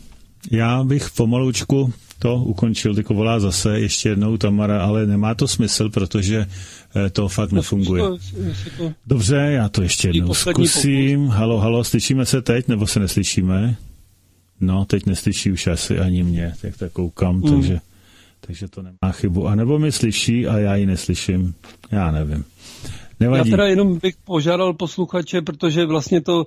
S2: já bych pomalučku to ukončil, tyko volá zase ještě jednou Tamara, ale nemá to smysl, protože to fakt nefunguje. Dobře, já to ještě jednou zkusím. Halo, slyšíme se teď, nebo se neslyšíme? No, teď neslyší už asi ani mě, jak tak koukám, takže to nemá chybu. A nebo mi slyší a já ji neslyším. Já nevím. Nevadí.
S3: Já teda jenom bych požádal posluchače, protože vlastně to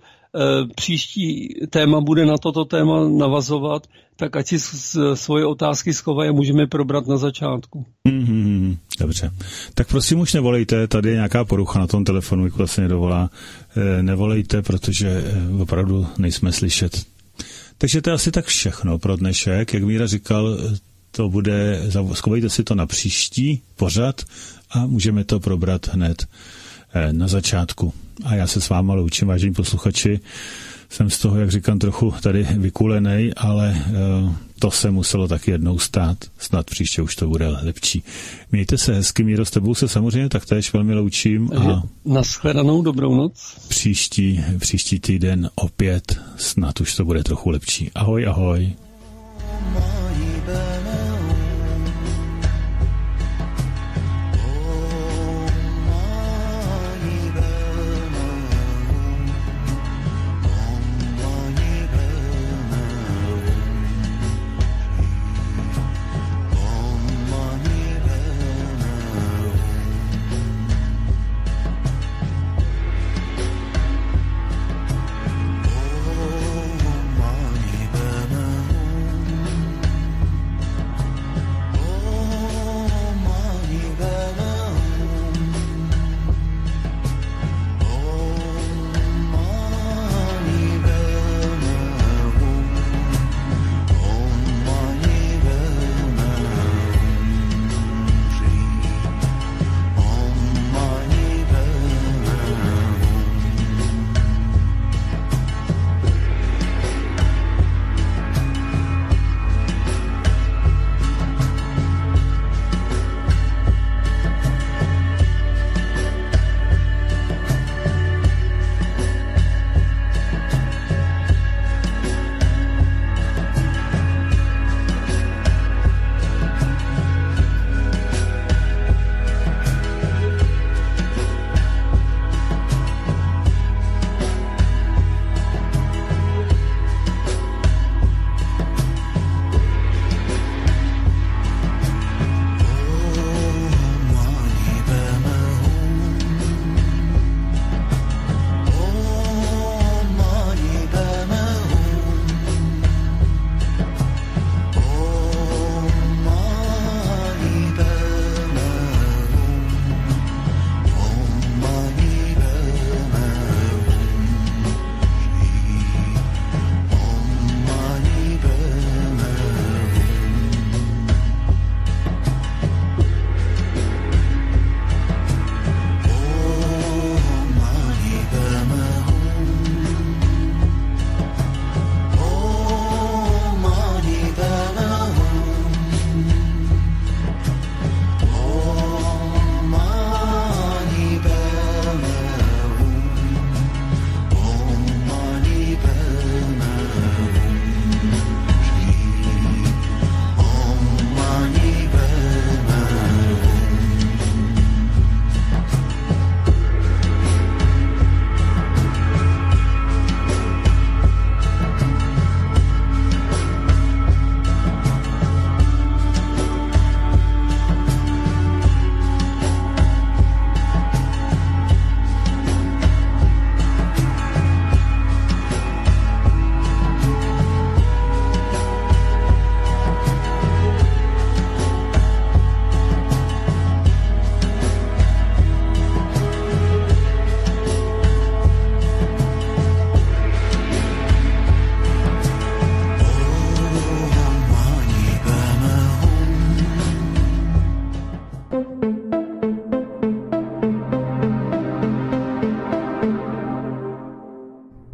S3: příští téma bude na toto téma navazovat, tak ať si svoje otázky schovají a můžeme probrat na začátku.
S2: Dobře. Tak prosím už nevolejte, tady je nějaká porucha na tom telefonu, jako se nedovolá. Nevolejte, protože opravdu nejsme slyšet. Takže to je asi tak všechno pro dnešek. Jak Míra říkal, to bude, schovejte si to na příští pořad a můžeme to probrat hned na začátku. A já se s váma loučím, vážení posluchači. Jsem z toho, jak říkám, trochu tady vykulenej, ale to se muselo taky jednou stát. Snad příště už to bude lepší. Mějte se hezky, Míro, s tebou se samozřejmě taktéž velmi loučím. A
S3: nashledanou, dobrou noc.
S2: Příští týden opět, snad už to bude trochu lepší. Ahoj, ahoj.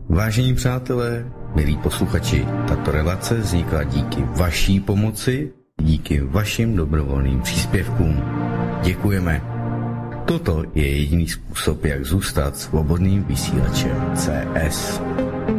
S9: Vážení přátelé, milí posluchači, tato relace vznikla díky vaší pomoci díky vašim dobrovolným příspěvkům. Děkujeme. Toto je jediný způsob, jak zůstat svobodným vysílačem CS.